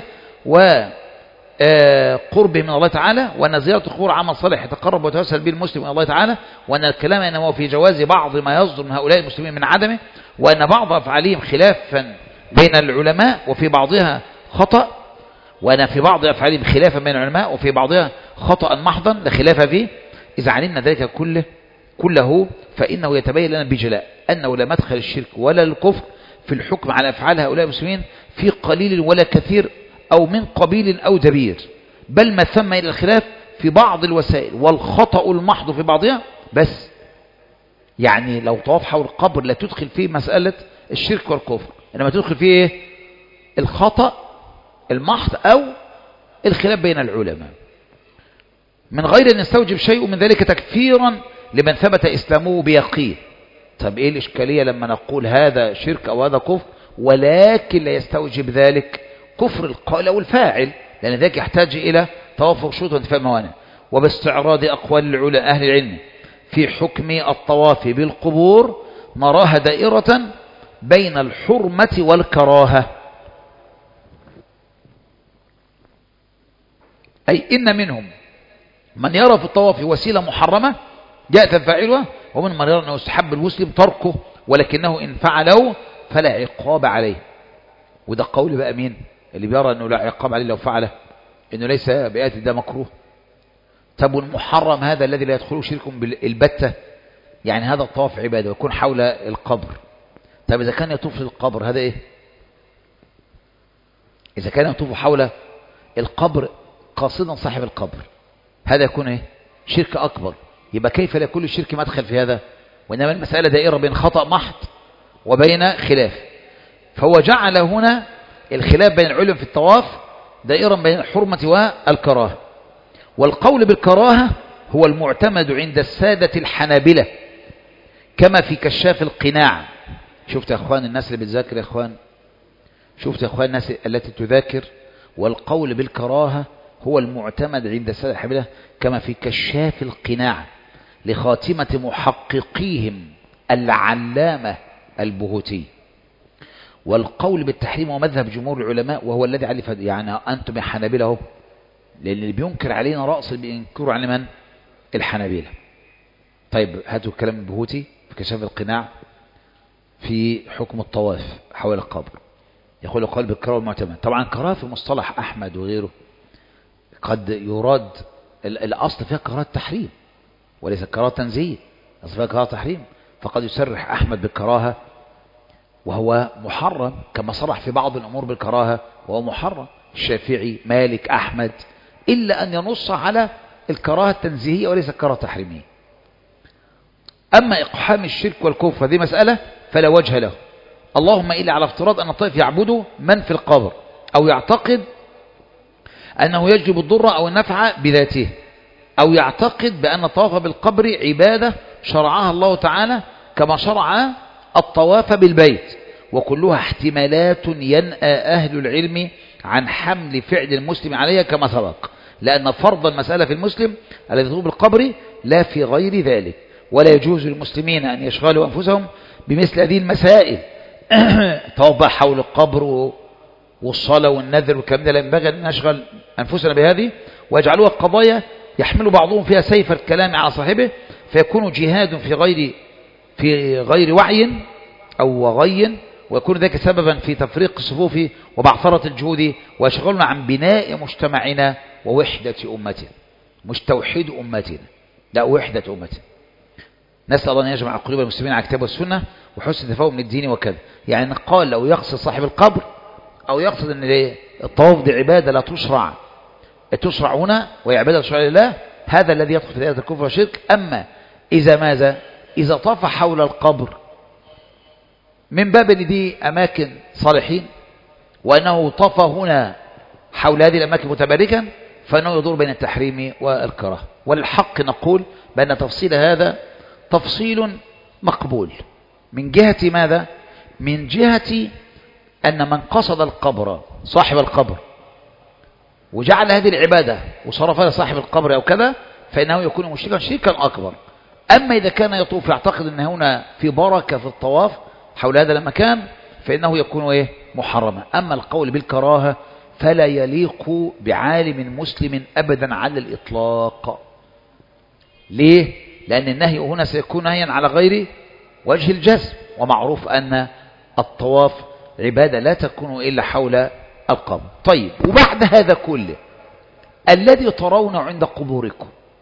[SPEAKER 1] وقربهم من الله تعالى، وأن زيارة القبور عمل صالح يتقرب ويتوسل به المسلم من الله تعالى، وأن الكلام إنما في جواز بعض ما يصدر من هؤلاء المسلمين من عدمه، وأن بعض أفعالهم خلافا بين العلماء وفي بعضها خطأ، وأن في بعض أفعالهم خلافا بين العلماء وفي بعضها خطأ محضا لا خلاف فيه. إذا علمنا ذلك كله كله فإنه يتبين لنا بجلاء أنه لا مدخل الشرك ولا الكفر في الحكم على أفعال هؤلاء المسلمين في قليل ولا كثير أو من قبيل أو دبير، بل ما ثم إلى الخلاف في بعض الوسائل والخطأ المحض في بعضها بس. يعني لو طواف حول القبر لا تدخل فيه مسألة الشرك والكفر، إنما تدخل فيه إيه؟ الخطأ المحض أو الخلاف بين العلماء، من غير أن يستوجب شيء من ذلك تكفيرا لمن ثبت إسلامه بيقين. طب إيه الإشكالية لما نقول هذا شرك أو هذا كفر ولكن لا يستوجب ذلك كفر القائل أو الفاعل، لأن ذلك يحتاج إلى توافق شروط وانتفاء موانع. وباستعراض أقوال العلماء أهل العلم في حكم الطواف بالقبور نراها دائرة بين الحرمة والكراهة، أي إن منهم من يرى في الطواف وسيلة محرمة يأثم فاعلها، ومن من يرى أنه يستحب المسلم تركه ولكنه إن فعله فلا عقاب عليه. وده قول بقى مين اللي بيرى أنه لا عقاب عليه لو فعله، أنه ليس بآت ده مكروه؟ طب والمحرم هذا الذي لا يدخله شرك بالبتة، يعني هذا الطواف عبادة ويكون حول القبر. طب إذا كان يطوف للقبر هذا إيه؟ إذا كان يطوف حول القبر قاصدا صاحب القبر هذا يكون إيه؟ شرك أكبر. يبقى كيف لا يكون الشرك مدخل في هذا؟ وإنما المسألة دائرة بين خطأ محض وبين خلاف، فهو جعل هنا الخلاف بين العلم في الطواف دائرا بين الحرمة والكراهة. والقول بالكراهة هو المعتمد عند السادة الحنابلة كما في كشاف القناع. شفت يا أخوان الناس اللي بتذاكر يا أخوان، شفت يا أخوان الناس التي تذاكر. والقول بالكراهة هو المعتمد عند السادة الحنابلة كما في كشاف القناع لخاتمة محققيهم العلامة البهوتي. والقول بالتحريم هو مذهب جمهور العلماء وهو الذي علف، يعني أنتم يا حنابلة اهو، لأن اللي بينكر علينا رأس اللي بينكروا على من؟ الحنابلة. طيب هاتوا الكلام البهوتي في كشاف القناع في حكم الطواف حول القبر، يقول قال بالكراهة المعتمد. طبعا كراهة في مصطلح أحمد وغيره قد يراد الأصل فيها كراهة تحريم وليس كراهة تنزيه، الأصل فيها كراهة تحريم، فقد يسرح أحمد بالكراهة وهو محرم كما صرح في بعض الأمور بالكراهة وهو محرم، الشافعي مالك أحمد، إلا أن ينص على الكراهة التنزيهية وليس الكراهة التحريمية. أما إقحام الشرك والكفر هذه مسألة فلا وجه له، اللهم إلا على افتراض أن الطائف يعبد من في القبر أو يعتقد أنه يجلب الضر أو النفع بذاته، أو يعتقد بأن الطواف بالقبر عبادة شرعها الله تعالى كما شرع الطواف بالبيت، وكلها احتمالات ينأى أهل العلم عن حمل فعل المسلم عليها كما سبق، لأن فرض المسألة في المسلم الذي يطوف بالقبر لا في غير ذلك، ولا يجوز للمسلمين أن يشغلوا أنفسهم بمثل هذه المسائل طواف حول القبر والصلاة والنذر والكلام ده، لا ينبغي أن نشغل أنفسنا بهذه ويجعلوها قضايا يحمل بعضهم فيها سيف الكلام على صاحبه، فيكون جهاد في غير في غير وعي أو وغي، ويكون ذلك سببا في تفريق الصفوف وبعثرة الجهود، ويشغلنا عن بناء مجتمعنا ووحدة أمتنا، مش توحيد أمتنا، لا وحدة أمتنا. نسأل الله أن يجمع قلوب المسلمين على الكتاب والسنة وحسن التفاهم من الدين وكذا. يعني قال لو يقصد صاحب القبر أو يقصد أن الطواف دي عبادة لا تشرع تشرع هنا وهي عبادة تشرع لله، هذا الذي يدخل في دائرة الكفر والشرك. أما إذا ماذا؟ إذا طاف حول القبر من باب ان دي أماكن صالحين وأنه طاف هنا حول هذه الأماكن متباركا، فإنه يدور بين التحريم والكراهة. وللحق نقول بأن تفصيل هذا تفصيل مقبول من جهة ماذا؟ من جهة أن من قصد القبر صاحب القبر وجعل هذه العبادة وصرفها لصاحب القبر أو كذا فإنه يكون مشركا شركا أكبر. أما إذا كان يطوف يعتقد أن هنا في بركة في الطواف حول هذا المكان فإنه يكون إيه؟ محرما. أما القول بالكراهة فلا يليق بعالم مسلم أبدا على الإطلاق. ليه؟ لأن النهي هنا سيكون نهيا على غير وجه الجزم، ومعروف أن الطواف عبادة لا تكون إلا حول القبر. طيب، وبعد هذا كله الذي ترون عند قبوركم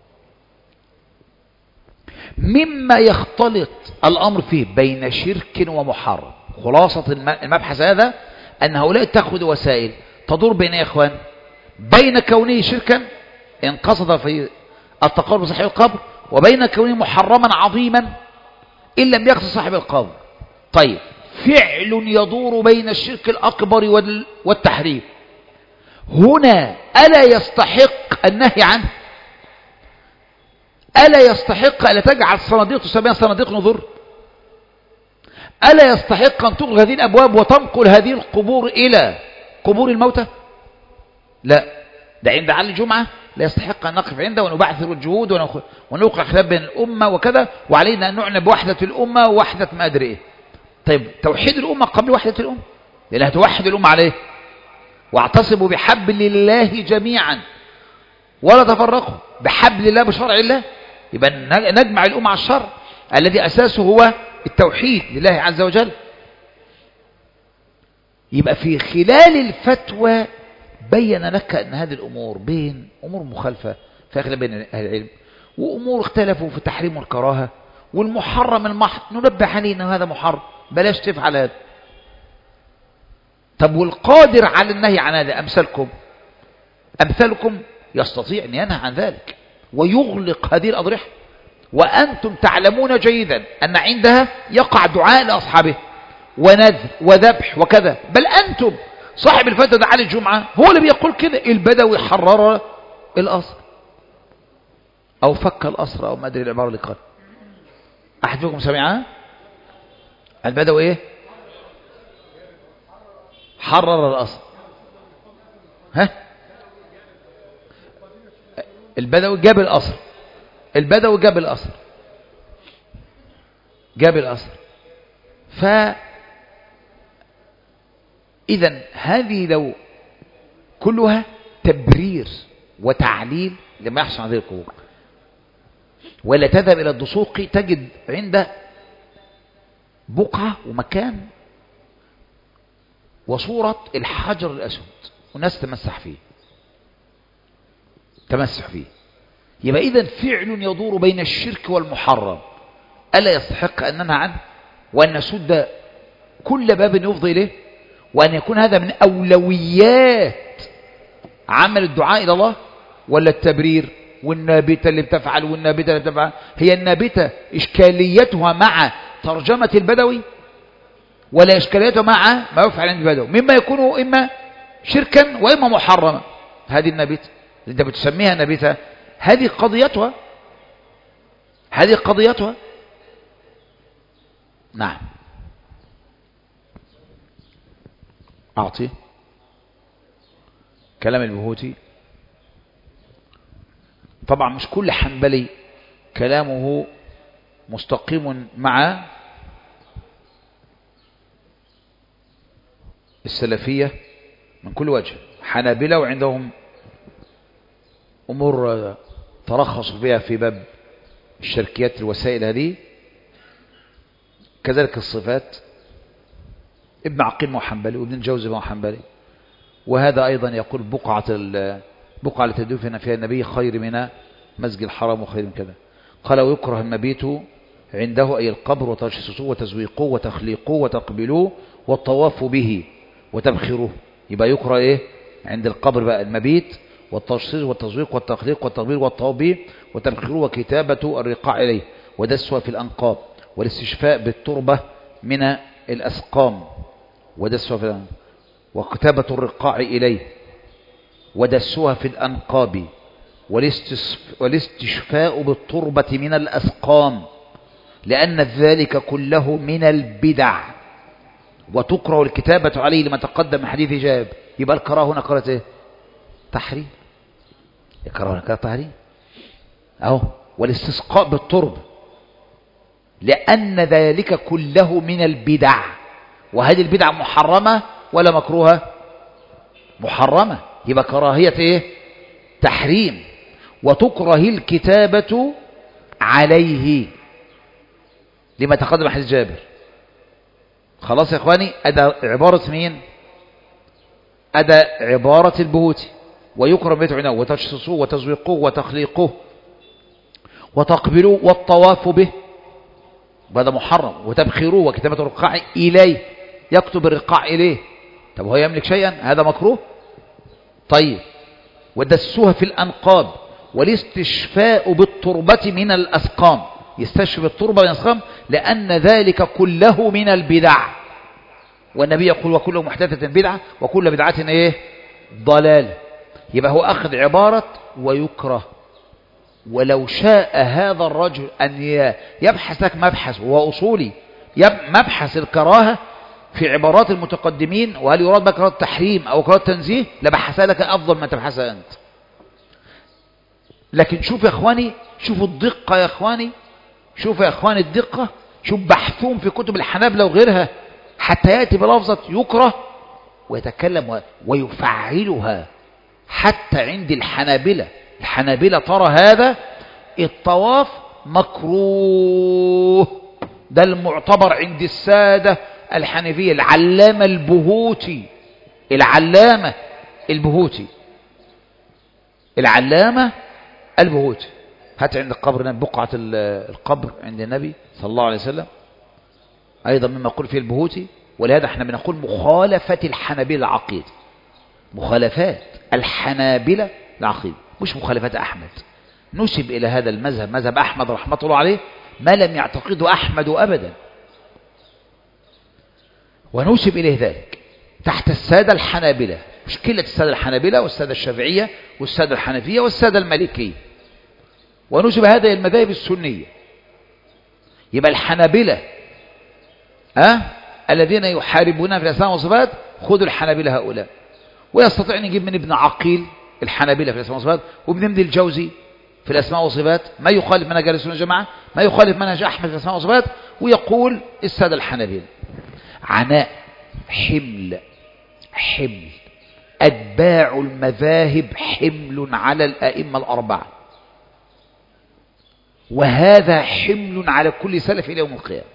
[SPEAKER 1] مما يختلط الأمر فيه بين شرك ومحرم، خلاصة المبحث هذا أن هؤلاء اتخذوا وسائل تدور بين يا إخوان بين كونه شركا إن قصد في التقرب بصاحب القبر وبين كونه محرما عظيما إن لم يقصد صاحب القول. طيب فعل يدور بين الشرك الأكبر والتحريم، هنا ألا يستحق النهي عنه؟ ألا يستحق ألا تجعل صناديق تسميها صناديق نذر؟ ألا يستحق أن تغلق هذه الأبواب وتنقل هذه القبور إلى قبور الموتى؟ لا، ده عند علي الجمعة لا يستحق أن نقف عنده ونبعثر الجهود ونوقع خلاف بين الأمة وكذا، وعلينا أن نعنى بوحدة الأمة ووحدة ما أدري إيه. طيب توحيد الأمة قبل وحدة الأمة، لأنها توحد الأمة عليه. واعتصموا بحبل الله جميعا ولا تفرقوا، بحبل الله بشرع الله، يبقى نجمع الأمة على الشرع الذي أساسه هو التوحيد لله عز وجل. يبقى في خلال الفتوى بين لك أن هذه الأمور بين أمور مخالفة في خلاف بين أهل العلم، وأمور اختلفوا في تحريم والكراهة، والمحرم المحض ننبه عليه أنه هذا محرم بلاش تفعل هذا. طب والقادر على النهي عن هذا أمثالكم أمثالكم يستطيع أن ينهى عن ذلك ويغلق هذه الأضرحة، وأنتم تعلمون جيدا أن عندها يقع دعاء لأصحابه ونذر وذبح وكذا. بل أنتم صاحب الفتوى ده علي الجمعة هو اللي بيقول كده، البدوي حرر الأسر أو فك الأسر أو ما أدري العبارة اللي قال. أحد فيكم سمعها؟ البدوي إيه؟ حرر الأسر. ها؟ البدوي جاب الأسر، البدوي جاب الأسر جاب الأسر ف إذن هذه لو كلها تبرير وتعليل لما يحصل عن هذه القبور. ولا تذهب إلى الدسوق تجد عنده بقعة ومكان وصورة الحجر الأسود والناس تمسح فيه تمسح فيه. يبقى إذن فعل يدور بين الشرك والمحرم ألا يستحق أن ننهى عنه وأن نسد كل باب يفضي إليه، وأن يكون هذا من أولويات عمل الدعاء إلى الله؟ ولا التبرير والنابتة اللي بتفعل والنابتة اللي بتفعل؟ هي النابتة إشكاليتها مع ترجمة البدوي ولا إشكاليتها مع ما يفعل عند البدوي، مما يكون إما شركا وإما محرما. هذه النابتة اللي أنت بتسميها نابتة هذه قضيتها هذه قضيتها نعم. أعطي كلام البهوتي. طبعا مش كل حنبلي كلامه مستقيم مع السلفية من كل وجه. حنابلة وعندهم أمور ترخص بها في باب الشركيات الوسائل هذه، كذلك الصفات. ابن عقيل ما هو حنبلي وابن الجوزي ما هو حنبلي، وهذا أيضا يقول بقعة البقعة التي دفن فيها النبي خير من مسجد الحرام وخير من كذا. قال ويكره المبيت عنده أي القبر وتجسسه وتزويقه وتخليقه وتقبلوه والطواف به وتبخروه. يبقى يكره إيه عند القبر بقى؟ المبيت والتجسيس والتزويق والتخليق والتقبيل والطواف به وتبخروه وكتابة الرقاع إليه ودسها في الأنقاب والاستشفاء بالتربة من الأسقام ودسها في الأنقاب وكتابة الرقاع إليه ودسها في الأنقاب والاستشفاء بالتربة من الأسقام، لأن ذلك كله من البدع وتكره الكتابة عليه لما تقدم من حديث جابر. يبقى الكراهة هنا قالت ايه؟ تحريم. الكراهة هنا قالت تحريم اهو. والاستسقاء بالتربة لأن ذلك كله من البدع، وهذه البدع محرمة ولا مكروهة؟ محرمة. يبقى كراهية ايه؟ تحريم. وتكره الكتابة عليه لما تقدم حديث جابر. خلاص يا اخواني، أدى عبارة مين؟ أدى عبارة البهوتي. ويكره بيت عناه وتجسسه وتزويقه وتخليقه وتقبلوه والطواف به، هذا محرم. وتبخيروه وكتابة الرقاع إليه، يكتب الرقاع إليه. طب هو يملك شيئا؟ هذا مكروه. طيب ودسوها في الأنقاب والاستشفاء بالتربة من الأسقام. يستشفي بالتربة وينصخم، لأن ذلك كله من البدع. والنبي يقول وكل محدثة بدعة وكل بدعة ايه؟ ضلال. يبقى هو أخذ عبارة ويكره. ولو شاء هذا الرجل أن يبحث لك مبحث وهو أصولي، مبحث الكراهة في عبارات المتقدمين، وهل يراد بك كراهة التحريم أو كراهة التنزيه، لبحثها لك أفضل ما تبحثها أنت. لكن شوف يا إخواني، شوفوا الدقة يا إخواني، شوف يا إخواني الدقة، شوف بحثهم في كتب الحنابلة وغيرها حتى يأتي بلفظة يكره ويتكلم ويفعلها. حتى عند الحنابلة، الحنابلة ترى هذا الطواف مكروه. ده المعتبر عند السادة الحنفية. العلامة البهوتي، العلامة البهوتي العلامة البهوتي هات عند القبر، بقعة القبر عند النبي صلى الله عليه وسلم، أيضا مما يقول فيه البهوتي. ولهذا احنا بنقول مخالفة الحنابلة العقيدة، مخالفات الحنابلة العقيدة، مش مخالفات أحمد. نسب إلى هذا المذهب، مذهب أحمد رحمة الله عليه، ما لم يعتقده أحمد أبدا، ونسب إليه ذلك تحت السادة الحنابلة. مشكلة السادة الحنابلة والسادة الشافعية والسادة الحنفية والسادة المالكية، ونسب هذه المذاهب السنية. يبقى الحنابلة أه؟ الذين يحاربون في الأسماء والصفات، خذوا الحنابلة هؤلاء. ويستطيع أن يجيب من ابن عقيل الحنابلة في الأسماء والصفات، وابن ابن الجوزي في الأسماء والصفات ما يخالف منهج أهل السنة والجماعة، ما يخالف منهج أحمد في الأسماء والصفات، ويقول السادة الحنابلة. عناء حمل حمل أتباع المذاهب حمل على الأئمة الأربعة، وهذا حمل على كل سلف إلى يوم القيامة.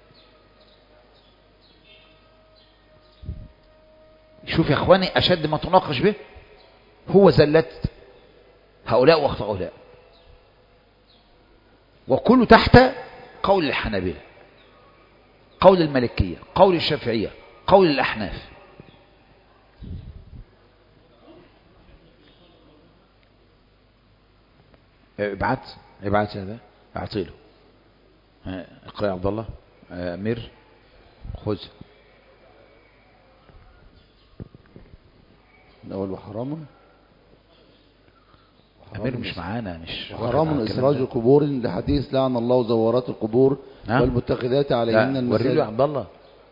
[SPEAKER 1] شوف يا إخواني، أشد ما تناقش به هو زلت هؤلاء وأخطاء هؤلاء، وكله تحت قول الحنابلة، قول المالكية، قول الشافعية، قول الأحناف. ابعت ابعت هذا، اعطيله. اقرأ يا عبد الله. امير خذ.
[SPEAKER 2] الأول وحرام
[SPEAKER 1] امير مش معانا، مش
[SPEAKER 2] حرام إسراج القبور لحديث لعن الله زوارات القبور والمتخذات عليهن المساجد.
[SPEAKER 1] وريله يا عبد الله.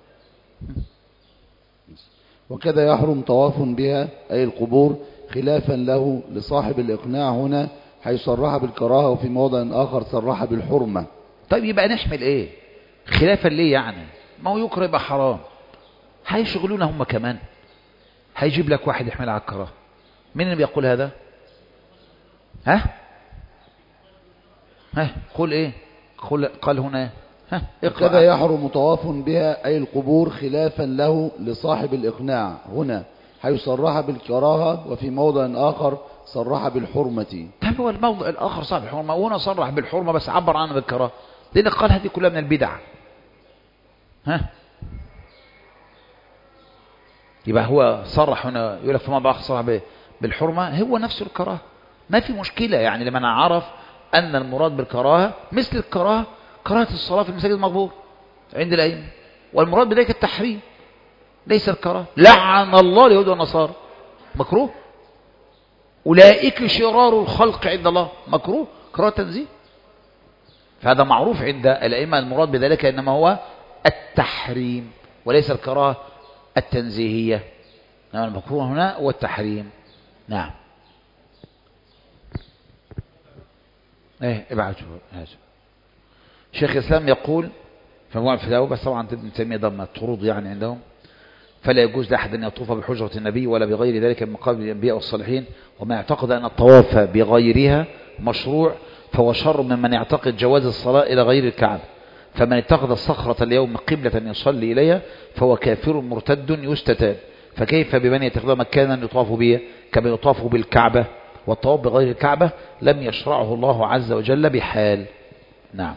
[SPEAKER 2] وكذا يحرم طواف بها أي القبور خلافا له لصاحب الإقناع هنا، حيث صرح بالكراهة وفي موضع آخر صرح بالحرمة.
[SPEAKER 1] طيب يبقى نحمل ايه خلافا ليه؟ يعني ما هو يكره يبقى حرام، هيشغلونا هم كمان، هيجيب لك واحد يحمل على الكراهة. مين اللي بيقول هذا؟ ها ها قول ايه؟ قل قال هنا ها اقرأ.
[SPEAKER 2] كذا يحرم طواف بها أي القبور خلافا له لصاحب الإقناع هنا، حيث صرح بالكراهة وفي موضع آخر صرح بالحرمة.
[SPEAKER 1] طيب هو الموضع الآخر صرح بالحرمة، وهنا صرح بالحرمة بس عبر عنها بالكراهة، لأن قال هذه كلها من البدع. ها يبقى هو صرح هنا، يقول لك في موضع آخر صرح بالحرمة، هو نفس الكراهة، ما في مشكلة. يعني لمن عرف أن المراد بالكراهة مثل الكراهة كراهة الصلاة في المساجد المقبور عند الأئمة، والمراد بذلك التحريم ليس الكراهة. لعن الله اليهود والنصارى مكروه، أولئك شرار الخلق عند الله مكروه، كراهة تنزيه. فهذا معروف عند الأئمة، المراد بذلك إنما هو التحريم وليس الكراهة التنزيهية. نعم، المكروه هنا هو التحريم. نعم. ايه ابعته هذا. شيخ الإسلام يقول في مجموع الفتاوى، بس طبعا ابن تيمية ضمن الطرود يعني عندهم، فلا يجوز لأحد أن يطوف بحجرة النبي ولا بغير ذلك من مقابر الأنبياء والصالحين، وما يعتقد أن الطواف بغيرها مشروع فهو شر ممن يعتقد جواز الصلاة إلى غير الكعبة. فمن اتخذ الصخرة اليوم قبلة يصلي إليها فهو كافر مرتد يستتاب، فكيف بمن يتخذ مكانا يطاف به كما يطاف بالكعبة؟ والطواف بغير الكعبة لم يشرعه الله عز وجل بحال. نعم.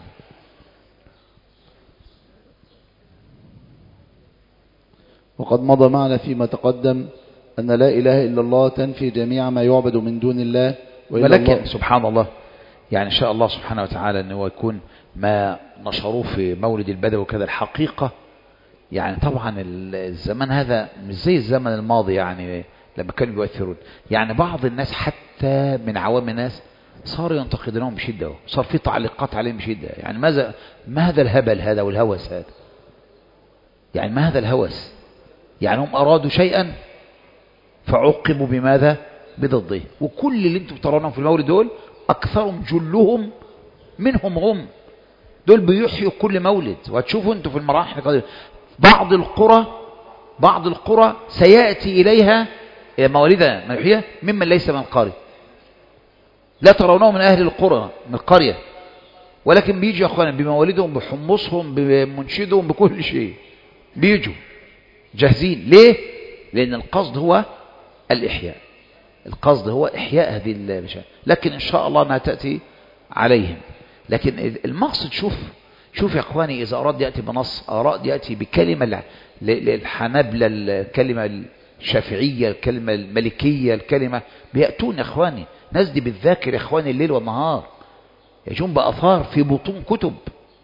[SPEAKER 2] وقد مضى معنا فيما تقدم أن لا إله إلا الله تنفي جميع ما يعبد من دون الله،
[SPEAKER 1] ولكن سبحان الله، يعني إن شاء الله سبحانه وتعالى أنه يكون ما نشروه في مولد البدوي وكذا. الحقيقة يعني طبعا الزمان هذا مش زي الزمن الماضي يعني لما كانوا يؤثرون. يعني بعض الناس حتى من عوام الناس صاروا ينتقدونهم بشدة، صار في تعليقات عليهم بشدة. يعني ماذا ما هذا الهبل هذا والهوس هذا؟ يعني ما هذا الهوس؟ يعني هم أرادوا شيئا فعوقبوا بماذا؟ بضده. وكل اللي انتم ترونهم في المولد دول أكثرهم جلهم منهم هم دول بيحيوا كل مولد. وهتشوفوا انتم في المراحل القادمة بعض القرى بعض القرى سيأتي إليها موالدها من يحييها ممن ليس من القرية، لا ترونه من أهل القرى من القرية، ولكن بيجوا يا أخوانا بموالدهم بحمصهم بمنشدهم بكل شيء، بيجوا جاهزين. ليه؟ لأن القصد هو الإحياء، القصد هو إحياء هذه المشاهد. لكن إن شاء الله أنها تأتي عليهم. لكن المقصد شوف شوف يا أخواني، إذا أراد يأتي بنص، أراد يأتي بكلمة للحنابلة، الكلمة الشافعية، الكلمة المالكية، الكلمة بيأتون يا أخواني. ناس دي بالذاكر يا أخواني الليل والنهار، يجون بأثار في بطون كتب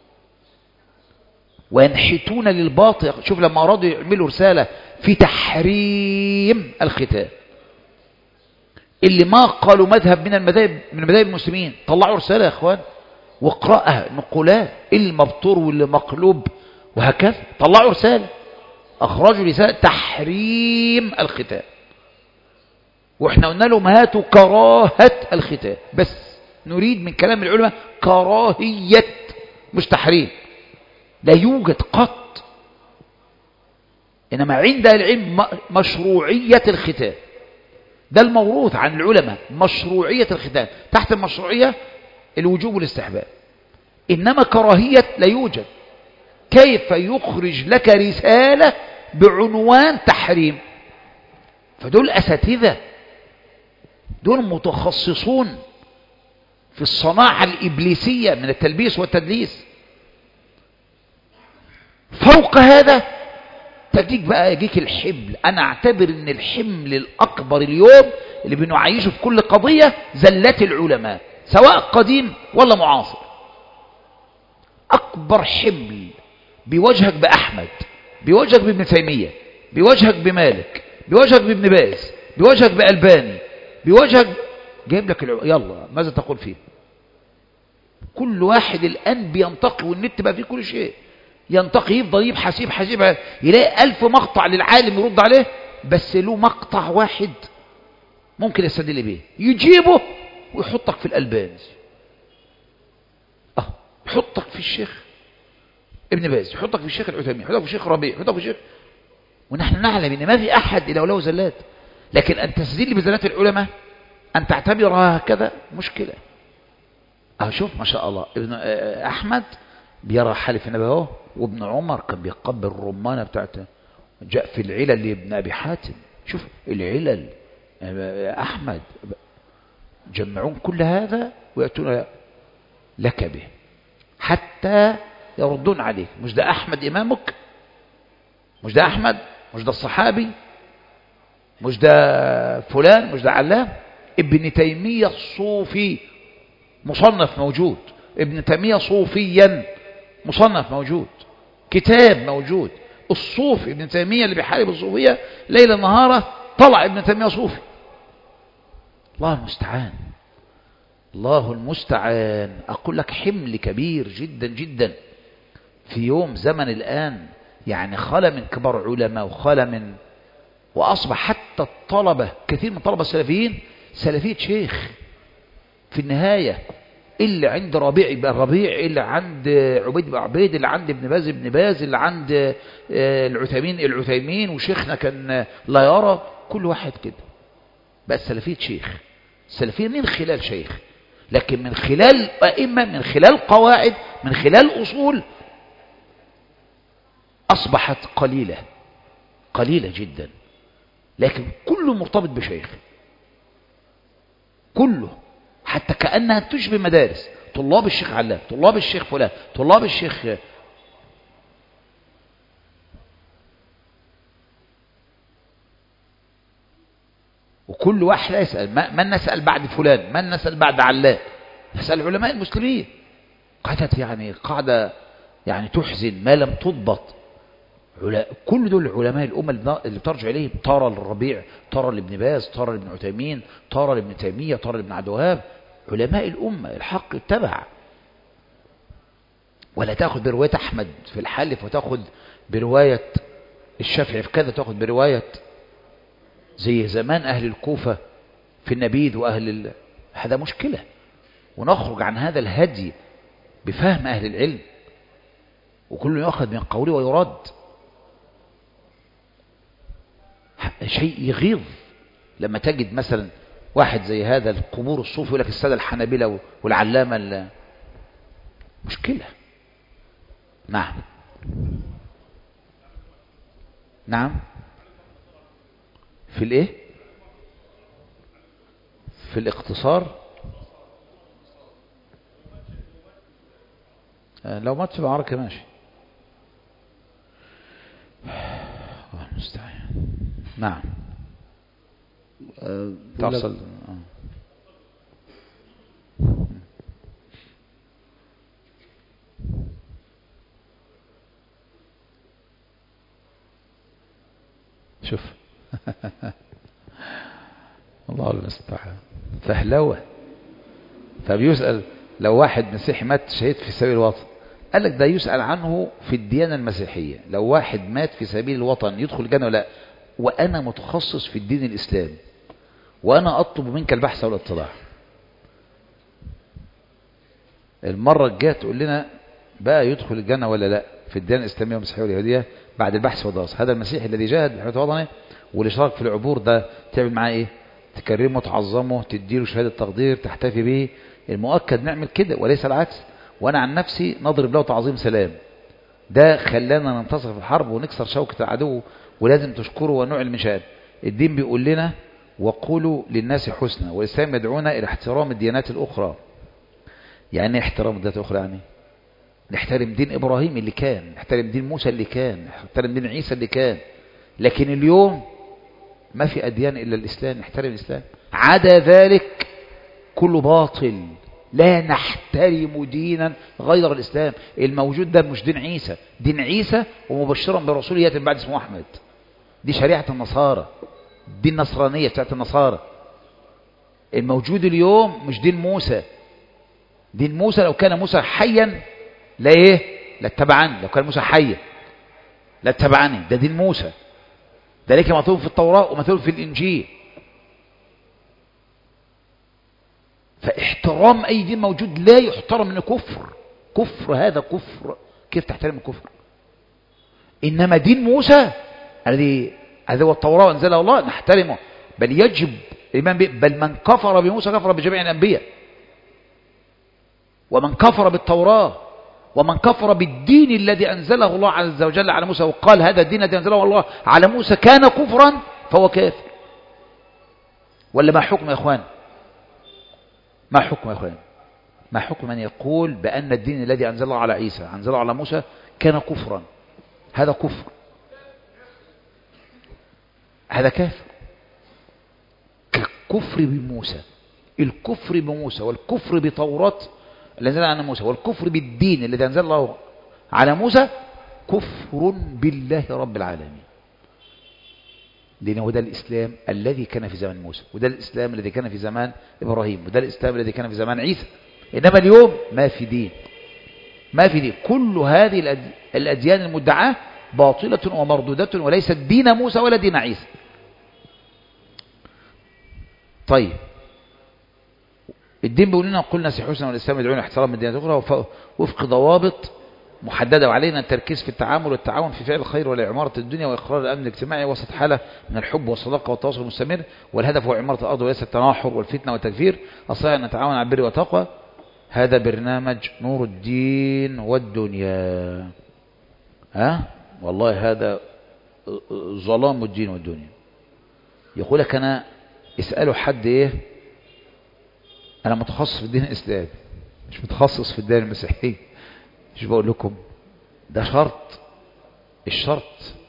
[SPEAKER 1] وينحتون للباطل. شوف لما أرادوا يعملوا رسالة في تحريم الختان، اللي ما قالوا مذهب من المذاهب من مذاهب المسلمين طلعوا رسالة يا أخوان واقرأها نقولها، اللي مبطور واللي مقلوب وهكذا طلعوا رسالة، أخرجوا رسالة تحريم الختان. وإحنا قلنا لهم هاتوا كراهة الختان، بس نريد من كلام العلماء كراهية مش تحريم. لا يوجد قط، إنما عند العلم مشروعية الختان، ده الموروث عن العلماء، مشروعية الختان. تحت المشروعية الوجوب والاستحباب، إنما كراهية لا يوجد. كيف يخرج لك رسالة بعنوان تحريم؟ فدول أساتذة، دول متخصصون في الصناعة الإبليسية من التلبيس والتدليس. فوق هذا تجيك بقى يجيك الحمل. أنا أعتبر أن الحمل الأكبر اليوم اللي بنعيشه في كل قضية زلات العلماء، سواء قديم ولا معاصر. أكبر حمل بيواجهك بأحمد، بيواجهك بابن تيمية، بيواجهك بمالك، بيواجهك بابن باز، بيواجهك بألباني، بيواجهك جايب لك الع... يلا ماذا تقول فيه؟ كل واحد الآن بينتقي، والنت بقى فيه كل شيء، ينتقي يفضل يبحث يبحث يبحث يلاقي ألف مقطع للعالم يرد عليه، بس له مقطع واحد ممكن يستدل به يجيبه ويحطك في الألباني، اه يحطك في الشيخ ابن باز، يحطك في الشيخ العثيمين، يحطك في الشيخ ربيع، يحطك في الشيخ. ونحن نعلم ان ما في احد الا وله زلات، لكن ان تستدل بزلات العلماء ان تعتبرها هكذا مشكله. اه شوف ما شاء الله ابن احمد بيرى حلف النبي اهو، وابن عمر كان بيقبل الرمانه بتاعته. جاء في العلل لابن ابي حاتم، شوف العلل احمد، جمعون كل هذا وياتون لك به حتى يردون عليك. مش ده احمد امامك؟ مش ده احمد؟ مش ده الصحابي؟ مش ده فلان؟ مش ده علام؟ ابن تيميه الصوفي مصنف موجود، ابن تيميه صوفيا مصنف موجود، كتاب موجود. الصوفي ابن تيميه اللي بيحارب الصوفيه ليلا نهارا طلع ابن تيميه صوفي. الله المستعان، الله المستعان. أقول لك حمل كبير جدا جدا في يوم زمن الآن، يعني خلى من كبار علماء وخلى من، وأصبح حتى الطلبة كثير من طلبة السلفيين سلفية شيخ في النهاية. اللي عند ربيع يبقى الربيع، اللي عند عبيد يبقى عبيد، اللي عند ابن باز ابن باز، اللي عند العثيمين العثيمين، وشيخنا كان لا يرى. كل واحد كده بقى سلفية شيخ. السلفية من خلال شيخ، لكن من خلال أئمة، من خلال قواعد، من خلال أصول أصبحت قليلة قليلة جدا. لكن كله مرتبط بشيخ، كله، حتى كأنها تشبه مدارس. طلاب الشيخ علام، طلاب الشيخ فلان، طلاب الشيخ. وكل واحد يسأل من نسأل بعد فلان، من نسأل بعد علام، نسأل علماء المسلمين. قاعدة يعني قاعدة يعني تحزن ما لم تضبط. كل دول علماء الأمة اللي بترجع إليه، طارة للربيع، طارة لابن باز، طارة لابن عثيمين، طارة لابن تيمية، طارة لابن عبد الوهاب، علماء الأمة الحق اتبع. ولا تأخذ برواية أحمد في الحلف وتأخذ برواية الشافعي في كذا، تأخذ برواية زي زمان أهل الكوفة في النبيذ وأهل ال... هذا مشكلة. ونخرج عن هذا الهدي بفهم أهل العلم، وكل يأخذ من قوله ويرد. شيء يغيظ لما تجد مثلا واحد زي هذا القبور الصوفي يقول لك السادة الحنابلة والعلامة، مشكلة. نعم نعم في الايه؟ في الاقتصار. لو مات في معركة ماشي، الله المستعان. نعم
[SPEAKER 2] أه
[SPEAKER 1] تصل. شوف الله المستعان، فهلوة. فبيسأل لو واحد مسيحي مات شهيد في سبيل الوطن، قال لك ده يسأل عنه في الديانة المسيحية. لو واحد مات في سبيل الوطن يدخل الجنة ولا لا؟ وأنا متخصص في الدين الإسلامي، وأنا أطلب منك البحث والاطلاع. المرة الجاية تقول لنا بقى يدخل الجنة ولا لا في الديانة الإسلامية والمسيحية واليهودية بعد البحث والدراسة. هذا المسيحي الذي جاهد بحياة وطنه والاشتراك في العبور ده تعمل معاه ايه؟ تكرمه، تعظمه، تديله شهادة تقدير، تحتفي به. المؤكد نعمل كده وليس العكس. وانا عن نفسي نضرب له تعظيم سلام. ده خلانا ننتصر في الحرب ونكسر شوكة العدو، ولازم تشكره ونعلن من شأنه. الدين بيقول لنا وقولوا للناس حسنى، والإسلام يدعونا إلى احترام الديانات الأخرى. يعني احترام الديانات الأخرى يعني نحترم دين إبراهيم اللي كان، نحترم دين موسى اللي كان، نحترم دين عيسى اللي كان. لكن اليوم ما في أديان إلا الإسلام، نحترم الإسلام. عدا ذلك كله باطل. لا نحترم دينا غير الإسلام. الموجود ده مش دين عيسى، دين عيسى ومبشرا برسول يأتي من بعد اسمه أحمد. دي شريعة النصارى، دي النصرانية بتاعت النصارى. الموجود اليوم مش دين موسى. دين موسى لو كان موسى حيا لا ايه لا اتبعني. لو كان موسى حيا لا اتبعني. ده دين موسى، ده ليك مطلوب في التوراة ومطلوب في الإنجيل. فاحترام أي دين موجود لا يحترم من كفر. كفر هذا كفر. كيف تحترم الكفر؟ إنما دين موسى الذي هذا هو التوراة أنزلها الله نحترمه، بل يجب الإيمان به. بل من كفر بموسى كفر بجميع الأنبياء، ومن كفر بالتوراة ومن كفر بالدين الذي أنزله الله عز وجل على موسى وقال هذا الدين الذي أنزله الله على موسى كان كفرا فهو كافر. ولا ما حكم يا أخوان؟ ما حكم يا أخوان؟ ما حكم من يقول بأن الدين الذي أنزله على عيسى أنزله على موسى كان كفرا؟ هذا كفر، هذا كافر. كالكفر بموسى. الكفر بموسى والكفر بتوراة الذي أنزل على موسى والكفر بالدين الذي أنزل الله على موسى كفر بالله رب العالمين. لأنه ده الإسلام الذي كان في زمان موسى، وده الإسلام الذي كان في زمان إبراهيم، وده الإسلام الذي كان في زمان عيسى. إنما اليوم ما في دين، ما في دين. كل هذه الأديان المدعاة باطلة ومردودة وليست دين موسى ولا دين عيسى. طيب الدين بيقول لنا قلنا سيحوسنا والإسلام يدعون احترام الدين الأخرى وفق ضوابط محددة، وعلينا التركيز في التعامل والتعاون في فعل الخير ولعمارة الدنيا وإقرار الأمن الاجتماعي وسط حالة من الحب والصداقة والتواصل المستمر. والهدف هو عمارة الأرض وليس التناحر والفتنة والتكفير. الصحيح أن نتعاون على البر والتقوى. هذا برنامج نور الدين والدنيا. ها والله هذا ظلام الدين والدنيا. يقول لك أنا اسأله حد إيه، أنا متخصص في الدين الإسلامي مش متخصص في الدين المسيحي. مش بقول لكم ده شرط. الشرط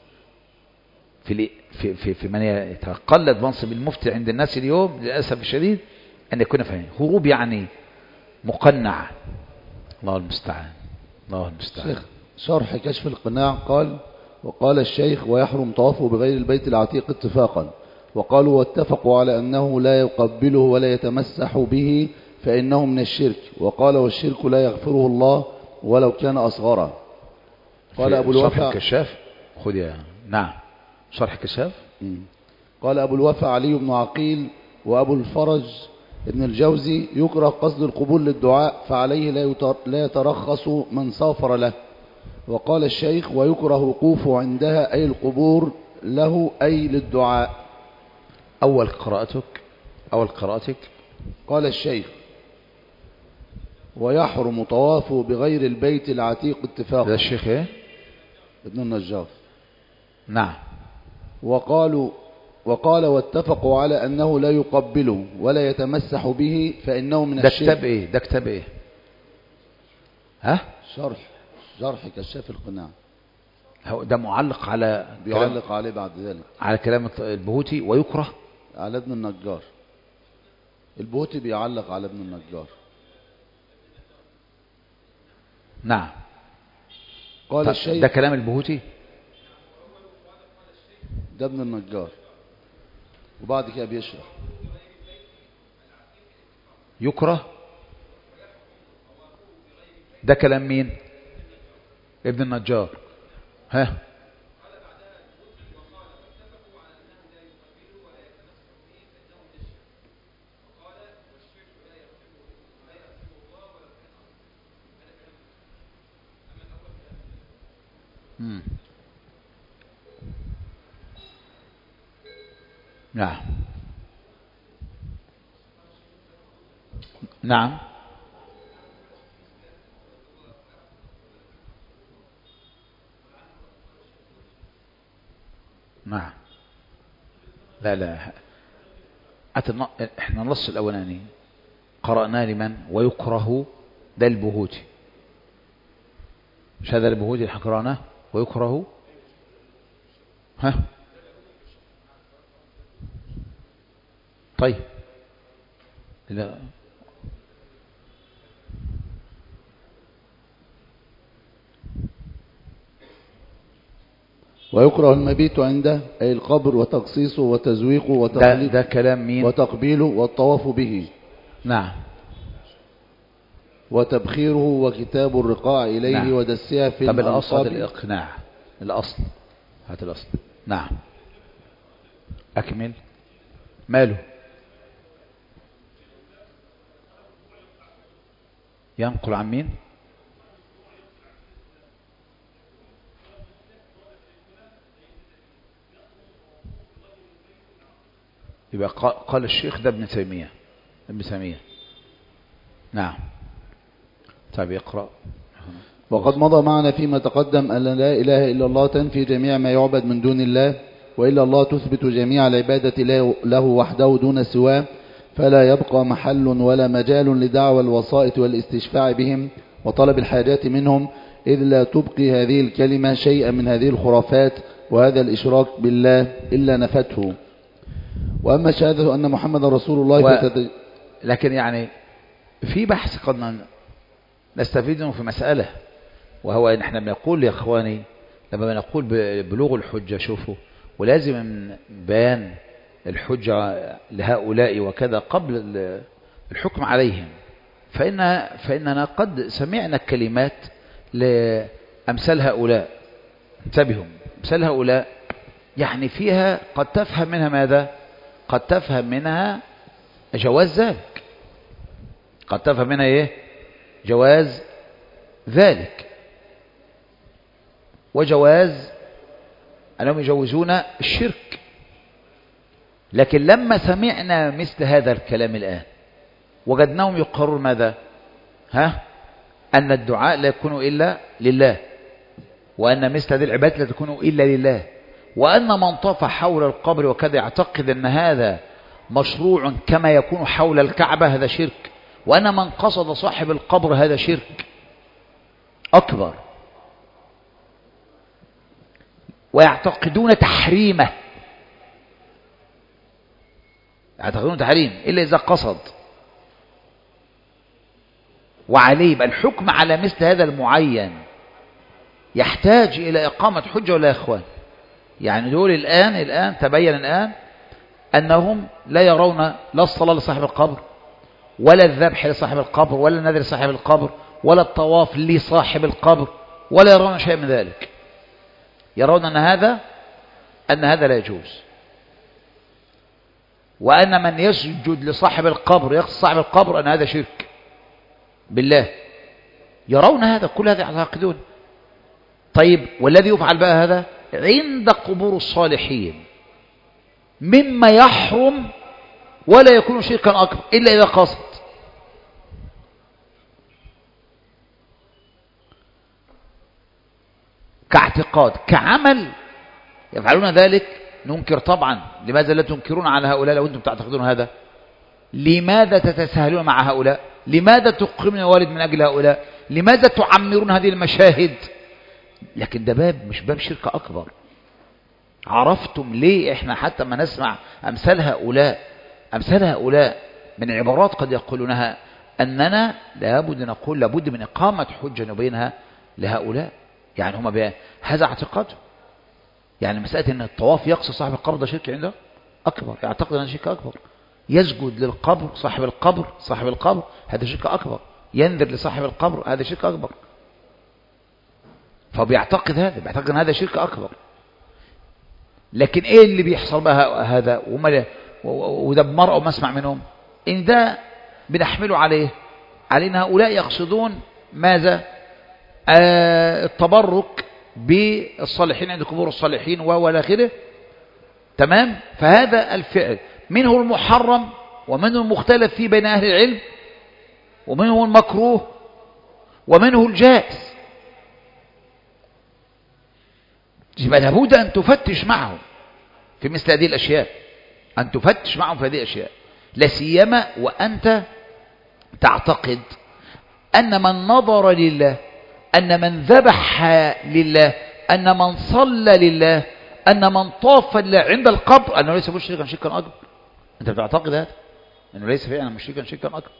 [SPEAKER 1] في في في, في من يتقلد منصب المفتي عند الناس اليوم للأسف الشديد أن يكون فاهم. هروب يعني مقنع، الله المستعان. الله المستعان.
[SPEAKER 2] شيخ شرح كشف القناع قال: وقال الشيخ: ويحرم طوافه بغير البيت العتيق اتفاقا. وقالوا: واتفقوا على أنه لا يقبله ولا يتمسح به فإنه من الشرك. وقال: والشرك لا يغفره الله ولو كان أصغرا. قال أبو الوفا
[SPEAKER 1] شرح الكشاف. خذ يا نعم شرح الكشاف.
[SPEAKER 2] قال أبو الوفا علي بن عقيل وأبو الفرج ابن الجوزي: يكره قصد القبول للدعاء فعليه لا يترخص من سافر له. وقال الشيخ: ويكره وقوفه عندها أي القبور له أي للدعاء.
[SPEAKER 1] أول قراءتك أول قراءتك
[SPEAKER 2] قال الشيخ: ويحرم طوافه بغير البيت العتيق اتفاقا.
[SPEAKER 1] هذا الشيخ ايه؟
[SPEAKER 2] ابن النجار.
[SPEAKER 1] نعم.
[SPEAKER 2] وقالوا وقال: واتفقوا على أنه لا يقبله ولا يتمسح به فإنه من الشرك.
[SPEAKER 1] ده كتاب ايه؟ ده كتاب ايه؟ ها؟
[SPEAKER 2] شرح شرح كشاف القناع.
[SPEAKER 1] هو ده معلق على
[SPEAKER 2] بيعلق عليه بعد ذلك
[SPEAKER 1] على كلام البهوتي. ويكره
[SPEAKER 2] على ابن النجار. البهوتي بيعلق على ابن النجار.
[SPEAKER 1] نعم.
[SPEAKER 2] قال الشيخ:
[SPEAKER 1] ده كلام البهوتي.
[SPEAKER 2] ده ابن النجار. وبعد كده بيشرح.
[SPEAKER 1] يكره ده كلام مين؟ ابن النجار. ها؟ مم. نعم نعم نعم. لا لا أتن... احنا النص الأولاني قرأنا لمن؟ ويكره ده البهوتي. مش هذا البهوتي اللي قرأناه؟ ويكره. ها طيب. لا
[SPEAKER 2] ويكره المبيت عنده أي القبر وتقصيصه وتزويقه وتقليده.
[SPEAKER 1] ده, ده كلام مين؟
[SPEAKER 2] وتقبيله والطواف به.
[SPEAKER 1] نعم.
[SPEAKER 2] وتبخيره وكتاب الرقاع إليه. نعم. ودسها في
[SPEAKER 1] طب
[SPEAKER 2] الأنصاب.
[SPEAKER 1] الأصل الإقناع. الأصل هات الأصل. نعم أكمل. ماله؟ ينقل عن مين؟ يبقى قال الشيخ ده ابن تيمية. ابن تيمية. نعم. طيب يقرأ.
[SPEAKER 2] وقد مضى معنا فيما تقدم أن لا إله إلا الله تنفي جميع ما يعبد من دون الله، وإلا الله تثبت جميع العبادة له وحده دون سواه، فلا يبقى محل ولا مجال لدعوى الوسائط والاستشفاع بهم وطلب الحاجات منهم، إذ لا تبقي هذه الكلمة شيئا من هذه الخرافات وهذا الإشراك بالله إلا نفته. وأما شهادة أن محمد رسول الله
[SPEAKER 1] و...
[SPEAKER 2] فتد...
[SPEAKER 1] لكن يعني في بحث قد نستفيد منه في مسألة، وهو ان احنا بنقول يا اخواني لما بنقول ببلوغ الحجة، شوفوا، ولازم من بيان الحجة لهؤلاء وكذا قبل الحكم عليهم، فإن فإننا قد سمعنا الكلمات لأمثال هؤلاء. انتبهوا، أمثال هؤلاء يعني فيها قد تفهم منها ماذا؟ قد تفهم منها جواز ذلك. قد تفهم منها ايه؟ جواز ذلك، وجواز أنهم يجوزون الشرك. لكن لما سمعنا مثل هذا الكلام الآن وجدناهم يقررون ماذا؟ ها؟ أن الدعاء لا يكون إلا لله، وأن مثل هذه العبادة لا تكون إلا لله، وأن من طاف حول القبر وكذا يعتقد أن هذا مشروع كما يكون حول الكعبة، هذا شرك، وأن من قصد صاحب القبر هذا شرك أكبر، ويعتقدون تحريمه، يعتقدون تحريم إلا إذا قصد. وعليه يبقى الحكم على مثل هذا المعين يحتاج إلى إقامة حجة ولا يا إخوان؟ يعني دول الآن الآن تبين الآن أنهم لا يرون لا الصلاة لصاحب القبر ولا الذبح لصاحب القبر ولا النذر لصاحب القبر ولا الطواف لصاحب القبر ولا يرون شيء من ذلك. يرون أن هذا أن هذا لا يجوز، وأن من يسجد لصاحب القبر يقصد صاحب القبر أن هذا شرك بالله. يرون هذا، كل هذا يعتقدون. طيب والذي يفعل بقى هذا عند قبور الصالحين مما يحرم ولا يكون شركا أكبر إلا إذا قصد. كاعتقاد، كعمل يفعلون ذلك ننكر طبعا. لماذا لا تنكرون على هؤلاء لو أنتم تعتقدون هذا؟ لماذا تتساهلون مع هؤلاء؟ لماذا تقيمون والد من أجل هؤلاء؟ لماذا تعمرون هذه المشاهد؟ لكن ده باب مش باب شرك أكبر. عرفتم ليه احنا حتى ما نسمع أمثال هؤلاء أمثال هؤلاء من عبارات قد يقولونها أننا لابد نقول لابد من إقامة حجة نبينها لهؤلاء. يعني هم بيان هذا اعتقاده. يعني مسألة أن الطواف يقصد صاحب القبر ده شرك عنده أكبر، يعتقد أنه شرك أكبر. يسجد للقبر صاحب القبر صاحب القبر هذا شرك أكبر. ينذر لصاحب القبر هذا شرك أكبر. فبيعتقد هذا، بيعتقد أن هذا شرك أكبر. لكن إيه اللي بيحصل بقى هذا وده بمرأة وما اسمع منهم؟ إن ده بنحمله عليه على أن هؤلاء يقصدون ماذا؟ آه التبرك بالصالحين عند قبور الصالحين ولا آخره. تمام؟ فهذا الفعل منه المحرم ومنه المختلف فيه بين أهل العلم ومنه المكروه ومنه الجائز. يبقى لابد أن تفتش معهم في مثل هذه الأشياء، أن تفتش معهم في هذه الأشياء، لا سيما وأنت تعتقد أن من نظر لله، أن من ذبح لله، أن من صلى لله، أن من طاف لله عند القبر أنه ليس مشركا شركا أكبر. أنت بتعتقد هذا أنه ليس فعلا مشركا شركا أكبر.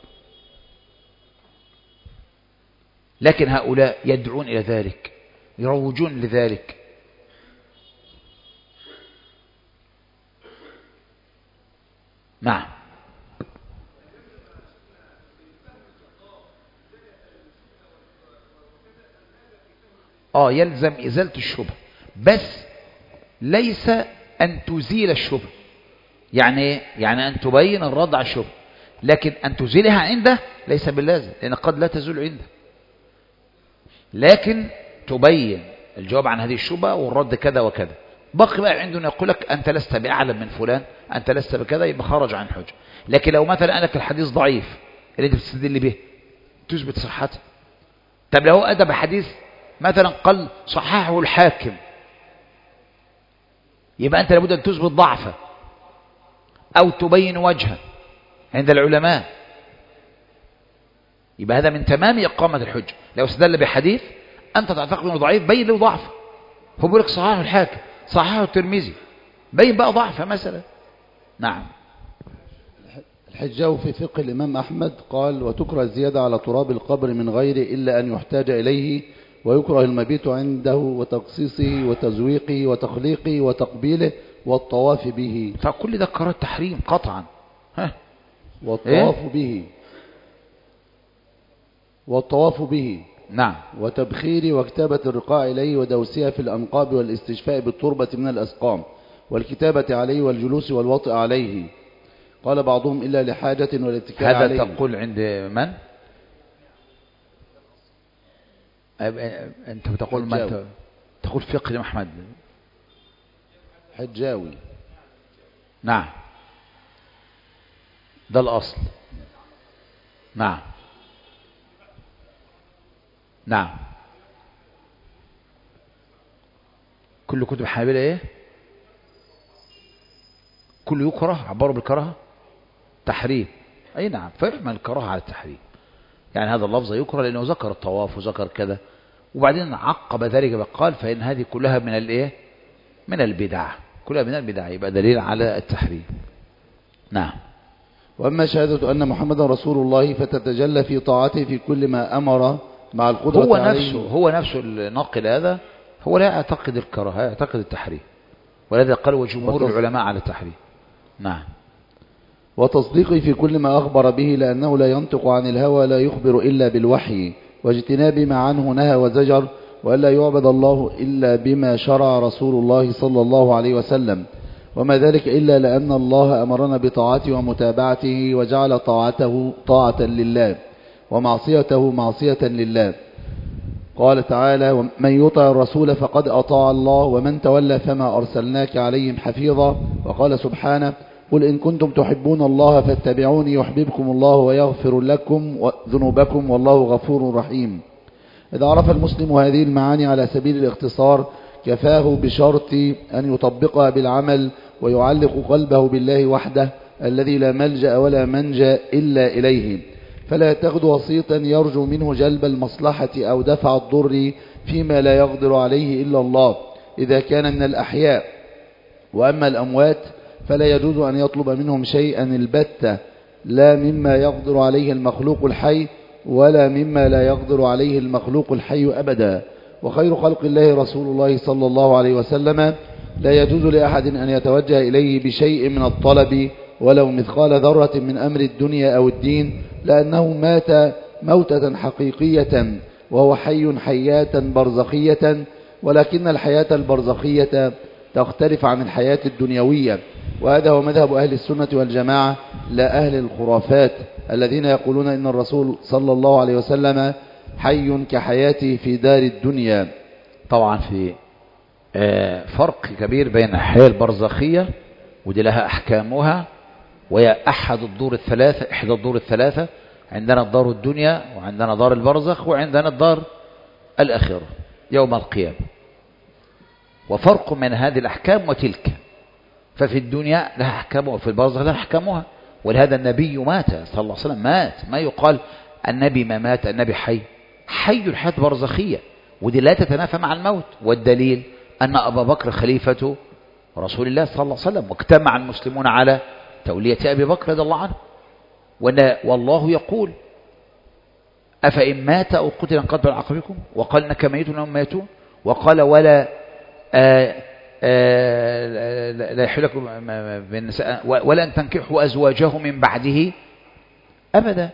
[SPEAKER 1] لكن هؤلاء يدعون إلى ذلك، يروجون لذلك. نعم. آه يلزم إزالة الشبه، بس ليس أن تزيل الشبه. يعني يعني أن تبين الرد على الشبه، لكن أن تزيلها عنده ليس باللازم، لأن قد لا تزول عنده. لكن تبين الجواب عن هذه الشبهة والرد كذا وكذا. بقي بقى عندنا يقول لك أنت لست بأعلم من فلان، أنت لست بكذا، يبقى خرج عن حجة. لكن لو مثلا قال لك الحديث ضعيف اللي أنت بتستدل به تثبت صحته. طب لو أتى بحديث مثلا قال صححه الحاكم، يبقى أنت لابد أن تثبت ضعفه أو تبين وجهه عند العلماء. يبقى هذا من تمام إقامة الحجة. لو استدل بحديث أنت تعتقد أنه ضعيف بين له ضعفه. هو بيقول لك صححه الحاكم، صححه الترمذي، بين بقى ضعفه مثلا. نعم.
[SPEAKER 2] الحجاج في فقه الإمام أحمد قال: وتكره الزيادة على تراب القبر من غيره إلا أن يحتاج إليه، ويكره المبيت عنده وتقصيصه وتزويقه وتخليقه وتقبيله والطواف به.
[SPEAKER 1] فكل ده قرار تحريم قطعا. ها
[SPEAKER 2] والطواف إيه؟ به والطواف به
[SPEAKER 1] نعم.
[SPEAKER 2] وتبخير وكتابة الرقاع إليه ودوسها في الأنقاب والاستشفاء بالتربة من الأسقام والكتابة عليه والجلوس والوطئ عليه. قال بعضهم إلا لحاجة والاتكاء عليه.
[SPEAKER 1] هذا تقول عند من؟ أنت بتقول ما أنت تقول فقه الإمام أحمد.
[SPEAKER 2] حجاوي.
[SPEAKER 1] نعم ده الأصل. نعم نعم. كل كتب حنابلة ايه؟ كل يكره، عبروا بالكراهه تحريم. اي نعم، فيحمل الكراهه على التحريم. يعني هذا اللفظ يكره لانه ذكر الطواف وذكر كذا، وبعدين عقب ذلك بقال فإن هذه كلها من الايه؟ من البدع، كلها من البدع، يبقى دليل على التحريم. نعم.
[SPEAKER 2] وأما شهادة أن محمد رسول الله فتتجلى في طاعته في كل ما أمر مع القدرة
[SPEAKER 1] هو
[SPEAKER 2] عليه.
[SPEAKER 1] نفسه هو نفسه الناقل هذا هو لا يعتقد الكراهة، يعتقد التحريم، ولذا قال وجمهور
[SPEAKER 2] وتص...
[SPEAKER 1] العلماء على التحريم. نعم.
[SPEAKER 2] وتصديقه في كل ما أخبر به لأنه لا ينطق عن الهوى، لا يخبر إلا بالوحي، واجتناب ما عنه نهى وزجر، وألا يعبد الله إلا بما شرع رسول الله صلى الله عليه وسلم، وما ذلك إلا لأن الله أمرنا بطاعته ومتابعته وجعل طاعته طاعة لله ومعصيته معصية لله. قال تعالى ومن يطع الرسول فقد أطاع الله ومن تولى فما أرسلناك عليهم حفيظا. وقال سبحانه قل إن كنتم تحبون الله فاتبعوني يحببكم الله ويغفر لكم ذنوبكم والله غفور رحيم. إذا عرف المسلم هذه المعاني على سبيل الاختصار كفاه بشرط أن يطبقها بالعمل ويعلق قلبه بالله وحده الذي لا ملجأ ولا منجأ إلا إليه، فلا يتخذ وسيطا يرجو منه جلب المصلحة أو دفع الضر فيما لا يقدر عليه إلا الله إذا كان من الأحياء. وأما الأموات فلا يجوز أن يطلب منهم شيئا البتة، لا مما يقدر عليه المخلوق الحي ولا مما لا يقدر عليه المخلوق الحي أبدا. وخير خلق الله رسول الله صلى الله عليه وسلم لا يجوز لأحد أن يتوجه إليه بشيء من الطلب ولو مثقال ذرة من أمر الدنيا أو الدين، لأنه مات موتة حقيقية وهو حي حياة برزخية، ولكن الحياة البرزخية تختلف عن الحياة الدنيوية. وهذا هو مذهب أهل السنة والجماعة لا أهل الخرافات الذين يقولون إن الرسول صلى الله عليه وسلم حي كحياته في دار الدنيا.
[SPEAKER 1] طبعا في فرق كبير بين الحياة البرزخية ودي لها أحكامها، وهي أحد الدور الثلاثة إحدى الدور الثلاثة، عندنا الدار الدنيا وعندنا دار البرزخ وعندنا الدار الآخرة يوم القيامة، وفرق من هذه الأحكام وتلك. ففي الدنيا لها أحكامها وفي البرزخ لها أحكامها، ولهذا النبي مات صلى الله عليه وسلم، مات، ما يقال النبي ما مات، النبي حي، حي الحياة برزخية، ودي لا تتنافى مع الموت. والدليل أن أبا بكر خليفة رسول الله صلى الله عليه وسلم، واجتمع المسلمون على تولية أبي بكر رضي الله عنه، والله يقول أفإن مات أو قتل انقلبتم على عقبكم، وقال إنك ميت وهم ميتون، وقال ولا آآ آآ لا يحل لكم بالنساء ولا أن تنكحوا أزواجه من بعده أبدا،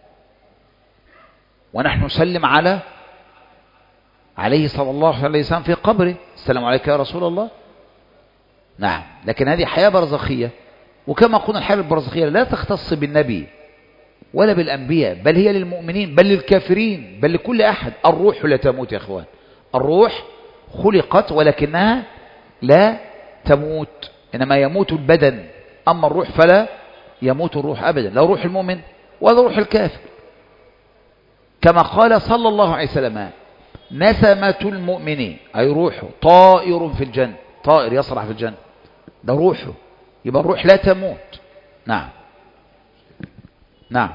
[SPEAKER 1] ونحن نسلم على عليه صلى الله عليه وسلم في قبره السلام عليك يا رسول الله. نعم، لكن هذه حياة برزخية، وكما قلنا الحياة البرزخية لا تختص بالنبي ولا بالأنبياء، بل هي للمؤمنين بل للكافرين بل لكل أحد. الروح لا تموت يا أخوان، الروح خلقت ولكنها لا تموت، إنما يموت البدن، أما الروح فلا يموت الروح أبدا، لا روح المؤمن ولا روح الكافر. كما قال صلى الله عليه وسلم نسمة المؤمنين أي روحه طائر في الجنة، طائر يصرح في الجنة، ده روحه، يبقى الروح لا تموت. نعم نعم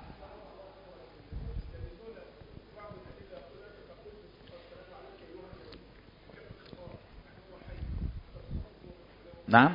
[SPEAKER 1] نعم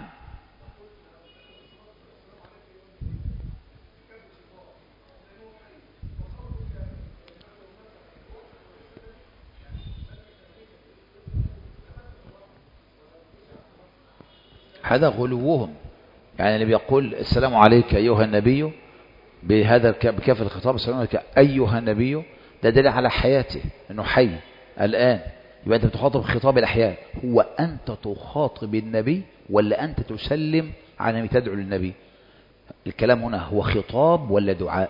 [SPEAKER 1] هذا غلوهم، يعني اللي بيقول السلام عليك أيها النبي بهذا بكاف الخطاب السلام عليك أيها النبي، ده دليل على حياته أنه حي الآن، يبقى أنت بتخاطب خطاب الأحياء. هو أنت تخاطب النبي ولا أنت تسلم على من تدعو للنبي؟ الكلام هنا هو خطاب ولا دعاء؟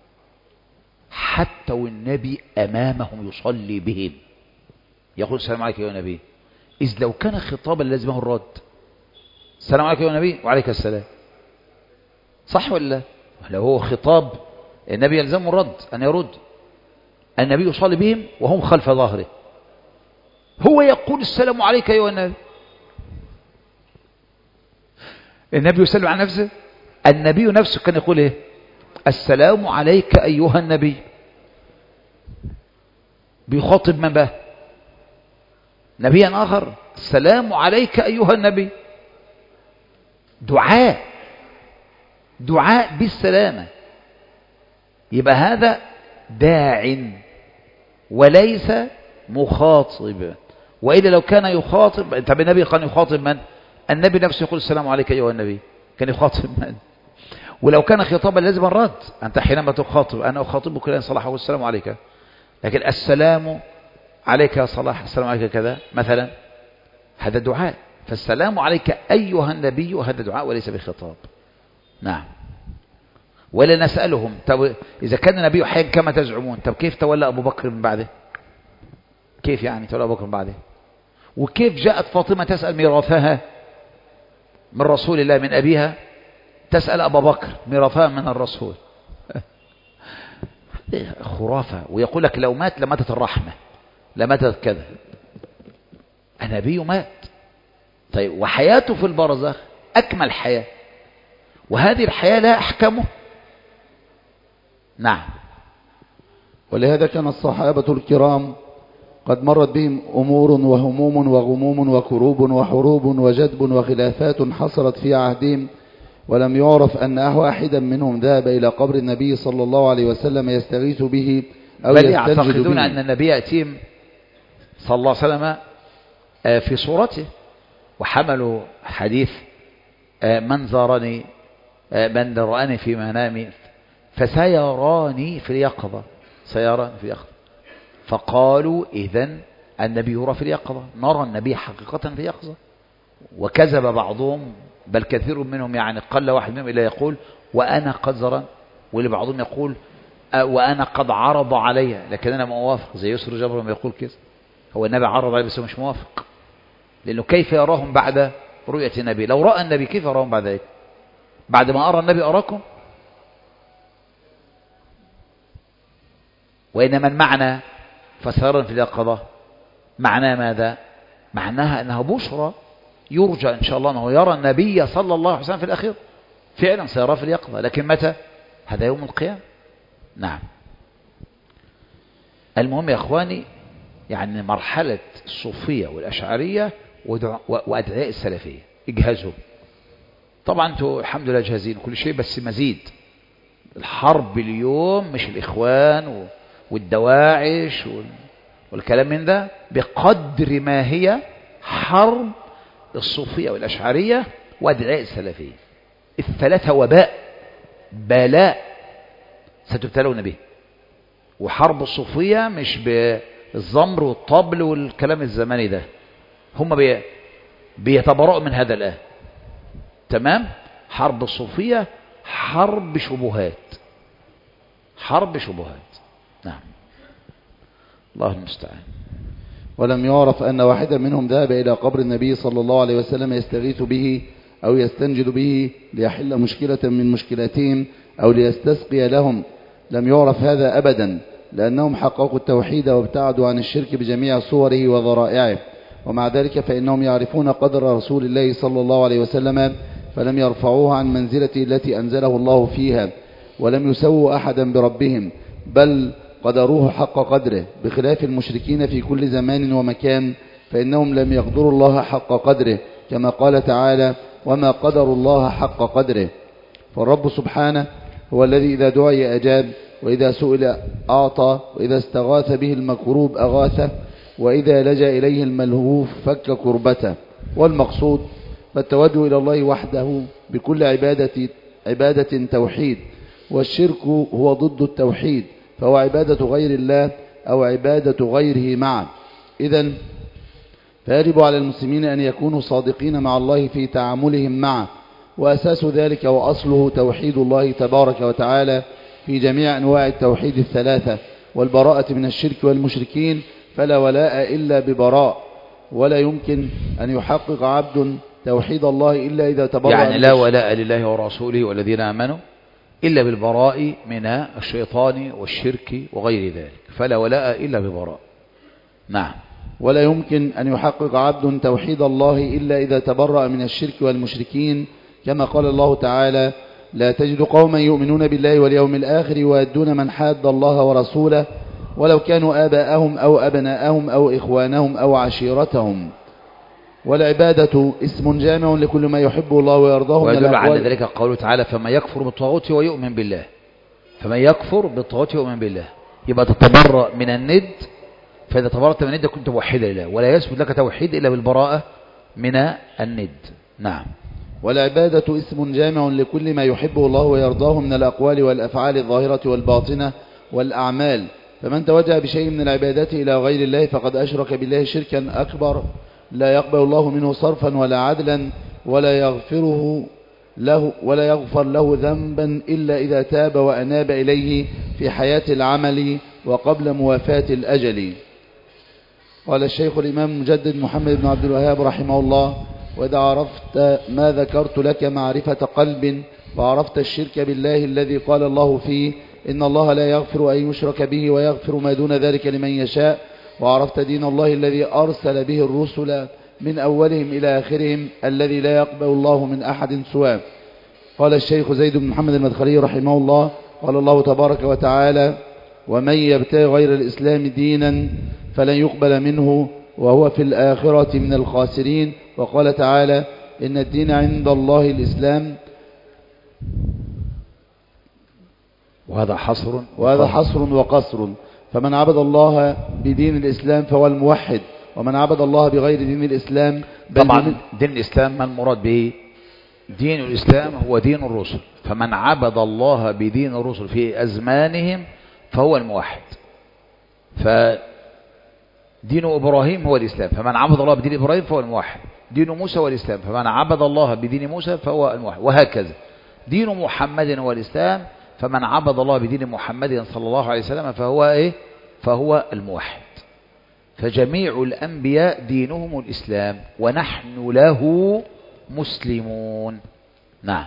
[SPEAKER 1] حتى والنبي أمامهم يصلي بهم يقول السلام عليك أيها النبي، إذ لو كان خطابا لازمه الرد، السلام عليك يا نبي وعليك السلام، صح ولا لا؟ لو هو خطاب النبي يلزمه الرد أن يرد، النبي يصلي بهم وهم خلف ظهره، هو يقول السلام عليك أيها النبي، النبي يسلم على نفسه، النبي نفسه كان يقول ايه؟ السلام عليك أيها النبي، بيخاطب من بقى؟ نبيا آخر، السلام عليك أيها النبي، دعاء دعاء بالسلامة، يبقى هذا داع وليس مخاطب. وإلا لو كان يخاطب، طب النبي كان يخاطب من؟ النبي نفسه يقول السلام عليك أيها النبي، كان يخاطب من؟ ولو كان خطابا لازم الرد، أنت حينما تخاطب أنا أخاطبك لأن صلاح أقول السلام عليك، لكن السلام عليك يا صلاح، السلام عليك كذا مثلا، هذا دعاء. فالسلام عليك أيها النبي هذا دعاء وليس بخطاب. نعم. ولا نسألهم طب إذا كان النبي حيا كما تزعمون، طب كيف تولى أبو بكر من بعده؟ كيف يعني تولى أبو بكر من بعده؟ وكيف جاءت فاطمة تسأل ميراثها من رسول الله من أبيها، تسأل أبا بكر ميراثها من الرسول؟ خرافة. ويقول لك لو مات لماتت الرحمة، لماتت كذا. النبي مات، طيب وحياته في البرزخ أكمل حياة، وهذه الحياة لا أحكمه. نعم.
[SPEAKER 2] ولهذا كان الصحابة الكرام قد مرت بهم أمور وهموم وغموم وكروب وحروب وجدب وخلافات حصلت في عهدهم، ولم يعرف أن واحدا منهم ذهب إلى قبر النبي صلى الله عليه وسلم يستغيث به أو
[SPEAKER 1] بل
[SPEAKER 2] يستنجد به.
[SPEAKER 1] بل يعتقدون أن النبي يأتيهم صلى الله عليه وسلم في صورته، وحملوا حديث من زارني من رآني في منامي فسيراني في اليقظة، سيراني في اليقظة. فقالوا إذن النبي يرى في اليقظة، نرى النبي حقيقة في اليقظة. وكذب بعضهم، بل كثير منهم يعني قل واحد منهم إلا يقول وأنا قد زران، واللي بعضهم يقول وأنا قد عرض علي لكن أنا موافق، زي يسر جبر ما يقول كذا، هو النبي عرض عليه بس هو مش موافق، لأنه كيف يراهم بعد رؤية النبي؟ لو رأى النبي كيف يراهم بعد ذلك؟ بعد ما أرى النبي أراكم؟ وإنما المعنى فسيرا في اليقظة معناه ماذا؟ معناها أنها بشرى، يرجى إن شاء الله أنه يرى النبي صلى الله عليه وسلم في الأخير، فعلا سيرى في اليقظة، لكن متى؟ هذا يوم القيامة. نعم. المهم يا أخواني، يعني مرحلة الصوفية والأشعرية وأدعياء السلفية اجهزوا. طبعا انتوا الحمد لله جاهزين كل شيء، بس مزيد. الحرب اليوم مش الإخوان والدواعش والكلام من ده، بقدر ما هي حرب الصوفية والأشعرية وأدعياء السلفية. الثلاثة وباء، بلاء ستبتلون به. وحرب الصوفية مش بالزمر والطبل والكلام الزماني ده، هم بي بيتبرؤوا من هذا الآن. تمام. حرب الصوفية حرب شبهات، حرب شبهات. نعم. الله المستعان.
[SPEAKER 2] ولم يعرف أن واحدا منهم ذهب إلى قبر النبي صلى الله عليه وسلم يستغيث به أو يستنجد به ليحل مشكلة من مشكلاتهم أو ليستسقي لهم. لم يعرف هذا أبدا، لأنهم حققوا التوحيد وابتعدوا عن الشرك بجميع صوره وذرائعه. ومع ذلك فإنهم يعرفون قدر رسول الله صلى الله عليه وسلم، فلم يرفعوه عن منزلته التي أنزله الله فيها، ولم يسووا أحدا بربهم، بل قدروه حق قدره، بخلاف المشركين في كل زمان ومكان، فإنهم لم يقدروا الله حق قدره، كما قال تعالى وما قدروا الله حق قدره. فالرب سبحانه هو الذي إذا دعي أجاب، وإذا سئل أعطى، وإذا استغاث به المكروب أغاثه، وإذا لجأ إليه الملهوف فك كربته. والمقصود فالتوجه إلى الله وحده بكل عبادة عبادة توحيد، والشرك هو ضد التوحيد، فهو عبادة غير الله أو عبادة غيره معا. إذن فيجب على المسلمين أن يكونوا صادقين مع الله في تعاملهم معه، وأساس ذلك وأصله توحيد الله تبارك وتعالى في جميع أنواع التوحيد الثلاثة، والبراءة من الشرك والمشركين، فلا ولاء إلا ببراء، ولا يمكن أن يحقق عبد توحيد الله إلا إذا تبرأ.
[SPEAKER 1] يعني لا ولاء لله ورسوله والذين آمنوا إلا بالبراء من الشيطان والشرك وغير ذلك، فلا ولاء إلا ببراء. نعم.
[SPEAKER 2] ولا يمكن أن يحقق عبد توحيد الله إلا إذا تبرأ من الشرك والمشركين، كما قال الله تعالى لا تجد قوما يؤمنون بالله واليوم الآخر يوادون من حاد الله ورسوله ولو كانوا آباءهم أو أبناءهم أو إخوانهم أو عشيرتهم. والعبادة اسم جامع لكل ما يحبه الله ويرضاه من
[SPEAKER 1] ويدل على
[SPEAKER 2] الأقوال.
[SPEAKER 1] ذلك قوله تعالى فمن يكفر بالطاغوت ويؤمن بالله. فمن يكفر بالطاغوت ويؤمن بالله يبقى تتبرأ من الند. فإذا تبرأت من الند كنت موحدا لله، ولا يثبت لك توحيد إلا بالبراءة من الند. نعم.
[SPEAKER 2] والعبادة اسم جامع لكل ما يحبه الله ويرضاه من الأقوال والأفعال الظاهرة والباطنة والأعمال. فمن توجه بشيء من العبادات إلى غير الله فقد أشرك بالله شركا أكبر لا يقبل الله منه صرفا ولا عدلا ولا يغفره له ولا يغفر له ذنبا إلا إذا تاب وأناب إليه في حياة العمل وقبل موافاة الأجل. قال الشيخ الإمام المجدد محمد بن عبد الوهاب رحمه الله: وإذا عرفت ما ذكرت لك معرفة قلب وعرفت الشرك بالله الذي قال الله فيه إن الله لا يغفر أن يشرك به ويغفر ما دون ذلك لمن يشاء، وعرفت دين الله الذي أرسل به الرسل من أولهم إلى آخرهم الذي لا يقبل الله من أحد سواه. قال الشيخ زيد بن محمد المدخلي رحمه الله: قال الله تبارك وتعالى: ومن يبتغي غير الإسلام دينا فلن يقبل منه وهو في الآخرة من الخاسرين. وقال تعالى: إن الدين عند الله الإسلام.
[SPEAKER 1] وهذا حصر
[SPEAKER 2] وهذا حصر وقصر. فمن عبد الله بدين الإسلام فهو الموحد، ومن عبد الله بغير دين الإسلام
[SPEAKER 1] طبعا دين الإسلام ما المراد به؟ دين الإسلام هو دين الرسل، فمن عبد الله بدين الرسل في أزمانهم فهو الموحد. فدين إبراهيم هو الإسلام، فمن عبد الله بدين إبراهيم فهو الموحد. دين موسى هو الإسلام، فمن عبد الله بدين موسى فهو الموحد، وهكذا. دين محمد هو الإسلام، فمن عبد الله بدين محمد صلى الله عليه وسلم فهو إيه؟ فهو الموحد. فجميع الأنبياء دينهم الإسلام ونحن له مسلمون. نعم.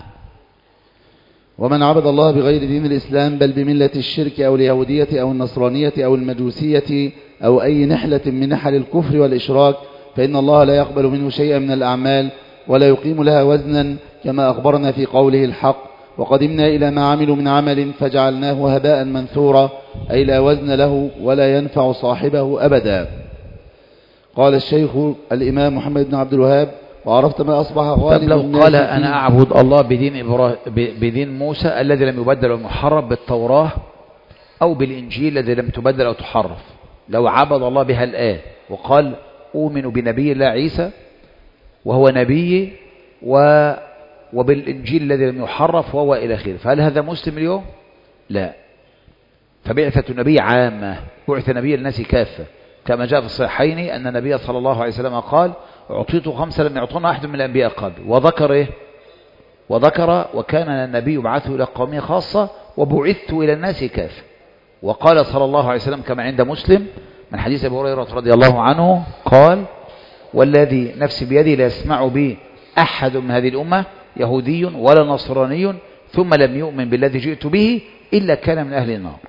[SPEAKER 2] ومن عبد الله بغير دين الإسلام بل بملة الشرك أو اليهودية أو النصرانية أو المجوسية أو أي نحلة من نحل الكفر والإشراك فإن الله لا يقبل منه شيئا من الأعمال ولا يقيم لها وزنا، كما أخبرنا في قوله الحق: وقدمنا إلى ما عملوا من عمل فجعلناه هباء منثورا، أي لا وزن له ولا ينفع صاحبه أبدا. قال الشيخ الإمام محمد بن عبد الوهاب: وعرفت ما أصبح غالب
[SPEAKER 1] لو
[SPEAKER 2] الناس
[SPEAKER 1] قال أنا أعبد الله بدين, إبراه بدين موسى الذي لم يبدل ومحرف بالتوراة أو بالإنجيل الذي لم تبدل أو تحرف، لو عبد الله بها الآن وقال أؤمن بنبي الله عيسى وهو نبي و وبالإنجيل الذي لم يحرف وهو إلى آخره، فهل هذا مسلم اليوم؟ لا. فبعثة النبي عامة، بعث نبي الناس كافة، كما جاء في الصحيحين أن النبي صلى الله عليه وسلم قال: أعطيت خمسة لم يعطونا أحد من الأنبياء قبل، وذكر إيه؟ وذكر وكان النبي يبعثه إلى قومه خاصة وبعثت إلى الناس كافة. وقال صلى الله عليه وسلم كما عند مسلم من حديث أبي هريرة رضي الله عنه قال: والذي نفسي بيدي لا يسمع بي أحد من هذه الأمة يهودي ولا نصراني ثم لم يؤمن بالذي جئت به إلا كان من أهل النار.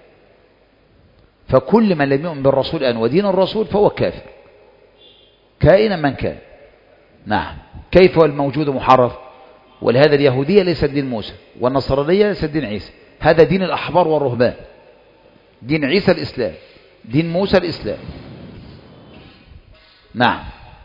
[SPEAKER 1] فكل من لم يؤمن بالرسول أن ودين الرسول فهو كافر كائنا من كان. نعم. كيف هو الموجود محرف؟ ولهذا اليهودية ليست دين موسى والنصرانية ليست دين عيسى، هذا دين الأحبار والرهبان. دين عيسى الإسلام، دين موسى الإسلام. نعم.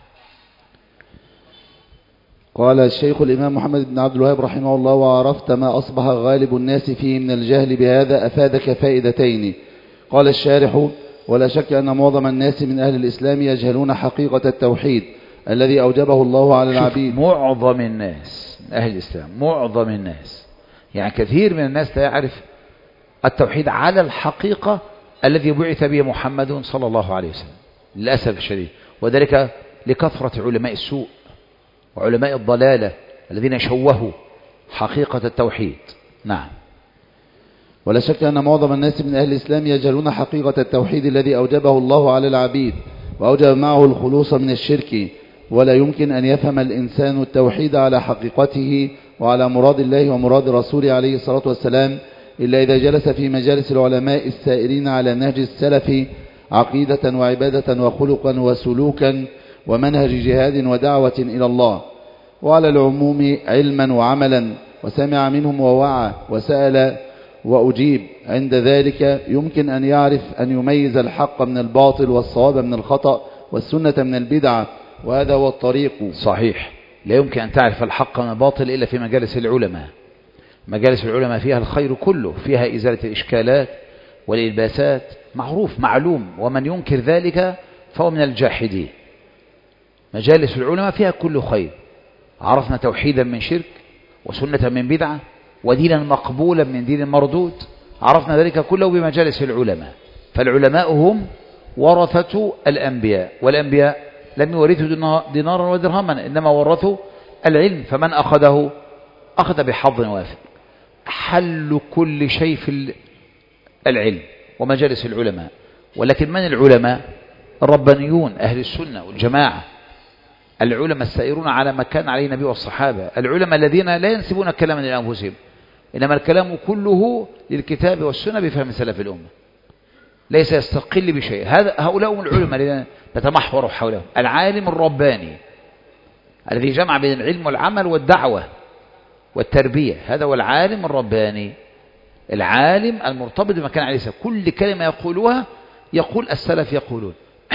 [SPEAKER 2] قال الشيخ الإمام محمد بن عبد الوهاب رحمه الله: وعرفت ما أصبح غالب الناس فيه من الجهل بهذا أفادك فائدتين. قال الشارح: ولا شك أن معظم الناس من أهل الإسلام يجهلون حقيقة التوحيد الذي أوجبه الله على العبيد.
[SPEAKER 1] معظم الناس من أهل الإسلام، معظم الناس، يعني كثير من الناس لا يعرف التوحيد على الحقيقة الذي بعث به محمد صلى الله عليه وسلم للأسف الشديد، وذلك لكثرة علماء السوء وعلماء الضلالة الذين شوهوا حقيقة التوحيد. نعم.
[SPEAKER 2] ولا شك أن معظم الناس من أهل الإسلام يجهلون حقيقة التوحيد الذي أوجبه الله على العبيد وأوجب معه الخلوص من الشرك، ولا يمكن أن يفهم الإنسان التوحيد على حقيقته وعلى مراد الله ومراد رسوله عليه الصلاة والسلام إلا إذا جلس في مجالس العلماء السائرين على نهج السلف عقيدة وعبادة وخلقا وسلوكا ومنهج جهاد ودعوة إلى الله، وعلى العموم علما وعملا، وسمع منهم ووعى وسأل وأجيب. عند ذلك يمكن أن يعرف أن يميز الحق من الباطل والصواب من الخطأ والسنة من البدعة وهذا هو الطريق.
[SPEAKER 1] صحيح. لا يمكن أن تعرف الحق من الباطل إلا في مجالس العلماء. مجالس العلماء فيها الخير كله، فيها إزالة الإشكالات والإلباسات، معروف معلوم، ومن ينكر ذلك فهو من الجاحدين. مجالس العلماء فيها كل خير. عرفنا توحيدا من شرك، وسنة من بدعة، ودينا مقبولا من دين مردود. عرفنا ذلك كله بمجالس العلماء. فالعلماء هم ورثة الأنبياء، والأنبياء لم يورثوا دينارا ودرهما، إنما ورثوا العلم، فمن أخذه أخذ بحظ وافر. حل كل شيء في العلم ومجالس العلماء. ولكن من العلماء؟ الربانيون أهل السنة والجماعة، العلماء السائرون على ما كان عليه النبي والصحابة، العلماء الذين لا ينسبون كلاما لأنفسهم، إنما الكلام كله للكتاب والسنة بفهم سلف الأمة، ليس يستقل بشيء. هذا هؤلاء هم العلماء الذين نتمحور حولهم. العالم الرباني الذي جمع بين العلم والعمل والدعوة والتربية، هذا هو العالم الرباني، العالم المرتبط بما كان عليه. كل كلمة يقولها يقول السلف يقولون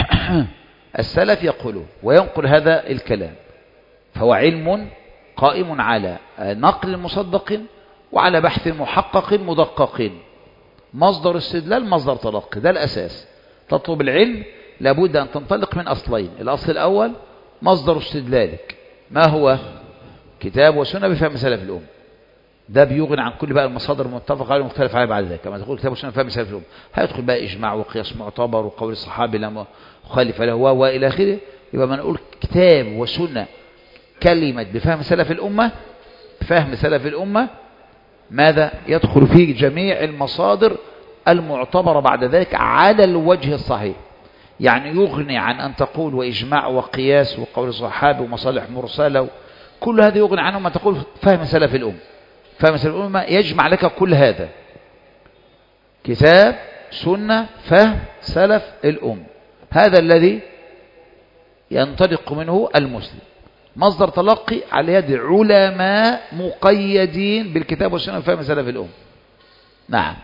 [SPEAKER 1] السلف يقولون، وينقل هذا الكلام. فهو علم قائم على نقل مصدق وعلى بحث محقق مدقق. مصدر استدلال، مصدر تلقي، ده الأساس. تطلب العلم لابد أن تنطلق من أصلين. الأصل الأول مصدر استدلالك، ما هو؟ كتاب وسنة بفهم سلف الأمة. ده بيغني عن كل بقى المصادر المتفق عليها ومختلف عليها بعد ذلك. كما تقول كتاب وسنة بفهم سلف الأمة، هيدخل بقى إجماع وقياس معتبر وقول الصحابي لا مخالف له وإلى آخره. يبقى ما نقول كتاب وسنة كلمة بفهم سلف الأمة، فهم سلف الأمة، ماذا يدخل فيه؟ جميع المصادر المعتبرة بعد ذلك على الوجه الصحيح. يعني يغني عن أن تقول وإجماع وقياس وقول الصحابي ومصالح مرسلة، كل هذا يغني عنه ما تقول فهم سلف الأمة. فهم سلف الأمة يجمع لك كل هذا، كتاب سنة فهم سلف الأمة، هذا الذي ينطلق منه المسلم. مصدر تلقي على يد علماء مقيدين بالكتاب والسنة وفهم سلف الأمة. نعم.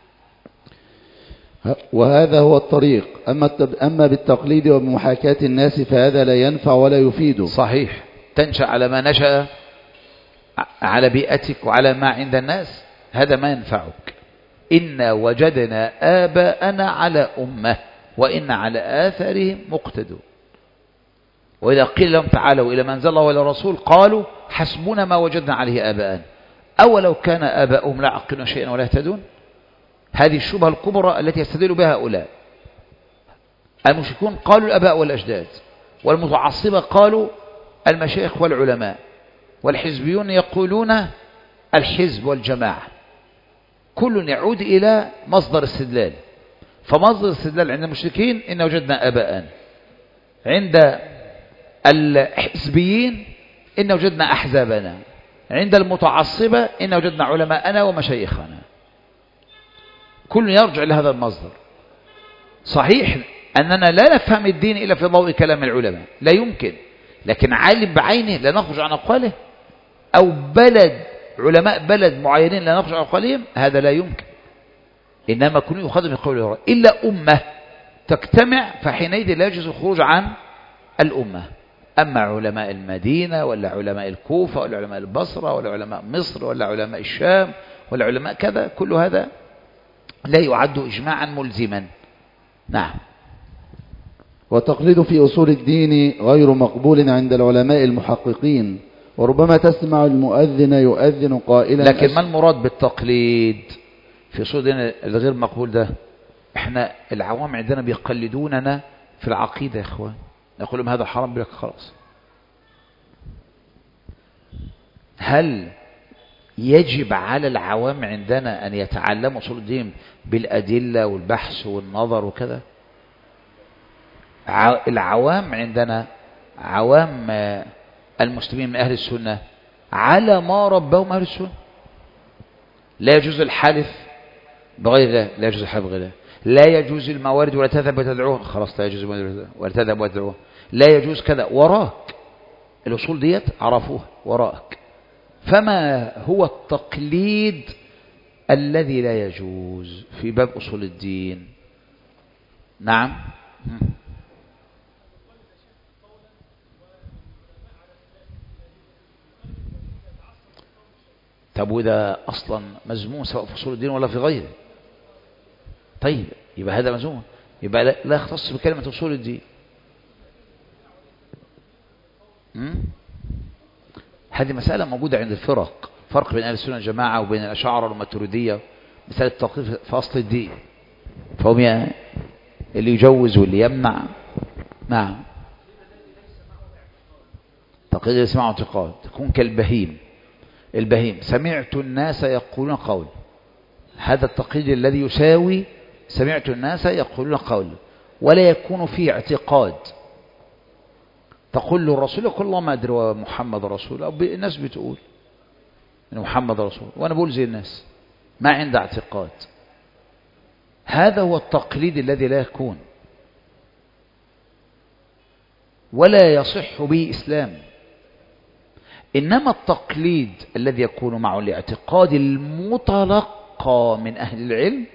[SPEAKER 2] وهذا هو الطريق. أما أما بالتقليد وبمحاكاة الناس فهذا لا ينفع ولا يفيد.
[SPEAKER 1] صحيح. تنشأ على ما نشأ على بيئتك وعلى ما عند الناس، هذا ما ينفعك. إنا وجدنا آباءنا على أمة وإن على آثارهم مقتدون. وإذا قيل لهم تعالوا إلى ما أنزل الله وإلى الرسول قالوا حسبنا ما وجدنا عليه آباءنا أولو كان آباؤهم لا يعقلون شيئا ولا يهتدون. هذه الشبهة الكبرى التي يستدل بها هؤلاء. المشركون قالوا الآباء والأجداد، والمتعصبة قالوا المشايخ والعلماء، والحزبيون يقولون الحزب والجماعة. كل يعود إلى مصدر استدلال. فمصدر الاستدلال عند المشركين إن وجدنا آباءنا، عند الحزبيين إن وجدنا أحزابنا، عند المتعصبة إن وجدنا علماءنا ومشايخنا. كل يرجع لهذا المصدر. صحيح أننا لا نفهم الدين إلا في ضوء كلام العلماء، لا يمكن. لكن عالم بعينه لا نخرج عن أقواله، أو بلد علماء بلد معينين لا نخرج عن أقوالهم، هذا لا يمكن. إنما كل يؤخذ من قول الله إلا أمة تجتمع، فحينئذ لا يجوز الخروج عن الأمة. أما علماء المدينة ولا علماء الكوفة ولا علماء البصرة ولا علماء مصر ولا علماء الشام ولا علماء كذا، كل هذا لا يعد إجماعا ملزما. نعم.
[SPEAKER 2] والتقليد في أصول الدين غير مقبول عند العلماء المحققين، وربما تسمع المؤذن يؤذن قائلا.
[SPEAKER 1] لكن ما المراد بالتقليد في أصول الدين الغير مقبول ده؟ احنا العوام عندنا بيقلدوننا في العقيدة يا اخوان، نقول لهم هذا حرام بلك خلاص. هل يجب على العوام عندنا أن يتعلموا أصول الدين بالأدلة والبحث والنظر وكذا؟ العوام عندنا، عوام المسلمين من أهل السنة على ما ربهم أهل السنة. لا يجوز الحلف بغير الله، لا يجوز الحلف بغير الله. لا يجوز الموارد ولا تذهب وتدعوها، خلاص لا يجوز الموارد ولا تذهب وتدعوها. لا يجوز كذا، وراك الأصول ديت عرفوها وراك. فما هو التقليد الذي لا يجوز في باب أصول الدين؟ نعم. طب وده أصلا مذموم سواء في أصول الدين ولا في غيره. طيب يبقى هذا مذموم، يبقى لا, لا يختص بكلمة أصول الدين. م? هذه مسألة موجودة عند الفرق، فرق بين أهل السنة والجماعة وبين الأشاعرة والماتريدية، مسألة التوقيف في أصل الدين. فهم اللي يجوز واللي يمنع. نعم. تقليد يسمع اعتقاد تكون كالبهيم. البهيم سمعت الناس يقولون قول، هذا التقليد الذي يساوي سمعت الناس يقولون قول، ولا يكون فيه اعتقاد. تقول له الرسول يقول الله ما أدري ومحمد رسول، أو الناس بتقول إن محمد رسول وأنا بقول زي الناس، ما عند اعتقاد. هذا هو التقليد الذي لا يكون ولا يصح به إسلام. إنما التقليد الذي يكون مع الاعتقاد المتلقى من أهل العلم،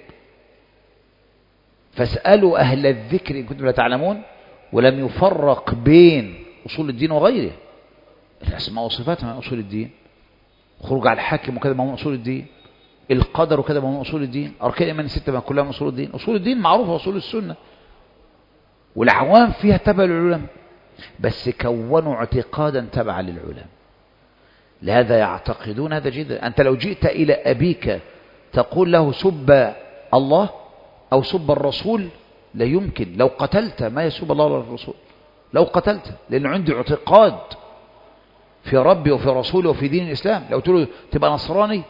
[SPEAKER 1] فاسألوا أهل الذكر إن كنتم لا تعلمون، ولم يفرق بين أصول الدين وغيره. الأسماء والصفات من أصول الدين، خروج على الحاكم وكذا ما هو من أصول الدين، القدر وكذا ما هو من أصول الدين، أركان الإيمان الستة ما كلها من أصول الدين. أصول الدين معروفة أصول السنة، والعوام فيها تبع العلماء، بس كونوا اعتقادا تبعا للعلماء. لهذا يعتقدون هذا جدا. أنت لو جئت إلى أبيك تقول له سب الله أو سب الرسول، لا يمكن. لو قتلت ما يسب الله ولا الرسول، لو قتلت، لأنه عنده اعتقاد في ربي وفي رسوله وفي دين الإسلام. لو تقول له تبقى نصراني،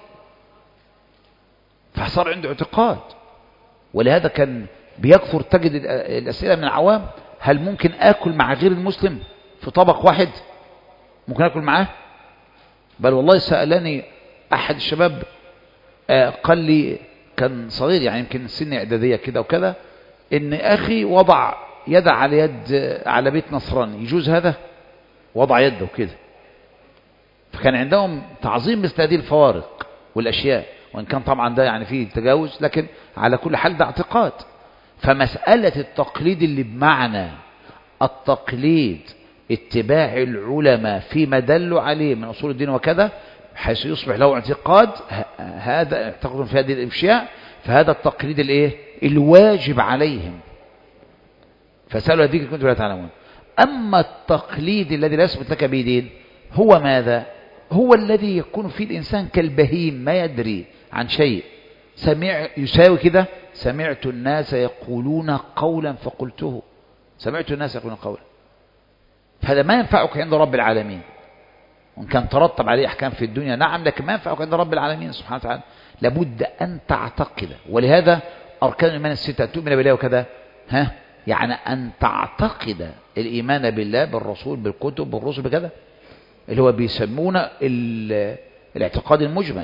[SPEAKER 1] فصار عنده اعتقاد. ولهذا كان بيكثر تجد الأسئلة من العوام: هل ممكن آكل مع غير المسلم في طبق واحد؟ ممكن آكل معاه؟ بل والله سألني أحد الشباب، قال لي كان صغير يعني يمكن سن إعدادية كده وكذا، إن أخي وضع يد على يد على بيت نصراني، يجوز هذا؟ وضع يده كده. فكان عندهم تعظيم مثل هذه الفوارق والأشياء، وإن كان طبعا ده يعني فيه تجاوز، لكن على كل حال ده اعتقاد. فمسألة التقليد اللي بمعنى التقليد اتباع العلماء فيما دلوا عليه من أصول الدين وكذا، حيث يصبح له اعتقاد، هذا اعتقد في هذه الاشياء، فهذا التقليد الايه الواجب عليهم. فسألوا هذيك كنتم لا تعلمون. أما التقليد الذي لا يثبت لك به دين هو ماذا؟ هو الذي يكون فيه الإنسان كالبهيم ما يدري عن شيء. سمع يساوي كده: سمعت الناس يقولون قولا فقلته. سمعت الناس يقولون قولا، فهذا ما ينفعك عند رب العالمين، وإن كان ترتب عليه أحكام في الدنيا نعم، لكن ما ينفعك عند رب العالمين سبحانه وتعالى. لابد أن تعتقد. ولهذا أركان الإيمان الستة: تؤمن بالله وكذا، ها يعني أن تعتقد الإيمان بالله بالرسول بالكتب بالرسل بكذا، اللي هو بيسمونه الاعتقاد المجمل.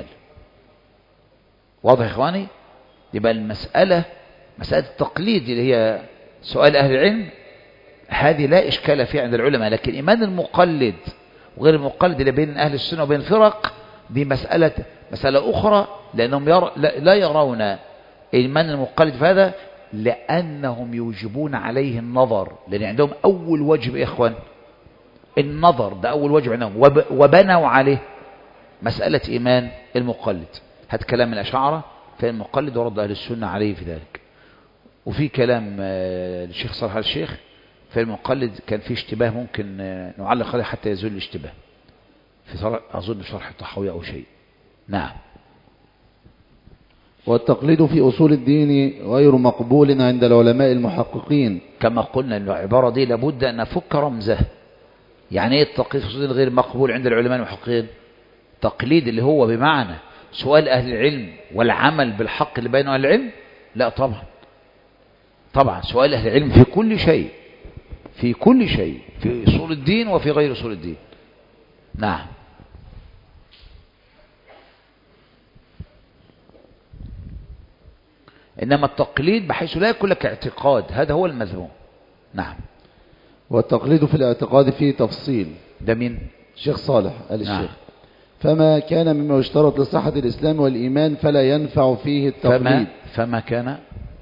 [SPEAKER 1] واضح يا إخواني؟ يبقى المسألة مسألة التقليد اللي هي سؤال أهل العلم، هذه لا إشكال فيها عند العلماء. لكن إيمان المقلد وغير المقلد اللي بين أهل السنة وبين الفرق دي مسألة مسألة أخرى، لأنهم ير... لا يرون إيمان المقلد في هذا، لأنهم يوجبون عليه النظر، لأن عندهم أول واجب يا إخوان النظر، ده أول واجب عندهم، وب... وبنوا عليه مسألة إيمان المقلد. هذا كلام الأشاعرة في المقلد، ورد أهل السنة عليه في ذلك. وفي كلام الشيخ صالح الشيخ في المقلد كان في اشتباه، ممكن نعلق عليه حتى يزول الاشتباه في أظن شرح الطحاوية أو شيء. نعم.
[SPEAKER 2] والتقليد في أصول الدين غير مقبول عند العلماء المحققين.
[SPEAKER 1] كما قلنا العبارة دي لابد أن نفك رمزه. يعني ايه التقليد في أصول الدين غير مقبول عند العلماء المحققين؟ تقليد اللي هو بمعنى سؤال أهل العلم والعمل بالحق اللي بين أهل العلم؟ لا طبعا. طبعا سؤال أهل العلم في كل شيء، في كل شيء، في أصول الدين وفي غير أصول الدين. نعم. إنما التقليد بحيث لا يكون لك اعتقاد، هذا هو المذموم. نعم.
[SPEAKER 2] والتقليد في الاعتقاد فيه تفصيل.
[SPEAKER 1] ده مين؟
[SPEAKER 2] الشيخ صالح قال الشيخ.
[SPEAKER 1] نعم.
[SPEAKER 2] فما كان مما يشترط لصحة الإسلام والإيمان فلا ينفع فيه التقليد.
[SPEAKER 1] فما, فما كان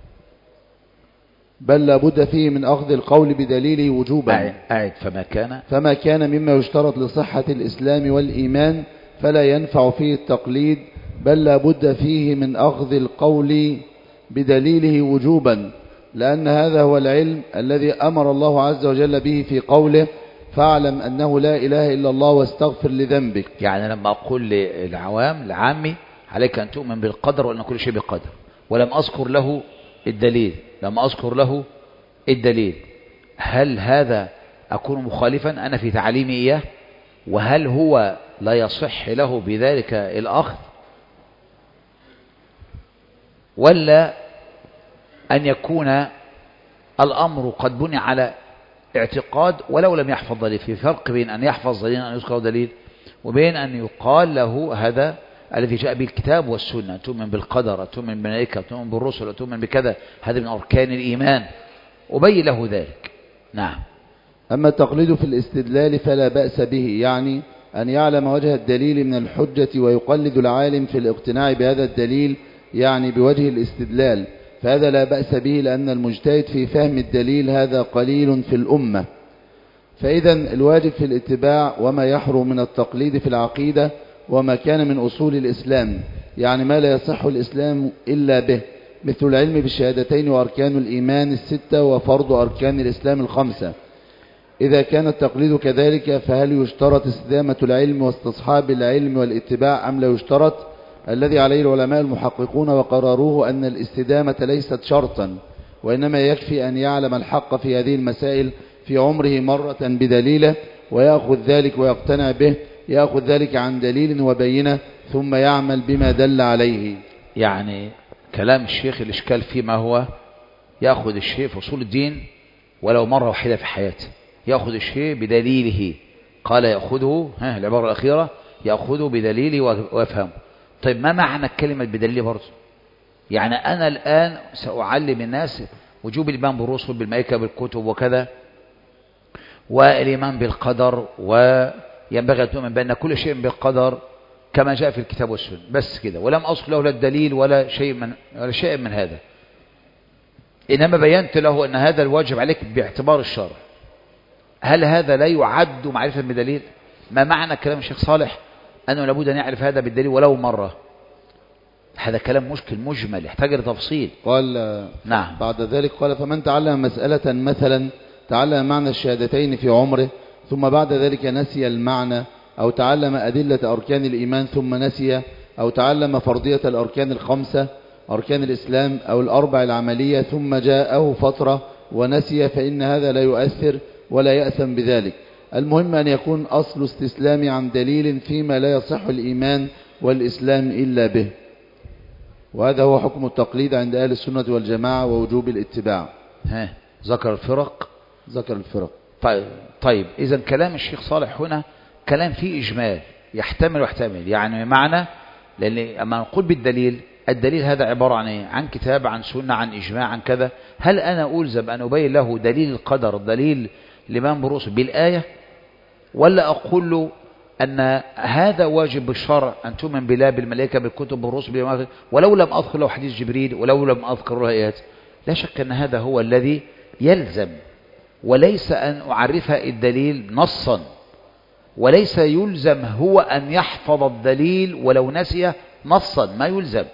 [SPEAKER 2] بل لابد فيه من أخذ القول بدليله وجوبا.
[SPEAKER 1] أعد فما كان
[SPEAKER 2] فما كان مما يشترط لصحة الإسلام والإيمان فلا ينفع فيه التقليد، بل لا بد فيه من أخذ القول بدليله وجوبا، لأن هذا هو العلم الذي أمر الله عز وجل به في قوله: فاعلم أنه لا إله إلا الله واستغفر لذنبك.
[SPEAKER 1] يعني لما أقول للعوام العامي عليك أن تؤمن بالقدر وأن كل شيء بقدر، ولم أذكر له الدليل لم أذكر له الدليل هل هذا أكون مخالفا أنا في تعليمي إياه؟ وهل هو لا يصح له بذلك الأخذ؟ ولا أن يكون الأمر قد بني على اعتقاد ولو لم يحفظ دليل؟ في فرق بين أن يحفظ دليل أن يذكر دليل، وبين أن يقال له هذا الذي جاء به الكتاب والسنة، تؤمن بالقدر، تؤمن بالملائكة، تؤمن بالرسل، تؤمن بكذا، هذا من أركان الإيمان، وبين له ذلك. نعم.
[SPEAKER 2] أما التقليد في الاستدلال فلا بأس به، يعني أن يعلم وجه الدليل من الحجة ويقلد العالم في الاقتناع بهذا الدليل، يعني بوجه الاستدلال، فهذا لا بأس به، لأن المجتهد في فهم الدليل هذا قليل في الأمة. فإذا الواجب في الاتباع وما يحرم من التقليد في العقيدة وما كان من أصول الإسلام، يعني ما لا يصح الإسلام إلا به، مثل العلم بالشهادتين وأركان الإيمان الستة وفرض أركان الإسلام الخمسة. إذا كان التقليد كذلك فهل يشترط استدامة العلم واستصحاب العلم والاتباع أم لا يشترط؟ الذي عليه العلماء المحققون وقرروه أن الاستدامة ليست شرطا، وإنما يكفي أن يعلم الحق في هذه المسائل في عمره مرة بدليله ويأخذ ذلك ويقتنع به، يأخذ ذلك عن دليل وبينه ثم يعمل بما دل عليه.
[SPEAKER 1] يعني كلام الشيخ الإشكال فيما هو يأخذ الشيء في أصول الدين ولو مرة واحدة في حياته، يأخذ الشيء بدليله، قال يأخذه، ها العبارة الأخيرة، يأخذه بدليله ويفهمه. طيب ما معنى كلمة بدليل برضه؟ يعني أنا الآن سأعلم الناس وجوب الإيمان بالرسل بالملائكة بالكتب وكذا، والإيمان بالقدر، وينبغي أن تؤمن بأن كل شيء بالقدر كما جاء في الكتاب والسنة، بس كده، ولم أذكر له لا الدليل ولا شيء من ولا شيء من هذا، إنما بينت له أن هذا الواجب عليك باعتبار الشرع. هل هذا لا يعد معرفة بدليل؟ ما معنى كلام الشيخ صالح أنه لابد أن يعرف هذا بالدليل ولو مرة؟ هذا كلام مشكل مجمل يحتاج لتفصيل.
[SPEAKER 2] قال
[SPEAKER 1] نعم.
[SPEAKER 2] بعد ذلك قال: فمن تعلم مسألة مثلا تعلم معنى الشهادتين في عمره ثم بعد ذلك نسي المعنى، أو تعلم أدلة أركان الإيمان ثم نسي، أو تعلم فرضية الأركان الخمسة أركان الإسلام أو الأربع العملية ثم جاءه فترة ونسي، فإن هذا لا يؤثر ولا يأثم بذلك. المهم أن يكون أصل استسلامي عن دليل فيما لا يصح الإيمان والإسلام إلا به، وهذا هو حكم التقليد عند أهل السنة والجماعة ووجوب الاتباع.
[SPEAKER 1] ها ذكر الفرق
[SPEAKER 2] ذكر الفرق
[SPEAKER 1] طيب, طيب. إذن كلام الشيخ صالح هنا كلام فيه إجمال يحتمل ويحتمل، يعني معنى، لأن أما نقول بالدليل، الدليل هذا عبارة عن إيه؟ عن كتاب، عن سنة، عن إجماع، عن كذا. هل أنا ألزم أن أبين له دليل القدر، دليل الإيمان بالرسل بالآية، ولا أقول له أن هذا واجب بالشرع أن تؤمن بالله بالملائكة بالكتب بالرسل، ولو لم أذكر له حديث جبريل ولو لم أذكر له آيات؟ لا شك أن هذا هو الذي يلزم، وليس أن أعرف الدليل نصا، وليس يلزم هو أن يحفظ الدليل ولو نسي نصا، ما يلزم.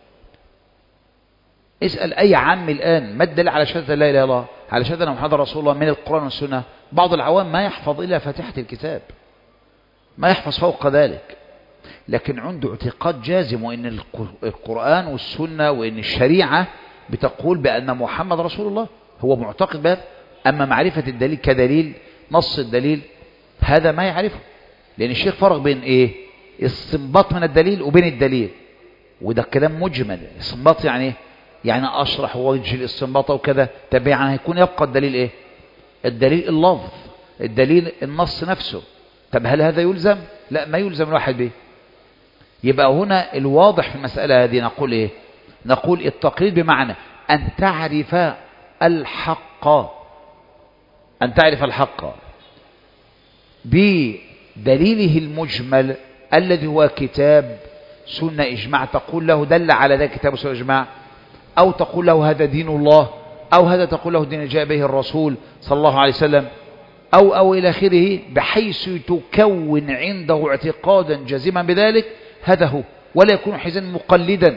[SPEAKER 1] اسأل أي عام الآن ما الدليل على شهادة لا إله إلا الله، على شهادة أن محمد رسول الله من القرآن والسنة؟ بعض العوام ما يحفظ إلا فاتحة الكتاب، ما يحفظ فوق ذلك، لكن عنده اعتقاد جازم وإن القرآن والسنة وإن الشريعة بتقول بأن محمد رسول الله، هو معتقد بهذا. أما معرفة الدليل كدليل، نص الدليل، هذا ما يعرفه، لأن الشيخ فرق بين إيه؟ الصنباط من الدليل وبين الدليل، وده كلام مجمل. الصنباط يعني إيه؟ يعني أشرح وجه الاستنباط وكذا. طب يعني هيكون يبقى الدليل إيه؟ الدليل اللفظ، الدليل النص نفسه. طب هل هذا يلزم؟ لا، ما يلزم الواحد به. يبقى هنا الواضح في المسألة هذه نقول إيه؟ نقول التقليد بمعنى أن تعرف الحق، أن تعرف الحق بدليله المجمل الذي هو كتاب سنة إجماع، تقول له دل على ذلك كتاب سنة إجماع، أو تقول له هذا دين الله، أو هذا تقول له دين جاء به الرسول صلى الله عليه وسلم، أو أو إلى آخره، بحيث تكون عنده اعتقادا جازما بذلك، هذا هو، ولا يكون حينئذ مقلدا،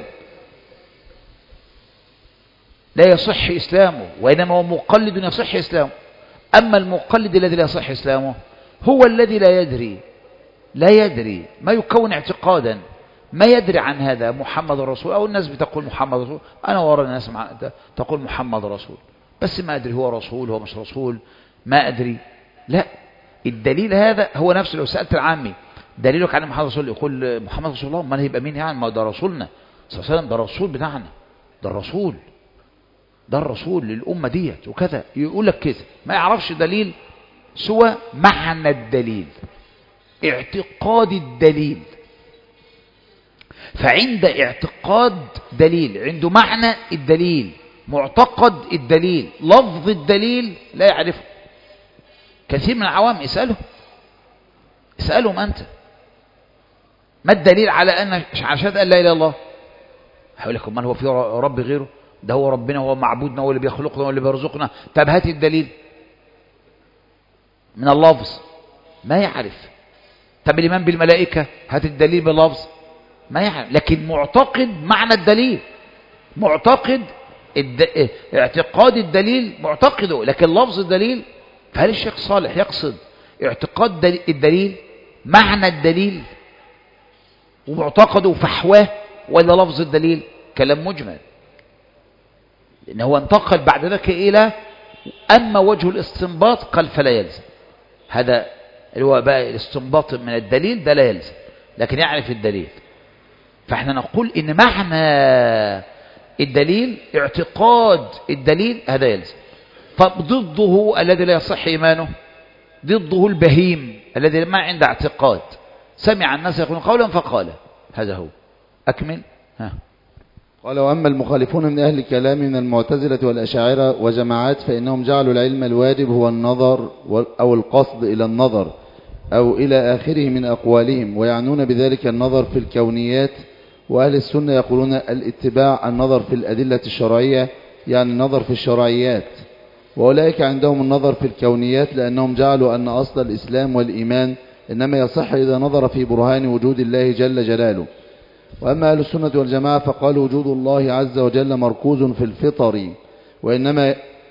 [SPEAKER 1] لا يصح إسلامه، وإنما هو مقلد يصح إسلامه. أما المقلد الذي لا يصح إسلامه هو الذي لا يدري لا يدري ما يكون اعتقادا، ما يدري عن هذا محمد رسول، أو الناس بتقول محمد رسول، أنا وراء الناس تقول محمد رسول، بس ما أدري هو رسول هو مش رسول، ما أدري. لا، الدليل هذا هو نفسه. لو سألت العامي دليلك على محمد رسول، يقول محمد رسول الله، ما هيبقى مين يعني؟ ما ده رسولنا صلى الله عليه وسلم، ده الرسول بتاعنا، ده الرسول، ده الرسول للأمة ديت وكذا، يقول لك كده، ما يعرفش دليل سوى معنى الدليل، اعتقاد الدليل. فعند اعتقاد دليل عنده معنى الدليل، معتقد الدليل، لفظ الدليل لا يعرفه. كثير من العوام اسألهم اسألهم أنت ما الدليل على أن شهادة أن لا إله إلا الله؟ هقول لكم من هو في رب غيره؟ ده هو ربنا، هو معبودنا، هو اللي بيخلقنا، هو اللي بيرزقنا. طب هات الدليل من اللفظ، ما يعرف. طب الإيمان بالملائكة، هات الدليل باللفظ، ما يعرف. لكن معتقد معنى الدليل، معتقد الد... اعتقاد الدليل معتقده، لكن لفظ الدليل. فهل الشيخ صالح يقصد اعتقاد دل... الدليل، معنى الدليل ومعتقده فحواه، ولا لفظ الدليل؟ كلام مجمل، لأنه هو انتقل بعد ذلك إلى أما وجه الاستنباط قال فلا يلزم. هذا اللي هو بقى الاستنباط من الدليل، ده لا يلزم، لكن يعرف الدليل. فاحنا نقول إن معنى الدليل اعتقاد الدليل، هذا يلزم. فضده الذي لا يصح إيمانه، ضده البهيم الذي ما عنده اعتقاد، سمع الناس يقولون قولا فقال، هذا هو. أكمل. ها.
[SPEAKER 2] قال: وأما المخالفون من أهل الكلام من المعتزلة والأشاعرة وجماعات، فإنهم جعلوا العلم الواجب هو النظر أو القصد إلى النظر أو إلى آخره من أقوالهم، ويعنون بذلك النظر في الكونيات. وأهل السنة يقولون الاتباع النظر في الأدلة الشرعية، يعني النظر في الشرعيات. وأولئك عندهم النظر في الكونيات، لأنهم جعلوا أن أصل الإسلام والإيمان إنما يصح إذا نظر في برهان وجود الله جل جلاله. وأما أهل السنة والجماعة فقالوا وجود الله عز وجل مركوز في الفطر، وإنما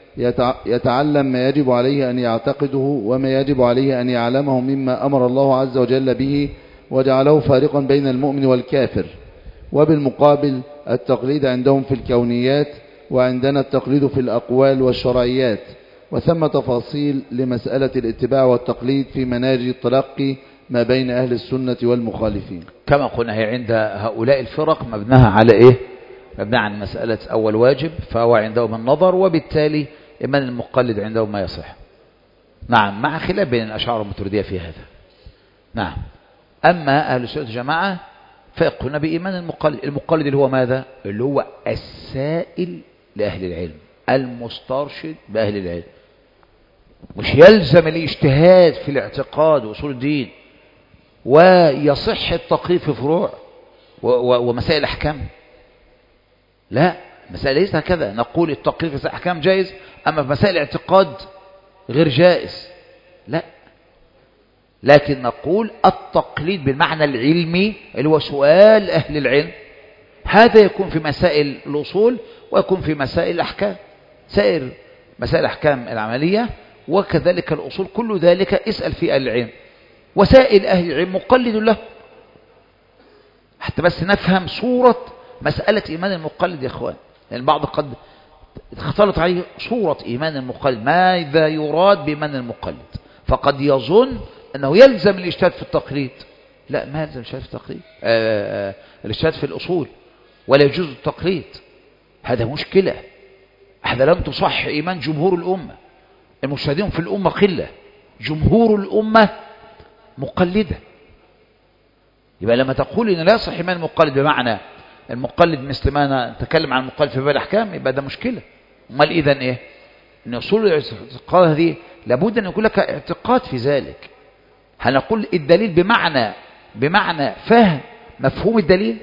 [SPEAKER 2] يتعلم ما يجب عليه أن يعتقده وما يجب عليه أن يعلمه مما أمر الله عز وجل به، وجعله فارقا بين المؤمن والكافر. وبالمقابل التقليد عندهم في الكونيات، وعندنا التقليد في الأقوال والشرعيات. وثم تفاصيل لمسألة الاتباع والتقليد في مناهج التلقي ما بين أهل السنة والمخالفين.
[SPEAKER 1] كما قلنا هي عند هؤلاء الفرق مبناها على إيه؟ مبناها عن مسألة أول واجب، فهو عندهم النظر، وبالتالي إيمان المقلد عندهم ما يصح. نعم، مع خلاف بين الأشاعرة والماتريدية في هذا. نعم. أما أهل السنة والجماعة فيقولون بإيمان المقلد. المقلد اللي هو ماذا؟ اللي هو السائل لأهل العلم، المسترشد بأهل العلم، مش يلزم الاجتهاد في الاعتقاد وأصول الدين، ويصح التقليد في فروع ومسائل الأحكام. لا، مسائل ليس هكذا. نقول التقليد في الأحكام جائز، أما في مسائل الاعتقاد غير جائز. لا، لكن نقول التقليد بالمعنى العلمي اللي هو سؤال أهل العلم، هذا يكون في مسائل الأصول ويكون في مسائل الأحكام، سائر مسائل الأحكام العملية وكذلك الأصول، كل ذلك اسأل في أهل العلم. وسائل أهل العلم مقلد له، حتى بس نفهم صورة مسألة إيمان المقلد يا إخوان، لأن البعض قد اختلط عليه صورة إيمان المقلد، ماذا يراد بإيمان المقلد، فقد يظن أنه يلزم الاجتهاد في التقليد. لا، ما يلزم الاجتهاد في التقليد، آه الاجتهاد في الأصول، ولا يجوز التقليد. هذا مشكلة، هذا لم تصح إيمان جمهور الأمة. المجتهدين في الأمة قلة، جمهور الأمة مقلدة. يبقى لما تقول إن لا يصح إيمان المقلد بمعنى المقلد مثل ما نتكلم عن المقلد في باب الأحكام، يبقى ده مشكلة. امال إذن إيه؟ إن أصول الاعتقاد هذه لابد أن يكون لك اعتقاد في ذلك. هنقول الدليل بمعنى بمعنى فهم مفهوم الدليل،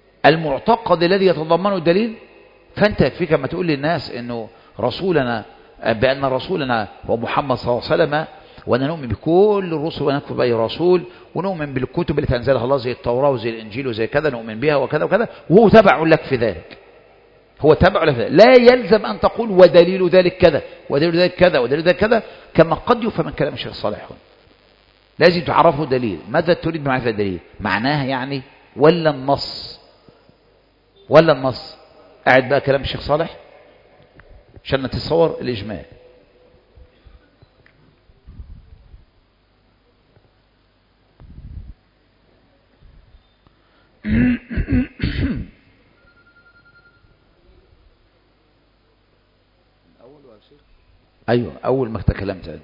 [SPEAKER 1] المعتقد الذي يتضمنه الدليل. فأنت يكفيك لما تقول للناس إنه رسولنا بأن رسولنا هو محمد صلى الله عليه وسلم، وأن نؤمن بكل الرسل ونكفر بأي رسول، ونؤمن بالكتب التي أنزلها الله زي التوراة وزي الإنجيل وزي كذا نؤمن بها وكذا وكذا، وهو تبع لك في ذلك. هو تبع لك في ذلك. لا يلزم أن تقول ودليل ذلك كذا ودليل ذلك كذا ودليل ذلك كذا، كما قد يفهم من كلام الشيخ صالح هنا. لازم تعرفه دليل. ماذا تريد بمعرفة الدليل؟ معناها يعني ولا النص ولا النص. قاعد بقى كلام الشيخ صالح عشان نتصور الإجمال. أيوة أول ما تكلمت أنت.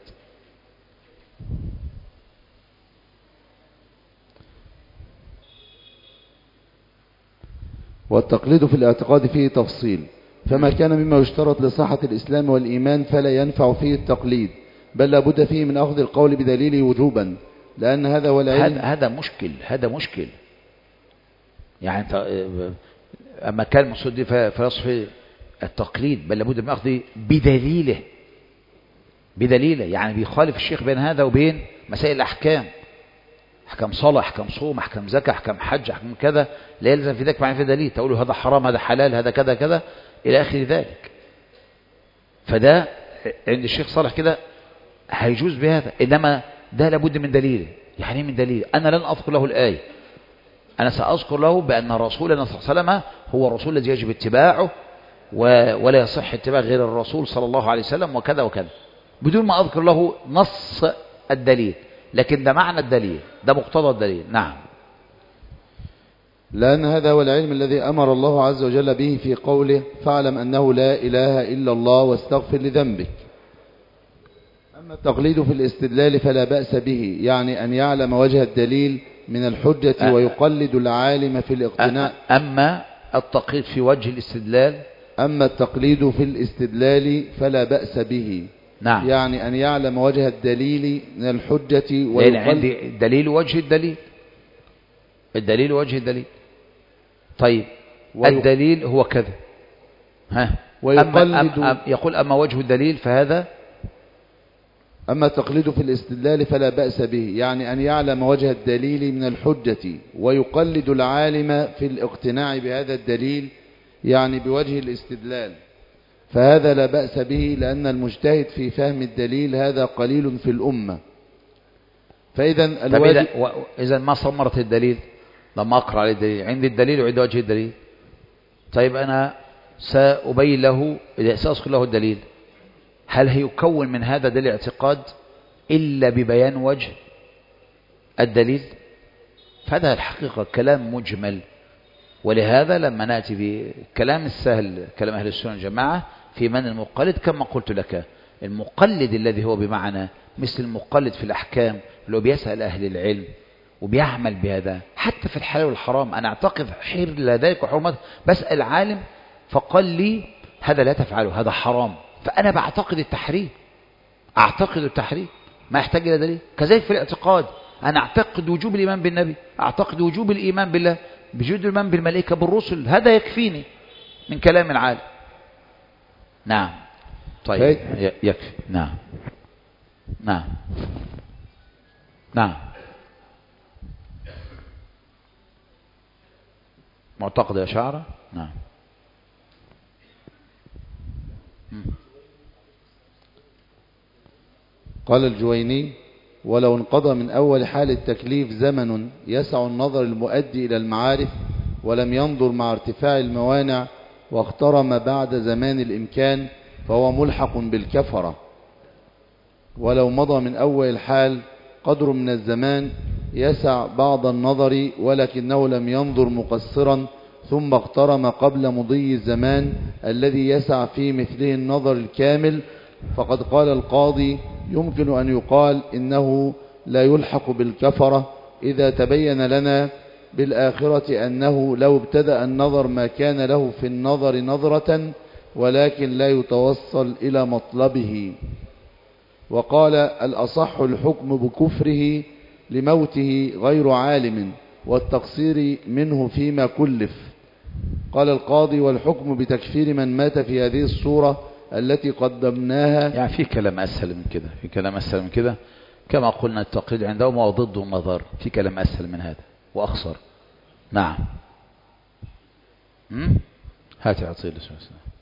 [SPEAKER 2] والتقليد في الاعتقاد فيه تفصيل، فما كان مما يشترط لصحة الإسلام والإيمان فلا ينفع فيه التقليد، بل لابد فيه من أخذ القول بدليله وجوبا، لأن هذا هو العلم.
[SPEAKER 1] هذا هذا مشكل هذا مشكل يعني انت أما كان المقصود فيصفي التقليد بل لابد من أخذه بدليله بدليله يعني بيخالف الشيخ بين هذا وبين مسائل الأحكام، أحكام صلاة، أحكام صوم، أحكام زكاة، أحكام حج، أحكام كذا، لا يلزم في ذلك معرفة دليل تقول له هذا حرام هذا حلال هذا كذا كذا إلى آخر ذلك. فده عند الشيخ صالح كده هيجوز بهذا، إنما ده لابد من دليل. يعني من دليل؟ أنا لن أذكر له الآية، أنا سأذكر له بأن رسولنا صلى الله عليه وسلم هو الرسول الذي يجب اتباعه ولا يصح اتباع غير الرسول صلى الله عليه وسلم وكذا وكذا، بدون ما أذكر له نص الدليل، لكن ده معنى الدليل، ده مقتضى الدليل. نعم.
[SPEAKER 2] لأن هذا هو العلم الذي أمر الله عز وجل به في قوله فاعلم أنه لا إله إلا الله واستغفر لذنبك. أما التقليد في الاستدلال فلا بأس به، يعني أن يعلم وجه الدليل من الحجة أه ويقلد العالم في الاقتناع.
[SPEAKER 1] أما التقليد في وجه الاستدلال
[SPEAKER 2] أما التقليد في الاستدلال فلا بأس به.
[SPEAKER 1] نعم.
[SPEAKER 2] يعني أن يعلم وجه الدليل من الحجة
[SPEAKER 1] ويقلد. لأن عندي الدليل وجه الدليل الدليل وجه الدليل. طيب ويق... الدليل هو كذا ها ويقلد. أما أم أم يقول أما وجه الدليل فهذا.
[SPEAKER 2] أما التقليد في الاستدلال فلا بأس به، يعني أن يعلم وجه الدليل من الحجة ويقلد العالم في الاقتناع بهذا الدليل، يعني بوجه الاستدلال، فهذا لا بأس به، لأن المجتهد في فهم الدليل هذا قليل في الأمة. فإذا الواجب
[SPEAKER 1] إذا ما صمرت الدليل لما أقرأ على الدليل، عندي الدليل وعندي وجه الدليل، طيب أنا سأبين له إذا سأذكر له الدليل، هل هيكون من هذا دليل اعتقاد إلا ببيان وجه الدليل؟ فهذا الحقيقة كلام مجمل، ولهذا لما نأتي بكلام السهل كلام أهل السنة والجماعة في من المقلد، كما قلت لك المقلد الذي هو بمعنى مثل المقلد في الأحكام اللي هو بيسأل أهل العلم وبيعمل بهذا، حتى في الحلال والحرام أنا أعتقد حر لذلك وحرمته، بسأل عالم فقال لي هذا لا تفعله هذا حرام، فأنا بعتقد التحريم أعتقد التحريم ما يحتاج إلى دليل. كذلك في الاعتقاد أنا أعتقد وجوب الإيمان بالنبي، أعتقد وجوب الإيمان بالله، بوجود الإيمان بالملائكة بالرسل، هذا يكفيني من كلام العالم. نعم. طيب يكفي. نعم نعم نعم. معتقد يا شعرة. نعم.
[SPEAKER 2] قال الجويني ولو انقضى من أول حال التكليف زمن يسع النظر المؤدي إلى المعارف ولم ينظر مع ارتفاع الموانع واخترم بعد زمان الإمكان فهو ملحق بالكفرة. ولو مضى من أول الحال قدر من الزمان يسع بعض النظر ولكنه لم ينظر مقصرا ثم اخترم قبل مضي الزمان الذي يسع في مثله النظر الكامل، فقد قال القاضي يمكن أن يقال إنه لا يلحق بالكفرة إذا تبين لنا بالآخرة أنه لو ابتدأ النظر ما كان له في النظر نظرة ولكن لا يتوصل إلى مطلبه. وقال الأصح الحكم بكفره لموته غير عالم والتقصير منه فيما كلف. قال القاضي والحكم بتكفير من مات في هذه الصورة التي قدمناها.
[SPEAKER 1] يعني في كلام أسهل من كده، في كلام أسهل من كده. كما قلنا التقليد عندهم هو ضد النظر، في كلام أسهل من هذا وأخصر. نعم. هات أعطيه لسنا.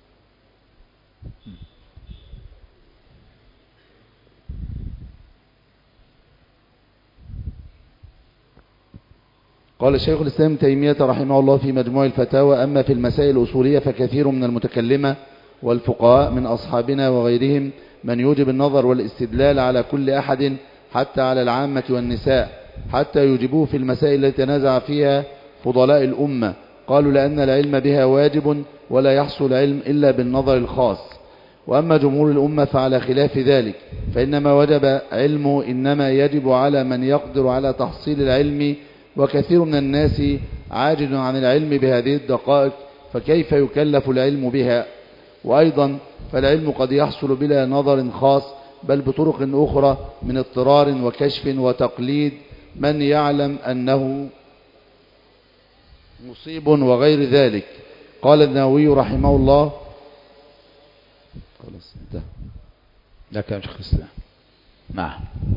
[SPEAKER 2] قال الشيخ الإسلام تيمية رحمه الله في مجموع الفتاوى: أما في المسائل الأصولية فكثير من المتكلمة والفقهاء من أصحابنا وغيرهم من يوجب النظر والاستدلال على كل أحد حتى على العامة والنساء، حتى يوجبوه في المسائل التي تنازع فيها فضلاء الأمة. قالوا لأن العلم بها واجب ولا يحصل العلم إلا بالنظر الخاص. وأما جمهور الأمة فعلى خلاف ذلك، فإنما وجب علمه إنما يجب على من يقدر على تحصيل العلم، وكثير من الناس عاجز عن العلم بهذه الدقائق، فكيف يكلف العلم بها؟ وأيضا فالعلم قد يحصل بلا نظر خاص، بل بطرق أخرى من اضطرار وكشف وتقليد من يعلم أنه مصيب وغير ذلك. قال النووي رحمه الله. خلاص انتهى.
[SPEAKER 1] لا كلام شيخ الإسلام. نعم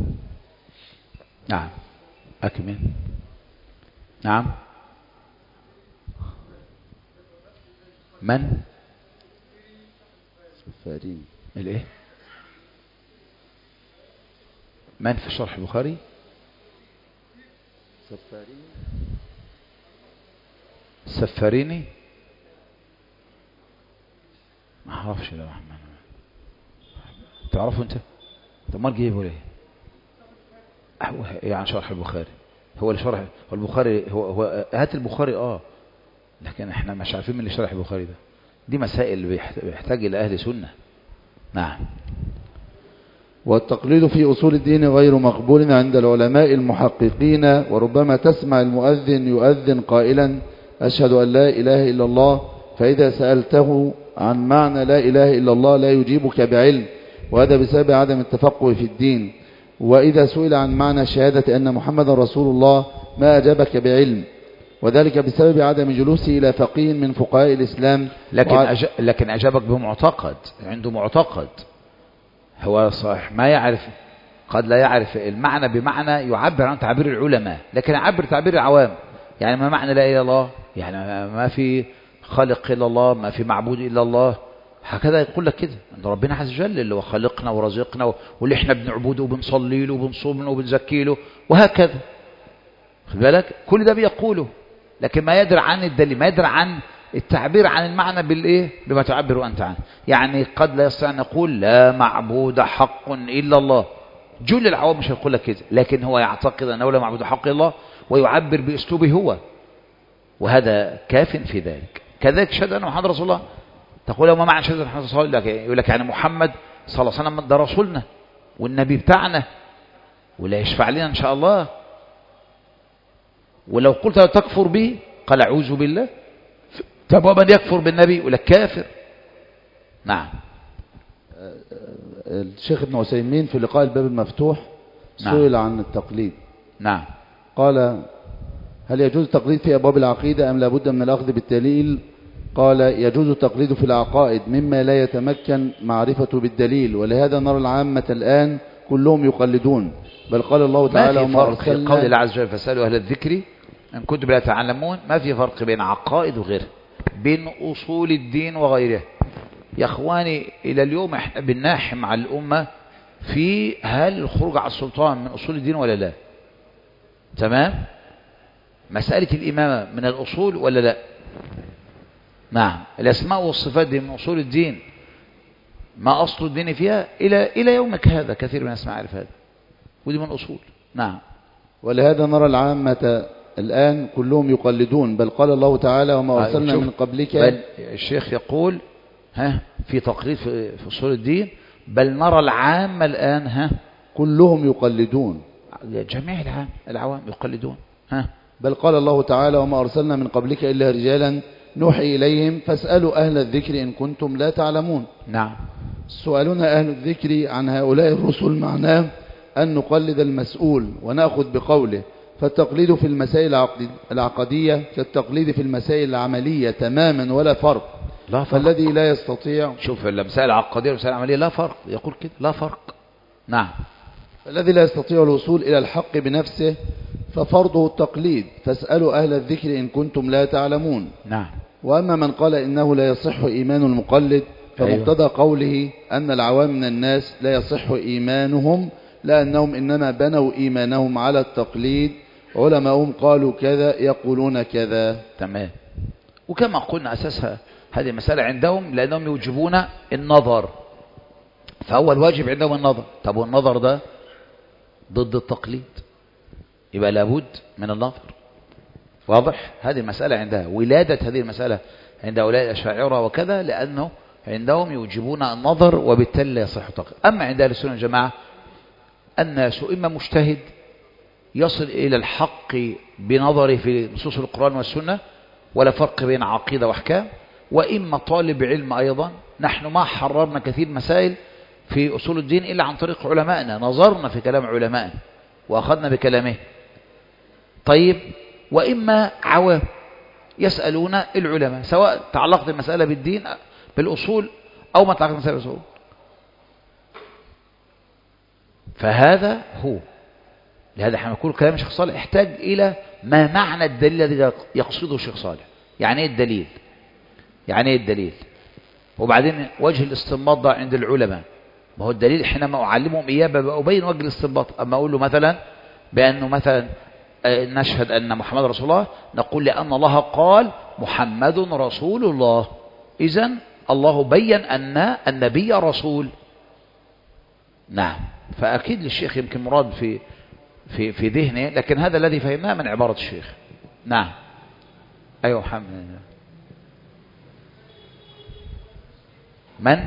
[SPEAKER 1] نعم أكمل. نعم. من
[SPEAKER 2] سفارين
[SPEAKER 1] الايه من في شرح البخاري؟
[SPEAKER 2] سفارين
[SPEAKER 1] السفاريني ما اعرفش. يا رحمن تعرفه انت؟ طب ما تجيبه ليه؟ هو يعني شرح البخاري هو اللي شرح البخاري هو, هو هات البخاري اه لكن احنا مش عارفين من اللي شرح البخاري ده. دي مسائل بيحتاج الى اهل سنة. نعم.
[SPEAKER 2] والتقليد في أصول الدين غير مقبول عند العلماء المحققين، وربما تسمع المؤذن يؤذن قائلا: أشهد أن لا إله إلا الله، فإذا سألته عن معنى لا إله إلا الله لا يجيبك بعلم، وهذا بسبب عدم التفقه في الدين. وإذا سئل عن معنى شهادة أن محمد رسول الله ما أجابك بعلم، وذلك بسبب عدم جلوسه إلى فقيه من فقهاء الإسلام.
[SPEAKER 1] لكن, وعد... أج... لكن أجابك بمعتقد، عنده معتقد هو صحيح ما يعرف، قد لا يعرف المعنى بمعنى يعبر عن تعبير العلماء، لكن يعبر تعبير العوام. يعني ما معنى لا إله إلا الله؟ يعني ما في خالق إلا الله، ما في معبود إلا الله. هكذا يقول لك كده أن ربنا عز وجل اللي هو خلقنا ورزقنا واللي احنا بنعبده وبنصلي له وبنصوم له وبنزكي له وهكذا. خد بالك كل ده بيقوله، لكن ما يدري عن الدليل، ما يدري عن التعبير عن المعنى بالايه بما تعبر انت عنه. يعني قد لا يستطيع ان يقول لا معبود حق الا الله، جل العوام مش هيقول لك كده، لكن هو يعتقد انه لا معبود حق الا الله ويعبر باسلوبه هو، وهذا كاف في ذلك. كذلك شهد ان محمد رسول الله، تقول ما معنى شهادة محمد رسول الله؟ يقول لك يعني محمد صلى الله عليه وسلم ده رسولنا والنبي بتاعنا ولا يشفع لنا ان شاء الله. ولو قلت تكفر به قال اعوذ بالله. طب ومن يكفر بالنبي يقول لك كافر. نعم.
[SPEAKER 2] الشيخ ابن عثيمين في لقاء الباب المفتوح سئل نعم. عن التقليد.
[SPEAKER 1] نعم.
[SPEAKER 2] قال: هل يجوز التقليد في أبواب العقيدة أم لابد من الأخذ بالدليل؟ قال: يجوز التقليد في العقائد مما لا يتمكن معرفته بالدليل، ولهذا نرى العامة الآن كلهم يقلدون، بل قال الله تعالى:
[SPEAKER 1] ما في فرق في قول الله عز وجل فاسألوا أهل الذكر إن كنتم لا تعلمون. ما في فرق بين عقائد وغيره، بين أصول الدين وغيره. يا أخواني إلى اليوم احنا بنناحم على الأمة في هل الخروج على السلطان من أصول الدين ولا لا؟ تمام؟ مسألة الإمامة من الأصول ولا لا؟ نعم. الأسماء والصفات دي من أصول الدين، ما أصل الدين فيها إلى إلى يومك هذا كثير من الناس ما يعرف هذا، ودي من الأصول. نعم.
[SPEAKER 2] ولهذا نرى العامة الآن كلهم يقلدون، بل قال الله تعالى: وما أرسلنا من قبلك.
[SPEAKER 1] بل الشيخ يقول ها في تقليد في أصول الدين، بل نرى العامة الآن ها
[SPEAKER 2] كلهم يقلدون،
[SPEAKER 1] جميع العام العوام يقلدون. ها
[SPEAKER 2] بل قال الله تعالى: وما أرسلنا من قبلك إلا رجالا نوحي إليهم فاسألوا أهل الذكر إن كنتم لا تعلمون.
[SPEAKER 1] نعم.
[SPEAKER 2] سؤالنا أهل الذكر عن هؤلاء الرسل معناه أن نقلد المسؤول ونأخذ بقوله، فالتقليد في المسائل العقدية كالتقليد في المسائل العملية تماما ولا فرق.
[SPEAKER 1] لا فرق.
[SPEAKER 2] فالذي لا يستطيع
[SPEAKER 1] شوف المسائل العقدية والمسائل العملية لا فرق، يقول كده لا فرق. نعم.
[SPEAKER 2] فالذي لا يستطيع الوصول إلى الحق بنفسه ففرضه التقليد، فاسألوا أهل الذكر إن كنتم لا تعلمون.
[SPEAKER 1] نعم.
[SPEAKER 2] وأما من قال إنه لا يصح إيمان المقلد فمقتضى أيوة. قوله أن العوام من الناس لا يصح إيمانهم لأنهم إنما بنوا إيمانهم على التقليد، علماءهم قالوا كذا يقولون كذا.
[SPEAKER 1] تمام. وكما قلنا أساسها هذه المسألة عندهم لأنهم يوجبون النظر، فهو الواجب عندهم النظر. طب والنظر ده ضد التقليد، يبقى لابد من النظر. واضح؟ هذه المسألة عندها ولادة، هذه المسألة عند أولئك الأشاعرة وكذا، لأنه عندهم يوجبون النظر وبالتالي لا يصح التقليد. أما عند أهل السنة والجماعة الناس إما مجتهد يصل إلى الحق بنظره في نصوص القرآن والسنة ولا فرق بين عقيدة وأحكام، وإما طالب علم أيضا. نحن ما حررنا كثير مسائل في أصول الدين إلا عن طريق علمائنا، نظرنا في كلام علمائنا وأخذنا بكلامه. طيب، وإما عوام يسألون العلماء، سواء تعلقت المسألة بالدين بالأصول أو ما تعلقت المسألة بالأصول. فهذا هو، لهذا احنا نقول كلام الشيخ صالح يحتاج إلى ما معنى الدليل الذي يقصده الشيخ صالح. يعني ايه الدليل؟ يعني ايه الدليل؟ وبعدين وجه الاستنباط ده عند العلماء. ما هو الدليل حينما أعلمهم إياه بأبين وجه الاستنباط. أما أقول له مثلا بأنه مثلا نشهد أن محمد رسول الله، نقول لأن الله قال محمد رسول الله، إذن الله بين أن النبي رسول. نعم. فأكيد للشيخ يمكن مراد في في في ذهنه، لكن هذا الذي فهمناه من عبارة الشيخ. نعم. أيوة محمد. من؟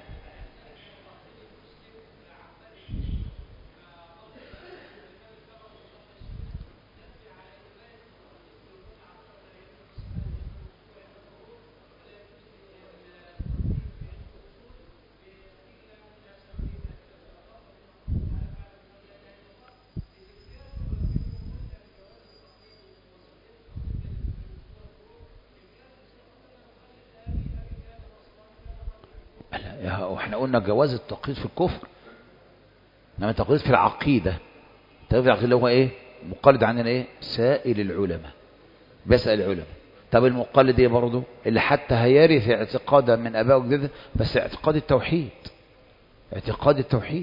[SPEAKER 1] احنا قلنا جواز التقليد في الكفر، انما التقليد في العقيدة. التقليد في العقيدة اللي هو ايه؟ مقلد عندنا ايه؟ سائل العلماء، بيسأل العلماء. طب المقلد ايه برضه؟ اللي حتى هيرث اعتقادا من ابائه وجدده، بس اعتقاد التوحيد، اعتقاد التوحيد.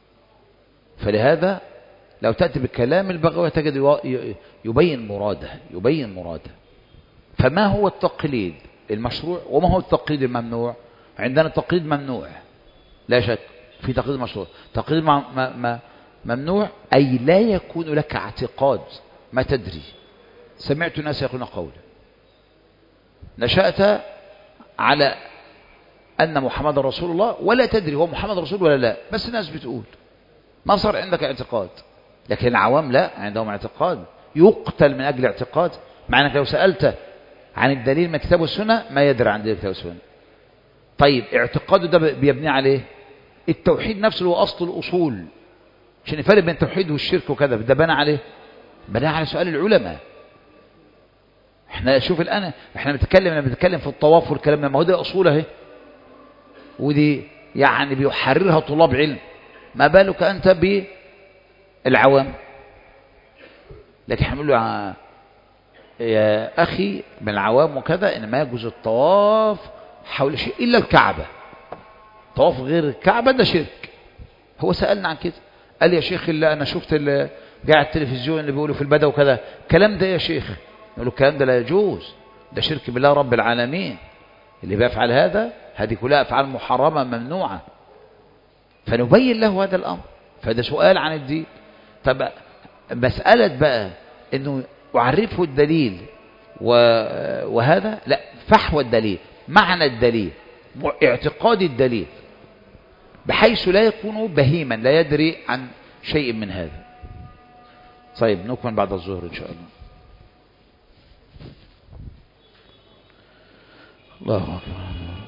[SPEAKER 1] فلهذا لو تأتي بكلام البغوي تجد يبين مراده، يبين مراده. فما هو التقليد المشروع وما هو التقليد الممنوع؟ عندنا التقليد ممنوع لا شك، في تقليد مشروع. تقليد ممنوع أي لا يكون لك اعتقاد، ما تدري. سمعت ناس يقولون قولا، نشأت على أن محمد رسول الله ولا تدري هو محمد رسول ولا لا، بس الناس بتقول، ما صار عندك اعتقاد. لكن العوام لا، عندهم اعتقاد، يقتل من أجل اعتقاد. مع أنك لو سألت عن الدليل من الكتاب والسنة ما يدري عن دليل الكتاب والسنة. طيب اعتقاده ده بيبني عليه التوحيد نفسه اللي هو أصل الأصول، عشان يفرق بين التوحيد والشرك وكذا، ده بنى عليه، بنى على سؤال العلماء. احنا شوف الآن احنا بنتكلم لما بنتكلم في الطواف والكلام ده، ما هو ده أصول اهي، ودي يعني بيحررها طلاب علم، ما بالك أنت بالعوام. لكن احنا بنقول له يا أخي من العوام وكذا إن ما يجوز الطواف حول شيء إلا الكعبة، طواف غير الكعبة ده شرك. هو سألنا عن كده، قال يا شيخ اللي أنا شفت اللي قاعد التلفزيون اللي بيقولوا في البدو وكذا، كلام ده يا شيخ. نقول له الكلام ده لا يجوز، ده شرك بالله رب العالمين. اللي بيفعل هذا هذه كلها أفعال محرمة ممنوعة، فنبين له هذا الأمر. فده سؤال عن الدين. طب مسألة بقى إنه أعرفه الدليل وهذا لا، فحوى الدليل، معنى الدليل، اعتقاد الدليل، بحيث لا يكون بهيما لا يدري عن شيء من هذا. طيب نكمل بعد الظهر إن شاء الله. الله أكبر.